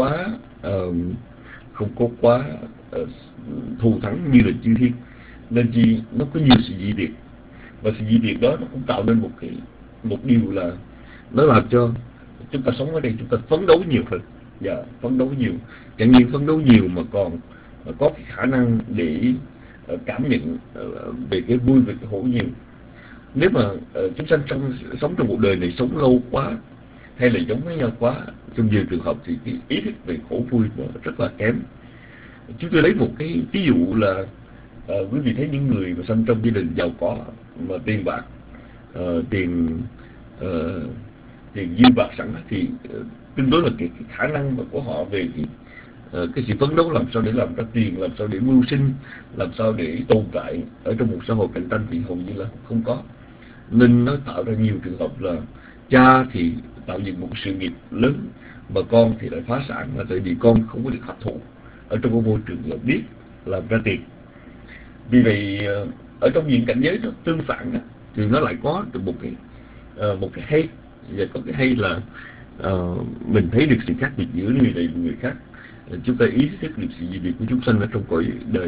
không có quá thù thắng như là chư thiên. Nên chi nó có nhiều sự dị biệt, và sự dị biệt đó nó cũng tạo nên một điều là nó làm cho chúng ta sống ở đây chúng ta phấn đấu nhiều hơn, và phấn đấu nhiều, chẳng những phấn đấu nhiều mà còn có cái khả năng để cảm nhận về cái vui, về cái khổ nhiều. Nếu mà chúng sanh sống trong cuộc đời này sống lâu quá, hay là giống với nhau quá, trong nhiều trường hợp thì cái ý thức về khổ vui nó rất là kém. Chúng tôi lấy một cái ví dụ là quý vị thấy những người mà sinh trong gia đình giàu có, mà tiền bạc, tiền dư bạc sẵn, thì tương đối là cái khả năng mà của họ về cái sự phấn đấu làm sao để làm ra tiền, làm sao để mưu sinh, làm sao để tồn tại ở trong một xã hội cạnh tranh thì hầu như là không có. Nên nó tạo ra nhiều trường hợp là cha thì tạo dựng một sự nghiệp lớn, mà con thì lại phá sản, là tại vì con không có được hấp thụ ở trong cái môi trường là biết làm ra tiền. Vì vậy ở trong những cảnh giới nó tương phản đó, thì nó lại có được một cái hay, và có cái hay là mình thấy được sự khác biệt giữa người này và người khác. Chúng ta ý thức được sự dị biệt của chúng sanh ở trong cõi đời.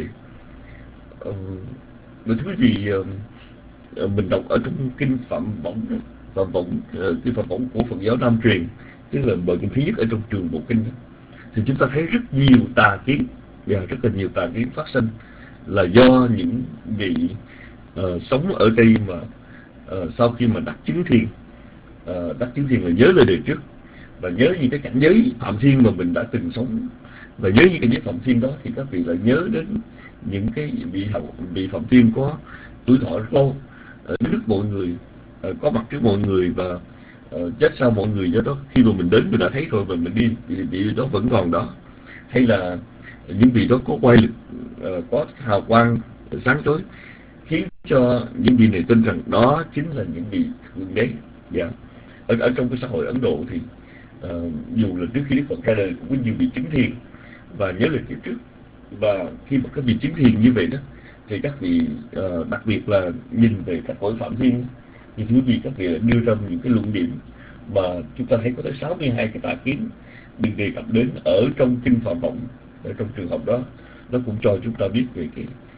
Thưa quý vị, mình đọc ở trong kinh Phạm Võng, kinh Phạm Võng của Phật giáo Nam truyền, tức là bài kinh thứ nhất ở trong trường bộ kinh đó, thì chúng ta thấy rất nhiều tà kiến, và rất là nhiều tà kiến phát sinh là do những vị sống ở đây mà sau khi mà đắc chứng thiền là nhớ lại đời trước, và nhớ những cái cảnh giới phạm thiên mà mình đã từng sống, và nhớ những cảnh giới phạm thiên đó thì các vị lại nhớ đến những cái vị phạm thiên có tuổi thọ rất lâu, trước mọi người, có mặt trước mọi người, và chết sau mọi người. Do đó khi mà mình đến mình đã thấy rồi, và mình đi thì vị đó vẫn còn đó. Hay là những vị đó có quay lực, có hào quang sáng chói, khiến cho những vị này tin rằng đó chính là những vị thượng đế. Ở trong cái xã hội Ấn Độ thì dù là trước khi Đức Phật ra đời cũng có nhiều vị chứng thiền và nhớ lời kiếp trước, và khi mà các vị chứng thiền như vậy đó thì các vị đặc biệt là nhìn về các cõi phạm thiên, thì thưa quý vị, các vị đưa ra những cái luận điểm mà chúng ta thấy có tới 62 cái tà kiến được đề cập đến ở trong kinh Phạm Võng. Ở trong trường hợp đó nó cũng cho chúng ta biết về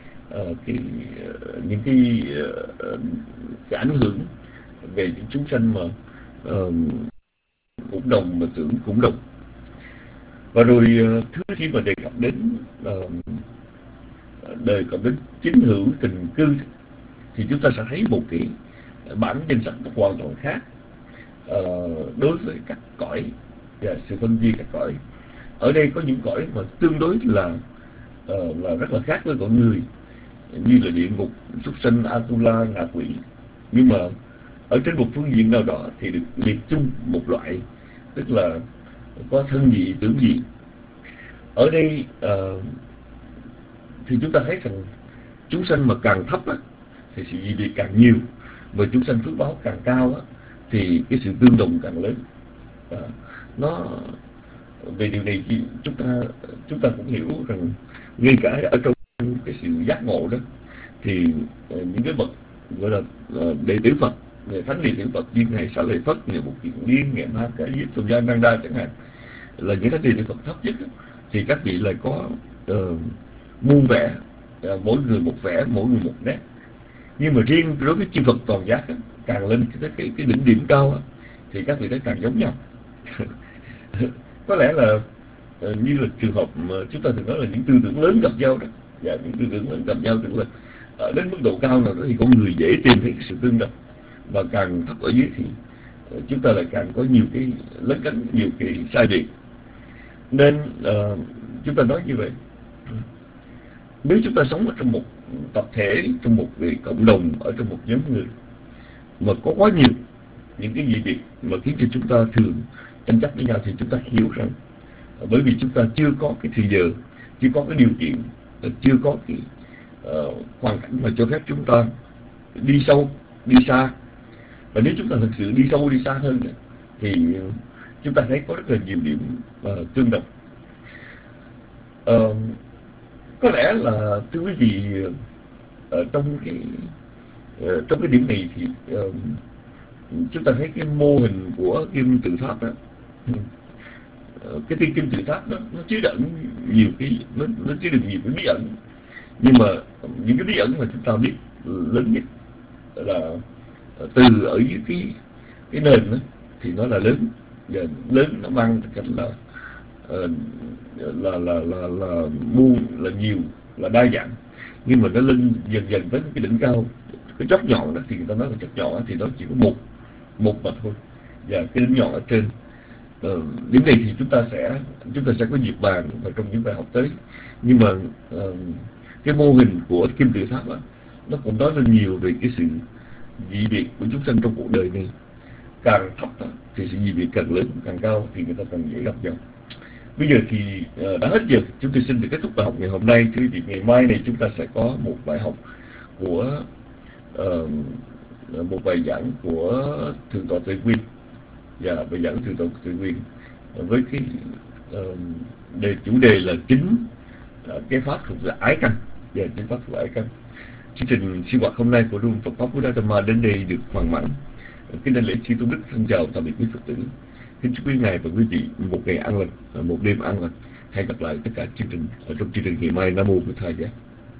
những cái ảnh hưởng về những chúng sanh mà cũng đồng mà tưởng cũng đồng. Và rồi thứ khi mà đề cập đến chính hữu tình cư thì chúng ta sẽ thấy một cái bản danh sách nó hoàn toàn khác đối với các cõi và sự phân chia các cõi. Ở đây có những cõi mà tương đối là rất là khác với con người, như là địa ngục, súc sanh, Atula, ngạ quỷ. Nhưng mà ở trên một phương diện nào đó thì được liệt chung một loại, tức là có thân vị, tưởng vị. Ở đây thì chúng ta thấy rằng chúng sanh mà càng thấp á, thì sự dị biệt càng nhiều, và chúng sanh phước báo càng cao á, thì cái sự tương đồng càng lớn. Nó về điều này thì chúng ta cũng hiểu rằng ngay cả ở trong cái sự giác ngộ đó thì những cái bậc gọi là đệ tử Phật, thánh đệ tử Phật như ngài Xá Lợi Phất, ngài Bụt Kiền Liên, ngài Ma Ca Diếp, Tôn Gia Năng Đa chẳng hạn, là những thánh đệ tử Phật thấp nhất đó, thì các vị lại có muôn vẻ, mỗi người một vẻ, mỗi người một nét. Nhưng mà riêng đối với chư Phật toàn giác đó, càng lên cái đỉnh điểm cao đó, thì các vị đó càng giống nhau. Có lẽ là như là trường hợp mà chúng ta thường nói là những tư tưởng lớn gặp nhau đó, và những tư tưởng lớn gặp nhau tức là đến mức độ cao nào đó thì con người dễ tìm thấy cái sự tương đồng, và càng thấp ở dưới thì chúng ta lại càng có nhiều cái lấn cấn, nhiều cái sai biệt. Nên chúng ta nói như vậy, nếu chúng ta sống ở trong một tập thể, trong một cộng đồng, ở trong một nhóm người mà có quá nhiều những cái gì biệt mà khiến cho chúng ta thường tranh chấp với nhau, thì chúng ta hiểu rằng bởi vì chúng ta chưa có cái thời giờ, chưa có cái điều kiện, chưa có cái hoàn cảnh mà cho phép chúng ta đi sâu, đi xa. Và nếu chúng ta thực sự đi sâu, đi xa hơn thì chúng ta thấy có rất là nhiều điểm tương đồng. Có lẽ là thưa quý vị, trong cái điểm này thì chúng ta thấy cái mô hình của kim tự tháp đó, cái tiên kim tự tháp nó chứa đựng nhiều cái nó chứa đựng nhiều cái bí ẩn. Nhưng mà những cái bí ẩn mà chúng ta biết lớn nhất là từ ở dưới cái nền đó, thì nó là lớn, và lớn nó mang cách là muôn, là nhiều, là đa dạng. Nhưng mà nó lên dần dần tới cái đỉnh cao, cái chóp nhọn đó, thì người ta nói là chóp nhọn đó, thì nó chỉ có một mà thôi, và cái đỉnh nhọn ở trên. Điểm này thì chúng ta sẽ có dịp bàn vào trong những bài học tới. Nhưng mà cái mô hình của kim tự tháp đó, nó cũng nói lên nhiều về cái sự dị biệt của chúng sanh trong cuộc đời này. Càng thấp đó, thì sự dị biệt càng lớn, càng cao thì người ta càng dễ gặp nhau. Bây giờ thì đã hết giờ, chúng tôi xin được kết thúc bài học ngày hôm nay. Thưa quý vị, ngày mai này chúng ta sẽ có một bài học của một bài giảng của Thượng tọa Tuệ Quyên, và bài giảng Thượng tọa Tuệ Quyên với cái chủ đề là chính cái pháp thuộc về ái căn, và chính pháp thuộc về ái căn. Chương trình sinh hoạt hôm nay của Trung Phật Pháp Buddha Dhamma đến đây được hoàn mãn. Kính đảnh lễ chư tôn đức, thân chào tạm biệt quý Phật tử. Kính chúc quý ngài và quý vị một ngày an lành, một đêm an lành. Hẹn gặp lại tất cả chương trình ở trong chương trình ngày mai. Nam mô Bổn Thầy Giá.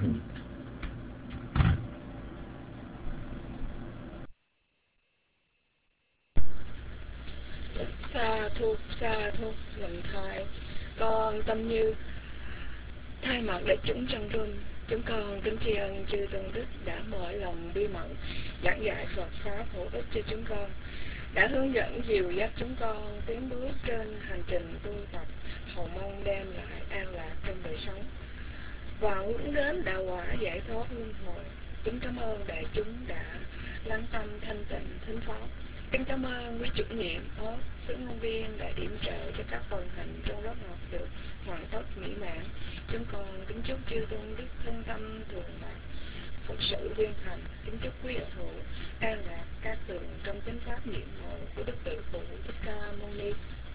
Sa thúc lần thai, con Tâm Như thay mặt đại chúng trong room, chúng con kính tri ân chư tôn đức đã mở lòng bi mẫn giảng dạy Phật pháp hữu ích cho chúng con, đã hướng dẫn dìu dắt chúng con tiến bước trên hành trình tu tập, hầu mong đem lại an lạc trong đời sống và hướng đến đạo quả giải thoát luân hồi. Kính cảm ơn đại chúng đã lắng tâm thanh tịnh thính pháp. Kính cảm ơn quý chủ nhiệm, sự ngôn viên đã điểm trợ cho các phần hành trong lớp học được hoàn tất mỹ mãn. Chúng con kính chúc chư tôn đức thân tâm thường lạc, Phật sự viên thành. Kính chúc quý đạo hữu an lạc các tường trong chánh pháp nhiệm hộ của Đức Tự Phụ Thích Ca Mâu Ni.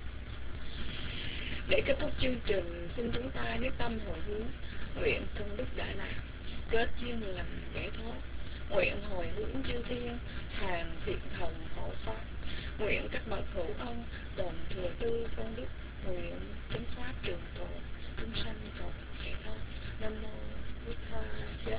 Để kết thúc chương trình, xin chúng ta nhất tâm hồi hướng, nguyện thân đức đã làm, kết duyên lành giải thoát. Nguyện hồi hướng chư thiên, hàng thiện thần hộ pháp. Nguyện các bậc hữu ân, đồng thừa tư công đức. Nguyện chánh pháp trường tồn, chúng sanh cầu giải thoát. Nam mô Bụt Tha Giá.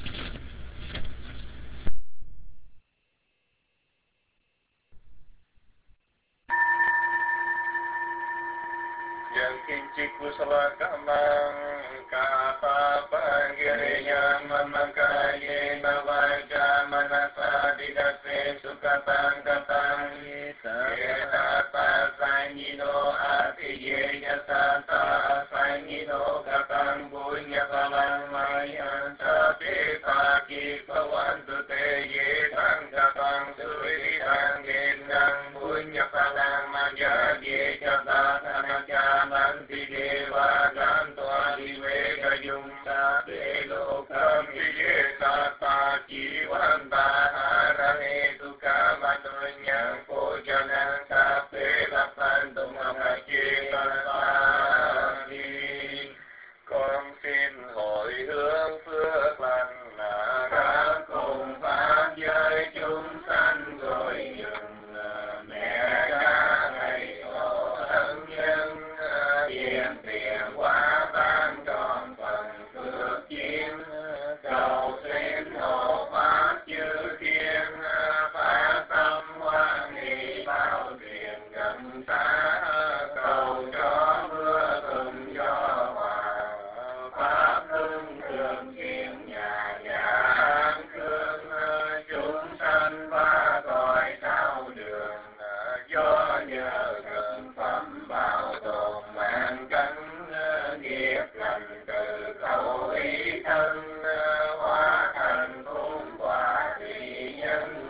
Yang kincik kusala kamang kapapang giriyang mamangkaye nawaja manasa didase sukatang katang yetata sangino atiye yasata sangino katang bunya kalang mayan sabi pagi pawantu te yetang katang suritang gendang bunya kalang majadi katang Nanti dewa ganto aliwe gayung sabe lokam iye tata jiwanta harane duka matunyang pojanan sabe lapan tumamaji tasani con xin hồi hướng phước lành ra cùng pháp giới chúng sanh rồi dừng mẹ cha thầy tổ thân nhân tiền tiền quá ban tròn phần phước duyên cầu xin hộ pháp chư thiên phát tâm hoan hỷ bao truyền gần xa cầu cho mưa thuận gió hòa pháp hưng thường kiên nhà nhà an cương chúng sanh ba cõi sao đường do nhờ thực phẩm bảo tồn mạng cánh nghiệp lành từ khẩu ý thân hóa thành phúc quả thị nhân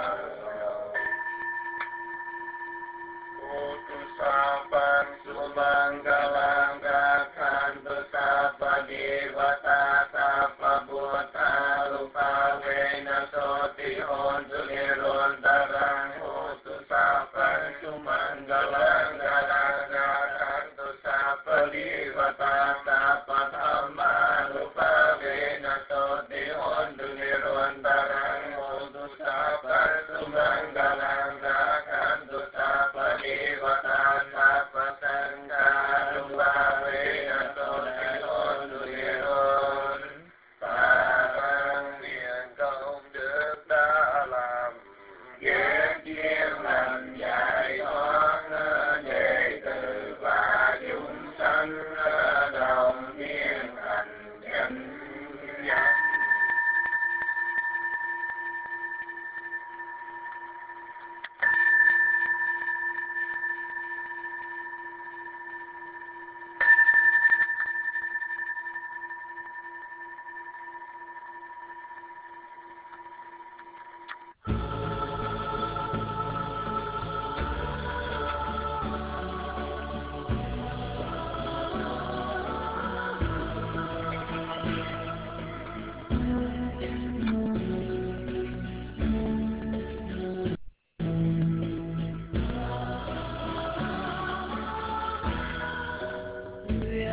Utusapan sumanggalang kakhantu sapa devata sapa buddha rupa vena soti hontu nirontarang utusapan sumanggalang